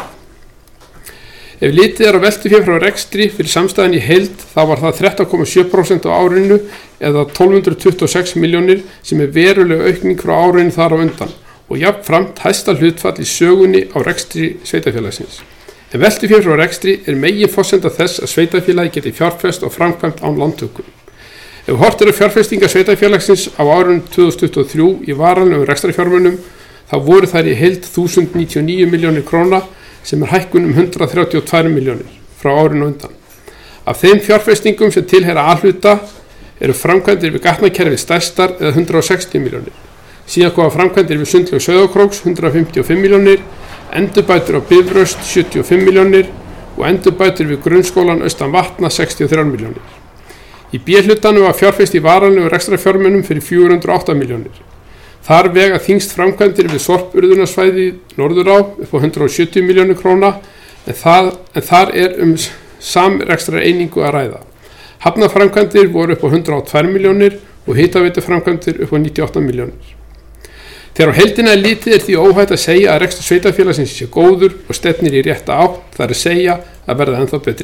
Ef litið er á veltufé frá rekstri fyrir samstæðan í heild þá var það 13,7% á árinu eða 1226 milljónir sem er verulega aukning frá árinu þar á undan og jafnframt hæsta hlutfall í sögunni á rekstri sveitafélagsins. En veltufé frá rekstri er meginforsenda þess að sveitafélagi geti fjárfest og framkvæmt án lántöku. Ef hort er á fjárfestingar sveitafélagsins á árinu 2023 í varanlegum rekstrarfjármunum þá voru þær í heild 1099 milljónir króna sem er hækkun 132 milljónir frá árinu undan. Af þeim fjárfestingum sem tilheyra A-hluta eru framkvæmdir við gatnakerfi stærstar eða 160 milljónir. Síðan koma framkvæmdir við sundlaug Sauðárkróks 155 milljónir, endurbætur á Bifröst 75 milljónir og endurbætur við grunnskólan austan Vatna 63 milljónir. Í B-hlutanum var fjárfest í varanlegu rekstrarfjármunum fyrir 408 milljónir. Þar vega þyngst framkvæmdir við sorpurðunarsvæði Norðurá upp á 170 milljónir króna en þar er samrekstrar einingu að ræða. Hafnarframkvæmdir voru upp á 102 milljónir og hitaveituframkvæmdir upp á 98 milljónir. Þegar á heildina er litið er því óhætt að segja að rekstur sveitarfélagsins sé góður og stefnir í rétta átt, það er að segja að verða ennþá betri.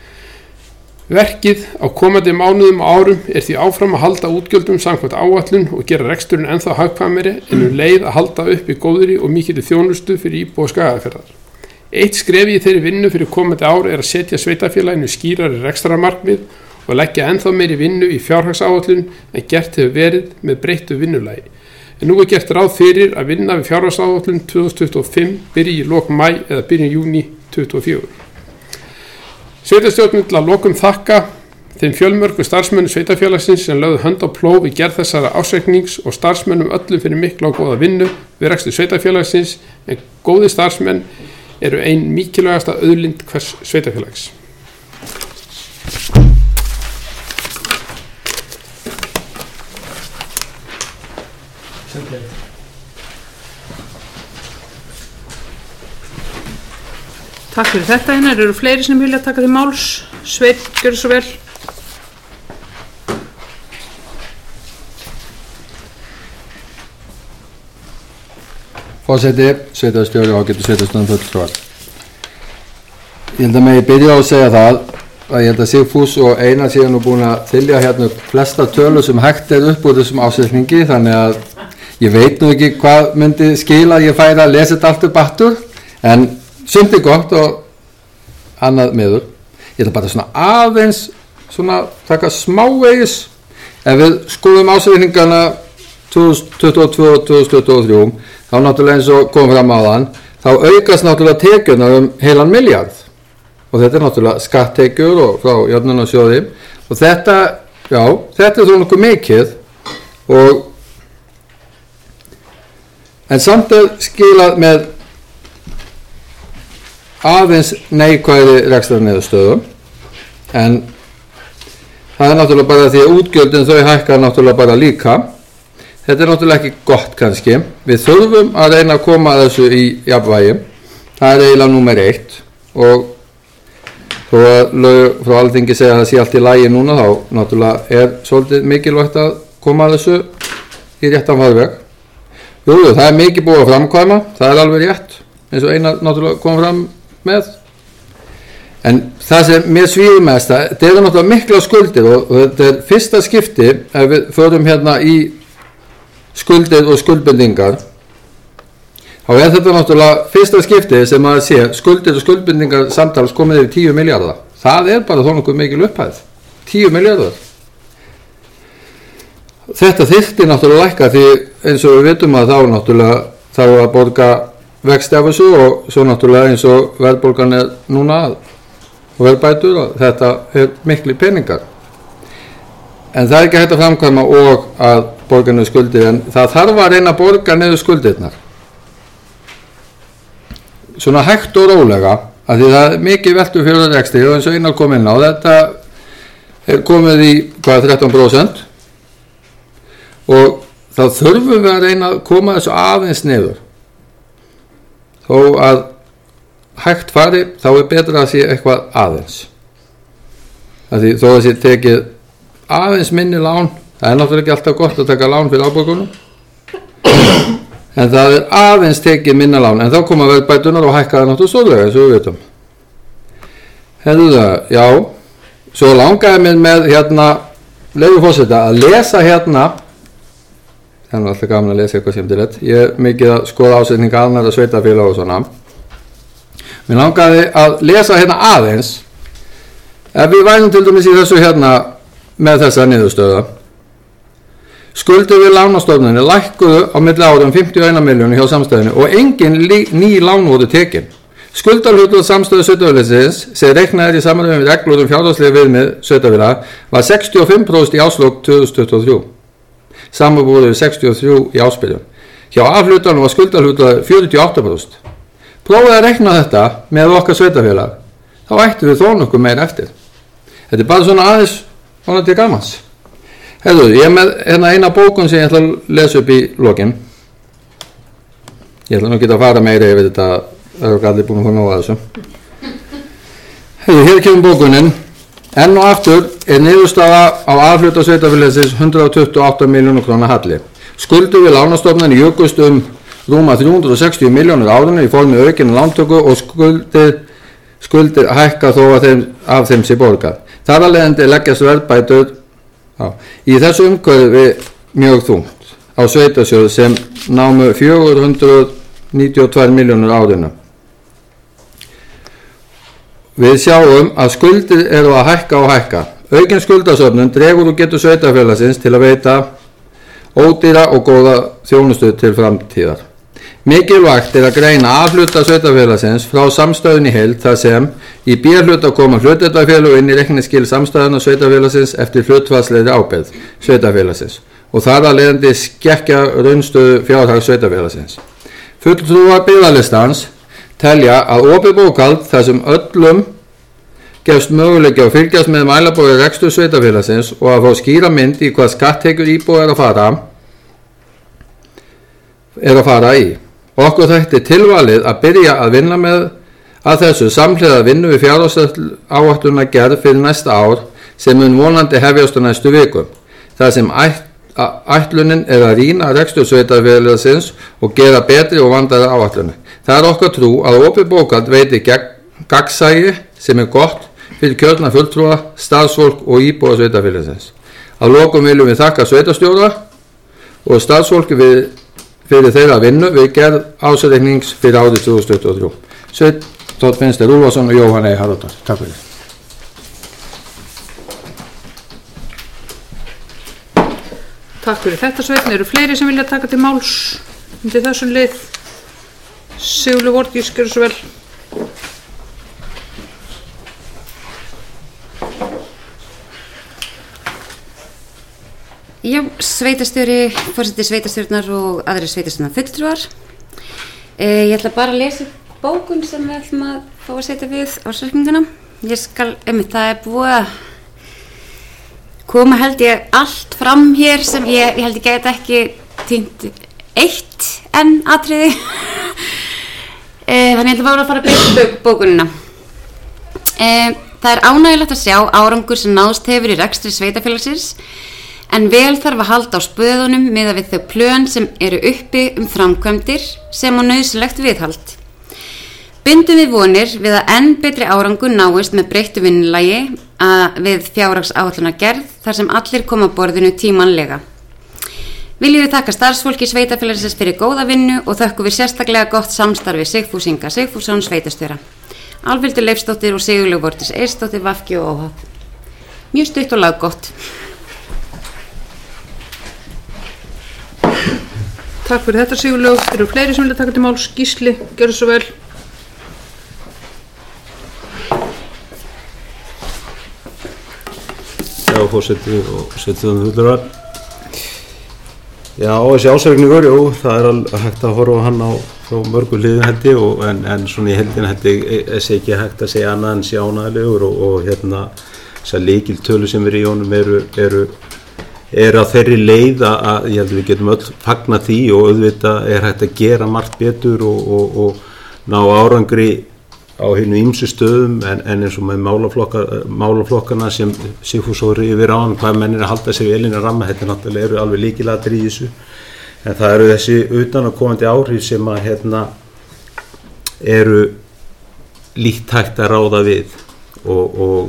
Verkið á komandi mánuðum og árum er því áfram að halda útgjöldum samkvæmt áætlun og gera reksturinn ennþá hagkvæmari en leið að halda upp í góðri og mikilli þjónustu fyrir íbúa Skagafjarðar. Eitt skrefi í þeirri vinnu fyrir komandi ár er að setja sveitarfélaginu skýrari rekstrarmarkmið og leggja ennþá meiri vinnu í fjárhagsáætlun en gert hefur verið með breyttu vinnulagi. En nú er gert ráð fyrir að vinna við fjárhagsáætlun 2025 byrji í lok maí eða byrjun júní 2024. Sveitarstjórnin til að lokum þakka þeim fjölmörgu starfsmönnum sveitarfélagsins sem lögðu hönd á plóg við gerð þessara ársreiknings og starfsmönnum öllum fyrir mikla og góða vinnu við rekstur sveitarfélagsins en góði starfsmenn eru ein mikilvægasta auðlind hvers sveitarfélags. Takk fyrir þetta Einar. Eru fleiri sem vilja taka því máls? Sveinn, gjörðu svo vel. Forseti, sveitarstjóri og ágætu sveitarstjórnum fulltrúar. Ég held að megi byrja á að segja það að ég held að Sigfús og Einar séu nú búin að þylja hérna flesta tölur sem hægt er upp úr þessum ásetningi þannig að ég veit nú ekki hvað myndi skila að ég færi að lesa þetta allt upp aftur En sumt gott og annað miður. Ég ætla bara svona aðeins svona taka smávegis ef við skoðum ásreikningana 2022-2023 þá náttúrulega eins og kom fram áðan þá aukast náttúrulega tekjurnar heilan milljarð og þetta náttúrulega skatttekjur og frá jöfnunarsjóði og þetta er þó nokkuð mikið og en samt skilað með aðeins neikvæði rekstrarniðurstöðu en það er náttúrulega bara því að útgjöldin þau hækka náttúrulega bara líka. Þetta er náttúrulega ekki gott kannski. Við þurfum að reyna að koma þessu í jafnvægi. Það er eiginlega númer 1 og þó að lög frá Alþingi segja að það sé allt í lagi núna þá náttúrulega er svolítið mikilvægt að koma þessu í réttan farveg. Jú, það er mikið búið að framkvæma, það er alveg rétt eins og Einar náttúrulega kom fram með. En það sem mér svíður mest, þetta er náttúrulega mikla skuldir og þetta er fyrsta skipti ef við förum hérna í skuldir og skuldbindingar þá er þetta náttúrulega fyrsta skipti sem að sé skuldir og skuldbindingar samtals komið yfir 10 milljarða. Það er bara þó nokkuð mikil upphæð. 10 milljarðar. Þetta þyrfti náttúrulega lækka því eins og við vitum að þá náttúrulega þarf að borga vexti af þessu og svo náttúrulega eins og verðbólgan er núna og verðbætur og þetta er mikli peningar. En það er ekki hægt að framkvæma og að borga niður skuldir en það þarf að reyna að borga niður skuldirnar. Svona hægt og rólega af því það er mikið veltu fyrir rekstri og eins og Einar kom inn á þetta er komið í 13% og þá þurfum við að reyna að koma þessu aðeins niður. Þó að hægt fari þá er betra að sé eitthvað aðeins. Því þó að sé tekið aðeins minni lán, það er náttúrulega ekki alltaf gott að taka lán fyrir afborgunum, en það er aðeins tekið minna lán, en þá koma verðbætunar og hækka það náttúrulega stórlega eins og við vitum. Hefðu það, já, svo langaði mér með hérna, leyfi forseta, að lesa hérna, það er alltaf gaman að lesa eitthvað skemmtilegt, ég er mikið að skoða ásetninga annarra sveitarfélaga og svona. Mér langaði að lesa hérna aðeins, ef við værum til dæmis í þessu hérna með þessa niðurstöðu. Skuldir við lánastofnunni lækkuðu á milli árum 51 miljónir hjá samstæðinu og engin ný lán voru tekin. Skuldarhlutur samstöðu sveitarfélagsins sem reiknaðir í samræmi við reglur fjárhagslega viðmið sveitarfélaga var 65% í árslok 2023. Samanborið við 63 í ársbyrjun. Hjá A-hlutanum var skuldarhlutur 48%. Prófið að reikna þetta með okkar sveitarfélag, þá ættum við þó nokkuð meira eftir. Þetta er bara svona aðeins vonandi gamans. Hefðu, ég er með hérna eina bókun sem ég ætla að lesa upp í lokin. Ég ætla nú ekki að fara meira yfir þetta, það er allir búin að fá nóga þessu. Hefðu, hér kemur bókunin. Enn og aftur er niðurstaða á A-hluta sveitarfélagsins 128 miljónir króna halli. Skuldir við lánastofnunni jukust rúma 360 miljónir árinu í formi aukinna lántöku og skuldir hækka þó af þeim sé borgað. Þar að leiðandi leggjast verðbætur í þessu umhverfi mjög þungt á sveitarsjóð sem námu 492 miljónir árinu. Við sjáum að skuldir eru að hækka og hækka. Aukin skuldasöfnun dregur og getur sveitarfélagsins til að veita ódýra og góða þjónustu til framtíðar. Mikilvægt er að greina A-hluta sveitarfélagsins frá samstæðunni í heild þar sem í B-hluta koma hlutdeildarfélög inn í reikningsskil samstæðuna sveitarfélagsins eftir hlutfallslegri ábyrgð sveitarfélagsins og þar að leiðandi skekkja raunstöðu fjárhag sveitarfélagsins. Fulltrúar byggðarlistans telja að opið bókhald þar sem öllum gefst möguleiki að fylgjast með mælabóri rekstur sveitarfélagsins og að fá skýra mynd í hvað skatttekjur íbúa er að fara í. Okkur þætti tilvalið að byrja að vinna með að þessu samhliða vinnu við fjárhagsáætlunargerð gerð fyrir næsta ár sem mun vonandi hefjast á næstu vikum. Það sem ætlunin er að rýna rekstur sveitarfélagsins og gera betri og vandaðri áætlunir. Það er okkar trú að opið bókhald veiti gagnsæi sem er gott fyrir kjörna fulltrúa, starfsfólk og íbúa sveitarfélagsins. Að lokum viljum við þakka sveitarstjóra og starfsfólki fyrir þeirra vinnu við gerð ársreiknings fyrir árið 2023. Sveinn Þór Finnsteinn Úlfarsson og Jóhann E. Harðardal. Takk fyrir. Takk fyrir þetta, Sveinn. Eru fleiri sem vilja taka til máls undir þessum lið? Sigurlaug Vorgís, gjörðu svo vel. Já, sveitastjóri, forseti sveitastjórnar og aðrir sveitastjórnar fulltrúar. Ég ætla bara að lesa bókun sem við ætlum að fá að setja við ársreikninguna. Ég skal, það búið að koma held ég allt fram hér sem ég held ég gæti ekki týnt eitt enn atriði. Þannig ég ætla bara að fara að breyta bókunina. Það er ánægilegt að sjá árangur sem náðst hefur í rekstri sveitafélagsins, en vel þarf að halda á spöðunum miðað við þau plön sem eru uppi framkvæmdir sem á nauðsynlegt viðhald. Bindum við vonir við að enn betri árangur náist með breyttu vinnulagi við fjárhagsáætlunargerð þar sem allir koma að borðinu tímanlega. Viljum við þakka starfsfólki sveitafélagsins fyrir góða vinnu og þökkum við sérstaklega gott samstarfi Sigfús Inga Sigfússon sveitastjóra, Álfhildur Leifsdóttir og Sigurlaug Vorgís Eirsdóttir VG og óháð. Mjög stutt og laggott. Takk fyrir þetta, Sigurlaug. Eru fleiri sem vilja taka til máls? Gísli, gjörðu svo vel. Já, fórseti og setjum fulltrúar. Já, þessi ársreikningur, jú, það er alveg hægt að horfa á hann frá mörgu hliðum held ég, en svona í heldina held ég sé ekki hægt að segja annað en sé ánægjulegur og þessar lykiltölu sem í honum eru á þeirri leið að ég held að við getum öll fagna því og auðvitað er hægt að gera margt betur og ná árangri á hinu ýmsu stöðum en eins og með málaflokkana sem Sigfús fór yfir á hann, hvað menn að halda sig vel innan ramma, þetta náttúrulega eru alveg lykilatriði í þessu, en það eru þessi utanaðkomandi áhrif sem að eru lítt hægt að ráða við og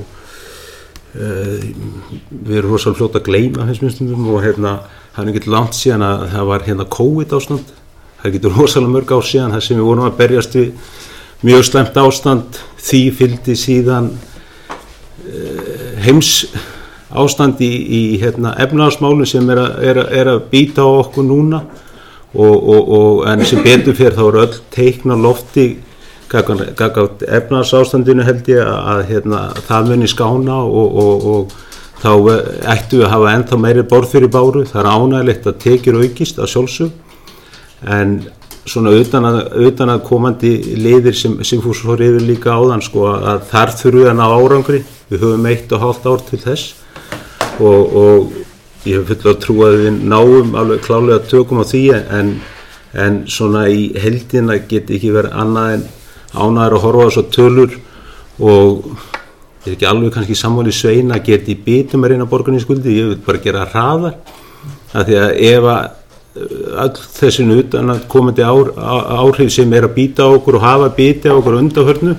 við erum rosalega fljótt að gleyma þessum stundum og það er ekki langt síðan að það var COVID ástand, það getur rosalega mörg ár síðan þar sem við vorum að berjast við mjög slæmt ástand, því fylgdi síðan heims ástand í efnahagsmálum sem er að býta á okkur núna og en sem betur fyrir þá eru öll teikn á lofti gagnvart efnahagsástandinu held ég að það muni skána og þá ættu við að hafa ennþá meiri borð fyrir báru. Það er ánægilegt að tekjur aukist að sjálfsög en svona utan að komandi liðir sem Sigfús fór yfir líka áðan að þar þurfum við að ná árangri. Við höfum 1,5 ár til þess og ég hef full að trúa að við náum alveg klálega tökum á því en svona í heildina geti ekki verið annað en ánægður að horfa á svo tölur og ég er ekki alveg kannski sammála í Svein að geti í bitum að reyna að borga niður skuldir, ég vil bara gera hraðar af því að ef all þessin utan að komandi áhrif sem að býta á okkur og hafa biti á okkur undanförnu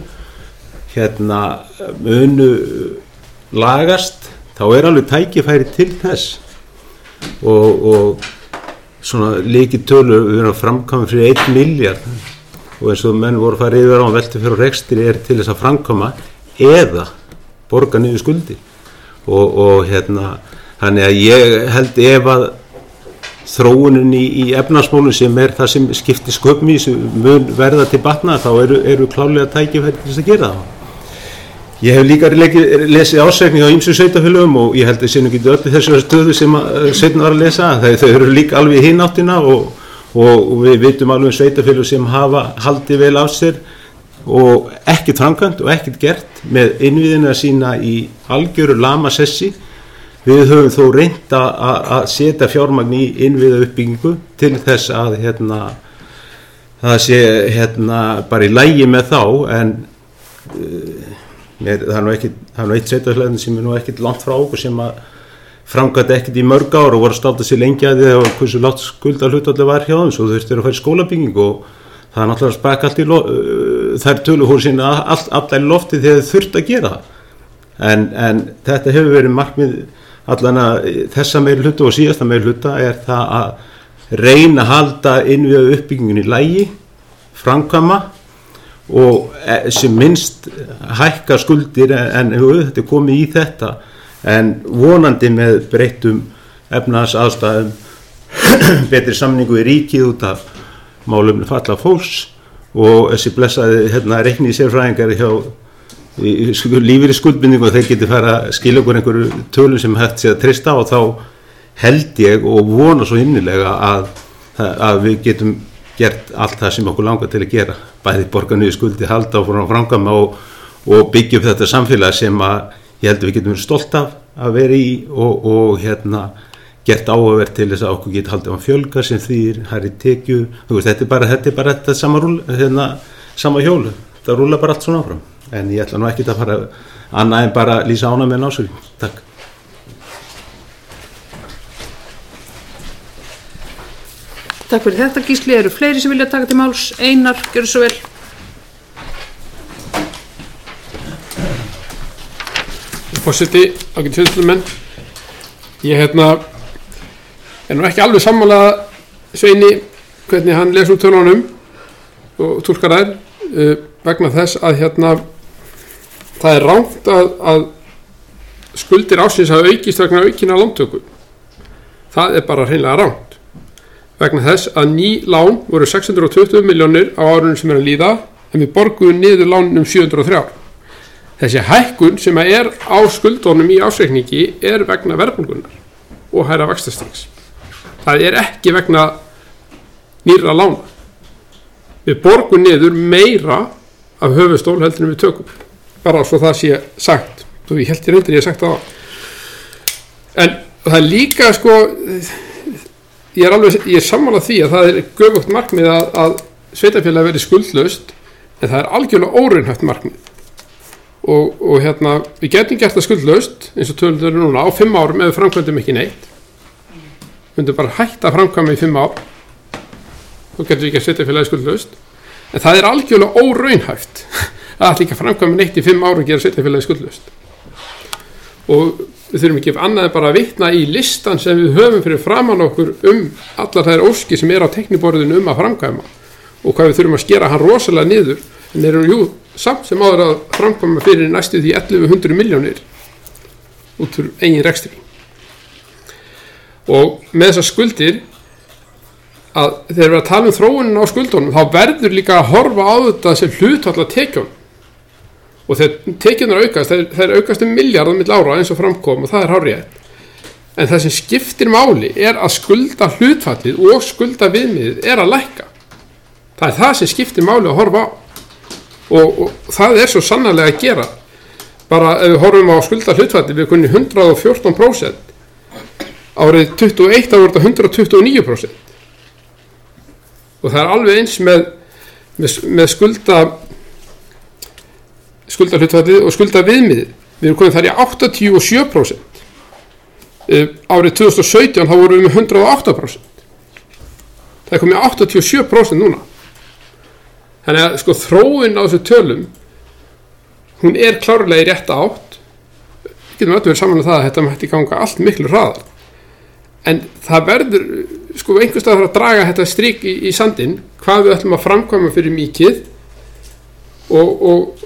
munu lagast, þá alveg tækifæri til þess og svona lykiltölur við erum að framkvæma fyrir 1 milljarð og eins og menn voru að fara yfir á veltu fyrir rekstri til þess að framkvæma eða borga niður skuldi og þannig að ég held ef að þróunin í efnahagsmálum sem það sem skiptir sköpum í sem mun verða til batna þá eru klálega tækifæri til þess að gera það. Ég hef líka lesið ársreikning á ýmsum sveitarfélögum og ég held að sé nú ekki öllu þessari stöðu sem Sveinn var að lesa, þau eru líka alveg í hináttina og við vitum alveg sveitarfélög sem hafa haldið vel af sér og ekkert framkvæmt og ekkert gert með innviðina sína í algjöru lamasessi. Við höfum þó reynt að setja fjármagn í innviða uppbyggingu til þess að það sé bara í lagi með þá en það er nú eitt sveitarfélagið sem nú ekkert langt frá okkur sem að framkvæmdi ekkert í mörg ár og voru að státa sér lengi að því að hversu lágt skuldahlutfallið var hjá þeim svo þurfti að fara í skólabyggingu og það er náttúrulega spaka allt í þær töluhúr sína allar í lofti þegar þau þurft að gera það en þetta hefur verið markmið allan að þessa meirihluta og síðasta meirihluta það að reyna að halda innviða uppbyggingun í lagi, framkvæma og sem minnst hækka skuldir en þetta komið í þetta en vonandi með breyttum efnahagsaðstæðum betri samningu í ríkið út af málum falla fólks og þessi blessaði reikni sérfræðingar hjá lífeyri skuldbindingu og þeir geti fara að skilja okkur einhverju tölum sem hægt sé að treysta og þá held ég og vona svo innilega að við getum gert allt það sem okkur langar til að gera, bæði borga niður skuldi, halda áfram framkvæma og byggja upp þetta samfélag sem að ég held að við getum verið stolt af að vera í og gert áhugavert til þess að okkur geti haldið á fjölga sem þýðir hærri tekju, þetta er bara þetta sama hjólu, það rúlar bara allt svona áfram, en ég ætla nú ekki að fara annað en bara lýsa ánægð með ásökun. Takk. Takk fyrir þetta Gísli, eru fleiri sem vilja taka til máls? Einar, gjörðu svo vel. Forseti, ágætu fjölskyldumenn, ég er nú ekki alveg sammála Sveini hvernig hann les úr tölunum og túlkar þær vegna þess að það er rangt að skuldir ársins hafa aukist vegna aukinna lántöku. Það er bara hreinlega rangt. Vegna þess að ný lán voru 620 milljónir á árunum sem er að líða en við borguðum niður lánin 703. Þessi hækkun sem er á skuldunum í ársreikningi er vegna verðbólgunnar og hærra vaxtastigs. Það er ekki vegna nýrra lána. Við borgum niður meira af höfuðstól heldur en við tökum. Bara svo það sé sagt. Þú ég held ég reyndir ég sagt það á. En það er líka ég er sammála því að það er göfugt markmið að sveitarfélagið verði skuldlaust en það er algjörlega óraunhæft markmið. Og við getum gert það skuldlaust eins og tölur eru núna á 5 árum ef við framkvæmdum ekki neitt. Við myndum bara hætta að framkvæma í 5 ár. Þá getum við ekki að sveitarfélagið skuldlaust. En það er algjörlega óraunhæft að ætla ekki að framkvæma neitt í 5 ár og gera sveitarfélagið skuldlaust. Og við þurfum ekki annað en bara að vitna í listan sem við höfum fyrir framan okkur allar þær óskir sem á teikniborðinu að framkvæma og hvað við þurfum að skera hann rosalega niður en þeir eru samt sem áður að framkvæma fyrir næstu því 1100 milljónir út úr eigin rekstri. Og með þessar skuldir að þegar við að tala þróunin á skuldunum þá verður líka að horfa á þetta sem hlutfall af tekjum. Og þegar tekjurnar aukast, þær aukast milljarðar milli ára eins og framkom og það er hárrétt. En það sem skiptir máli er að skulda hlutfallið og skulda viðmiðið er að lækka. Það er það sem skiptir máli að horfa á. Og það er svo sannarlega að gera. Bara ef við horfum á skulda hlutfallið við kunni 114%. Árið 21 þá voru þetta 129%. Og það er alveg eins með skuldahlutfallið og skuldaviðmiðið. Við erum komið þar í 87%. Árið 2017 þá vorum við með 108%. Það er komið 87% núna. Þannig að þróun á þessu tölum hún er klárlega í rétta átt. Við getum öll verið saman um það að þetta mætti ganga allt miklu hraðar. En það verður einhvers staðar að draga þetta strik í sandinn hvað við ætlum að framkvæma fyrir mikið og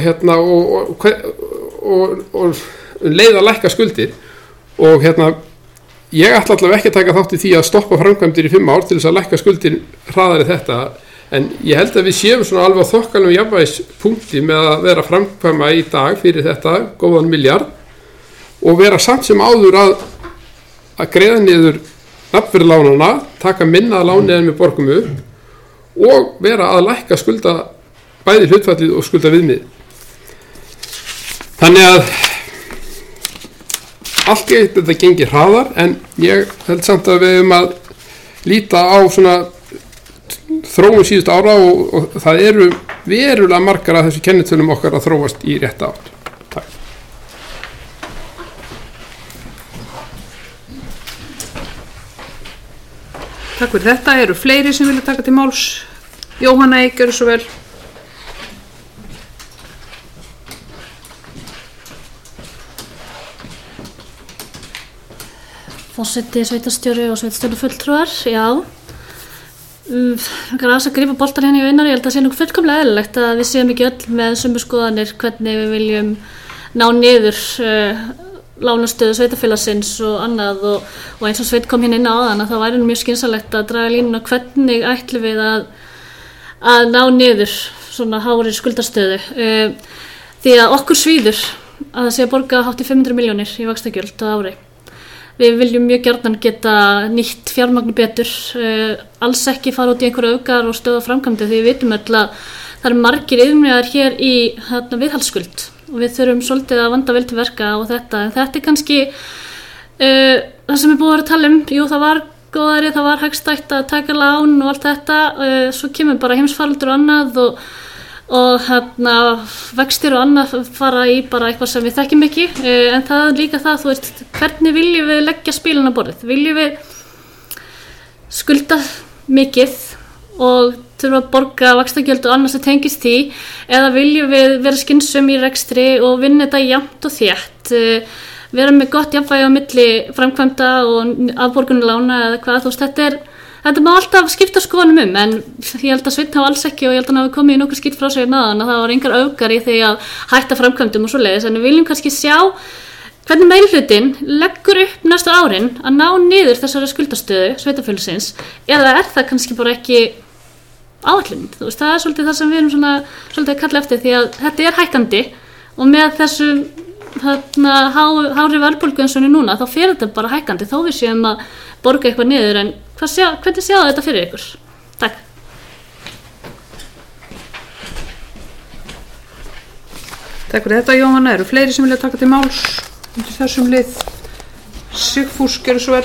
leið að lækka skuldir og ég ætla allavega ekki að taka þátt í því að stoppa framkvæmdir í 5 ár til þess að lækka skuldir hraðari þetta en ég held að við séum svona alveg á þokkalum jafnvægispunkti með að vera framkvæma í dag fyrir þetta góðan milljarð og vera samt sem áður að greiða niður nafnverðlánana, taka minna að láni en við borgum upp og vera að lækka skulda bæði hlutfallið og skulda viðmið. Þannig að allt gett þetta gengir hraðar en ég held samt að við höfum að líta á svona þróun síðustu ára og það eru verulega margar af þessu kennitölum okkar að þróast í rétta átt. Takk. Takk fyrir þetta. Eru fleiri sem vilja taka til máls? Jóhanna, gjörðu svo vel. Forseti, sveitarstjóri og sveitarstjórafulltrúar, já. að grípa boltan hérna í Einar, ég held að sé nú fullkomlega eðlilegt að við séum ekki öll með sömu skoðanir hvernig við viljum ná niður lánastöðu sveitarfélagsins og annað og eins og Sveinn kom hérna inn á áðan að það væri mjög skynsamlegt að draga línuna hvernig ætlum við að ná niður svona hári skuldastöðu því að okkur svíður að það sé að borga hátt í 500 milljónir í vaxtagjöld á ári. Við viljum mjög gjarnan geta nýtt fjármagn betur, alls ekki fara út í einhverju öfgar og stöða framkvæmdi því við vitum öll að það eru margir yfirmiðar hér í viðhaldsskuld og við þurfum svolítið að vanda vel til verka og þetta, en þetta kannski það sem búið að vera að tala jú það var góðari, það var hagstætt að taka lán og allt þetta, svo kemur bara heimsfaraldur og annað og vextir og annað fara í bara eitthvað sem við þekkjum ekki, en það er líka það, þú veist, hvernig viljum við leggja spilin á borðið? Viljum við skulda mikið og þurfa að borga vaxtagjöld og annað sem tengist því, eða viljum við vera skynsöm í rekstri og vinna þetta jafnt og þétt, vera með gott jafnvægi á milli framkvæmda og afborgunarlána eða hvað, þú veist, þetta má alltaf skipta skoðunum en ég held að Sveinn hafa alls ekki og ég held að hann hafi komið í nokkuð skýrt frá sig náðan að það var engar öfgar í því að hætta framkvæmdum og svoleiðis, en við viljum kannski sjá hvernig meirihlutinn leggur upp næstu árin að ná niður þessari skuldastöðu sveitarfélagsins, eða það kannski bara ekki áætlun, þú veist, það svolítið það sem við erum svona svolítið að kalla eftir því að þetta hækkandi og með þessu hári verðbólgu eins og núna þá fer þetta bara hækkandi þó við séum að borga eitthvað niður, en hvernig sjáðu þetta fyrir ykkur? Takk. Takk fyrir þetta Jóhanna, eru fleiri sem vilja taka til máls undir þessum lið? Sigfús, gjörðu svo vel.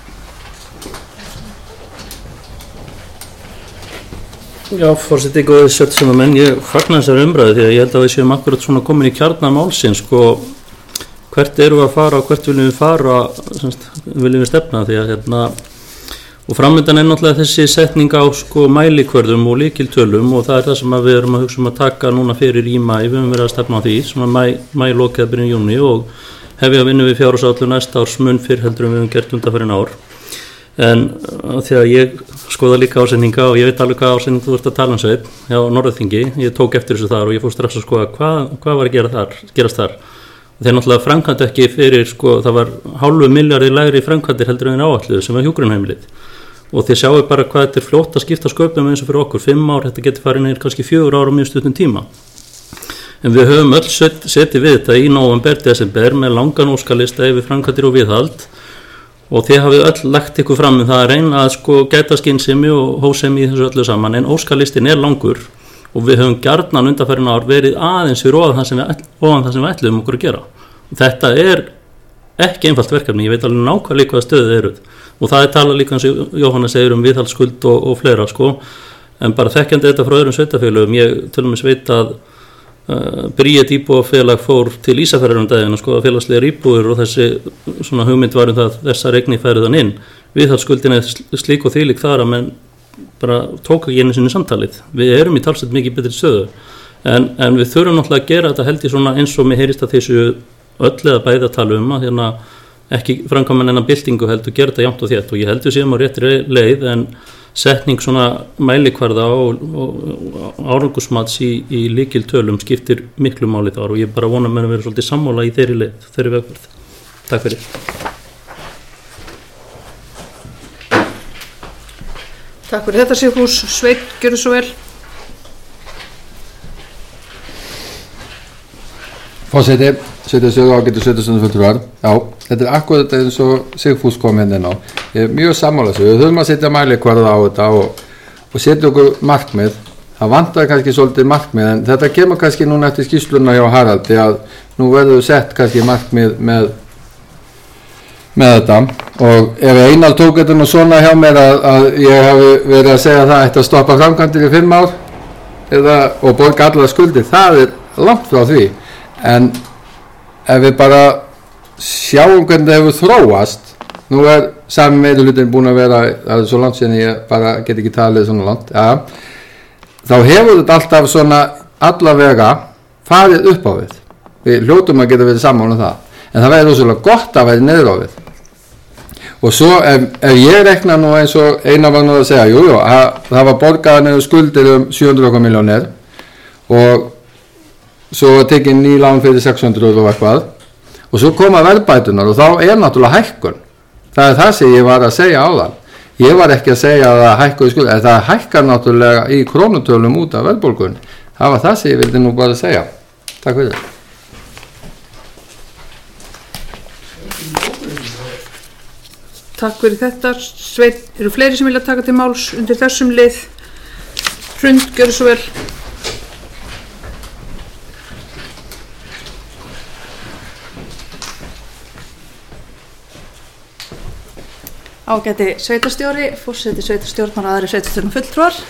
Já, forseti góðið menn, ég fagna þessari umræðu því að ég held að við séum akkurat svona komin í kjarna málsins, hvert erum við að fara og hvert viljum við fara, viljum við stefna því að og framöndan náttúrulega þessi setning á mælikvörðum og lykiltölum og það það sem við erum að hugsa að taka núna fyrir í maí, við höfum verið að stefna á því, svona maílokið að byrja í júní og hefja að vinna við fjárhagsáætlun næsta árs mun fyrr heldur en við höfum gert undanfarin ár. En því að ég skoða líka ásendinga og ég veit alveg hvað ásending þú ert að tala Sveinn hjá Norðurþingi, ég tók eftir þessu þar og ég fór strax að skoða hvað var að gerast þar. Þeir náttúrulega framkvæmdu ekki fyrir, það var 0,5 milljarði lægri framkvæmdir heldur en áætluðu sem var hjúkrunarheimilið. Og þið sjáu bara hvað þetta fljótt að skipta sköpum eins og fyrir okkur, 5 ár, þetta getur farið neyr kannski 4 ár á mjög stuttum tíma. En við höfum öll setið við þetta í nóvember, desember með langan óskalista yfir framkvæmdir og viðhald og þið hafið öll lagt ykkur fram það að reyna að gæta skynsemi og hósemi í þessu öllu saman, en óskalistin langur og við höfum gjarnan undanfarin ár verið aðeins fyrir ofan það sem við ætluðum okkur að gera. Þetta ekki einfalt verkefni, ég veit alveg nákvæmlega hvað stöðið eru og það talað líka eins og Jóhanna segir viðhaldsskuld og fleira en bara þekkjandi þetta frá öðrum sveitarfélögum, ég til og með veit að Bríet íbúðafélag fór til Ísafjarðar daginn að skoða félagslegar íbúðir og þessi svona hugmynd var það þessar eignir færu þann inn. Viðhaldsskuldin slík og þvílík þar að menn bara tók ekki einu sinni samtalið. Við erum í talsett mikið betri stöðu en við þurfum náttúrulega að gera þetta held í svona eins og mér heyrist að þessu öll eða bæði að tala að ekki framkvæma neina byltingu heldur gera þetta jafnt og þétt og ég heldur síðan á réttri leið en setning svona mælikvarða og árangusmats í lykiltölum skiptir miklu máli þar og ég bara vona að vera svolítið sammála í þeirri leið, þeirri vegferð. Takk fyrir. Takk fyrir þetta Sigfús. Sveinn, gjörðu svo vel. Forseti, sveitarstjóri ágætu sveitarstjórnarfulltrúar. Já, þetta akkurat eins og Sigfús kom inn á. Ég er mjög sammála þessu. Við þurfum að setja mælikvarða á þetta og setja okkur markmið. Það vantar kannski svolítið markmið en þetta kemur kannski núna eftir skýrsluna hjá Haraldi að nú verður sett kannski markmið með þetta og ef Einar tók þetta nú svona hjá mér að ég hafi verið að segja það ætti að stoppa framkvæmdir í 5 ár og borga allar skuldir, það er langt frá því. En ef við bara sjáum hvernig það hefur þróast, nú sami meirihlutin búin að vera, það svo langt síðan ég bara get ekki talið svona langt, þá hefur þetta alltaf svona allavega farið upp á við. Við hljótum að geta verið sammála það, en það væri rosalega gott að væri niður á við. og svo ef ég rekna nú eins og Einar var nú að segja, jú, það var borgaðar niður skuldir 700 milljónir og svo var tekið ný lán fyrir 600 og eitthvað og svo koma verðbætunar og þá náttúrulega hækkun. Það það sem ég var að segja áðan. Ég var ekki að segja að það hækkuði skuldir, en það hækkar náttúrulega í krónutölum út af verðbólgun. Það var það sem ég vildi nú bara segja. Takk fyrir. Takk fyrir þetta. Sveit, eru fleiri sem vilja taka til máls undir þessum lið? Hrund, gjörðu svo vel. Ágæti sveitarstjóri, forseti sveitarstjórnar og aðri sveitarstjórnar fulltrúar.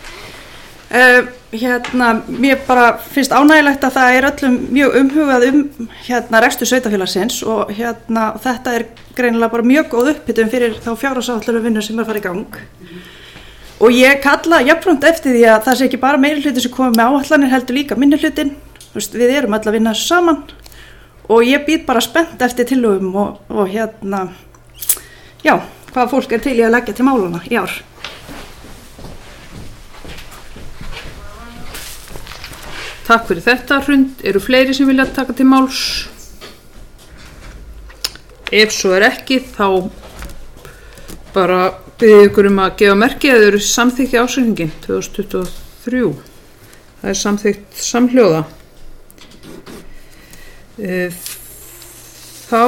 Mér bara finnst ánægilegt að það öllum mjög umhugað rekstur sveitafélagsins og þetta greinilega bara mjög góð upphitun fyrir þá fjárhagsáætlunarvinnu sem að fara í gang. Og ég kalla jafnframt eftir því að það sé ekki bara meirihluti sem komið með áætlanir heldur líka minnihlutinn. Við erum öll að vinna þessu saman og ég bíð bara spennt eftir tillögum og hvað fólk til í að leggja til málana í ár. Takk fyrir þetta, Hrund. Eru fleiri sem vilja taka til máls? Ef svo ekki, þá bara biðið ykkur að gefa merki að þau eru samþykki ársreikninginn 2023. Það samþykkt samhljóða. Þá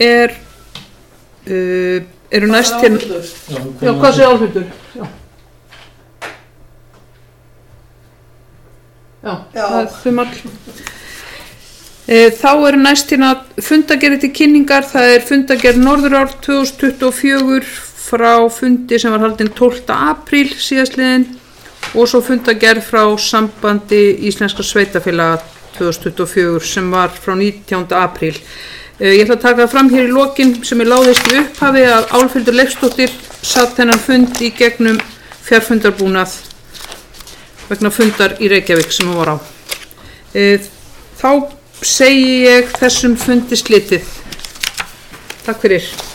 eru næst til... Já, hvað sé Álfhildur? Já, það er þumall. Þá eru næst hérna fundagerðir til kynningar. Það er fundagerð Norðurár 2024 frá fundi sem var haldinn 12. apríl síðastliðinn og svo fundagerð frá Sambandi Íslenskra Sveitafélaga 2024 sem var frá 19. apríl. Ég ætla að taka það fram hér í lokin sem láðist í upphafi að Álfhildur Leifsdóttir satt þennan fund í gegnum fjarfundarbúnað vegna fundar í Reykjavík sem hún var á. Þá segi ég þessum fundi slitið. Takk fyrir.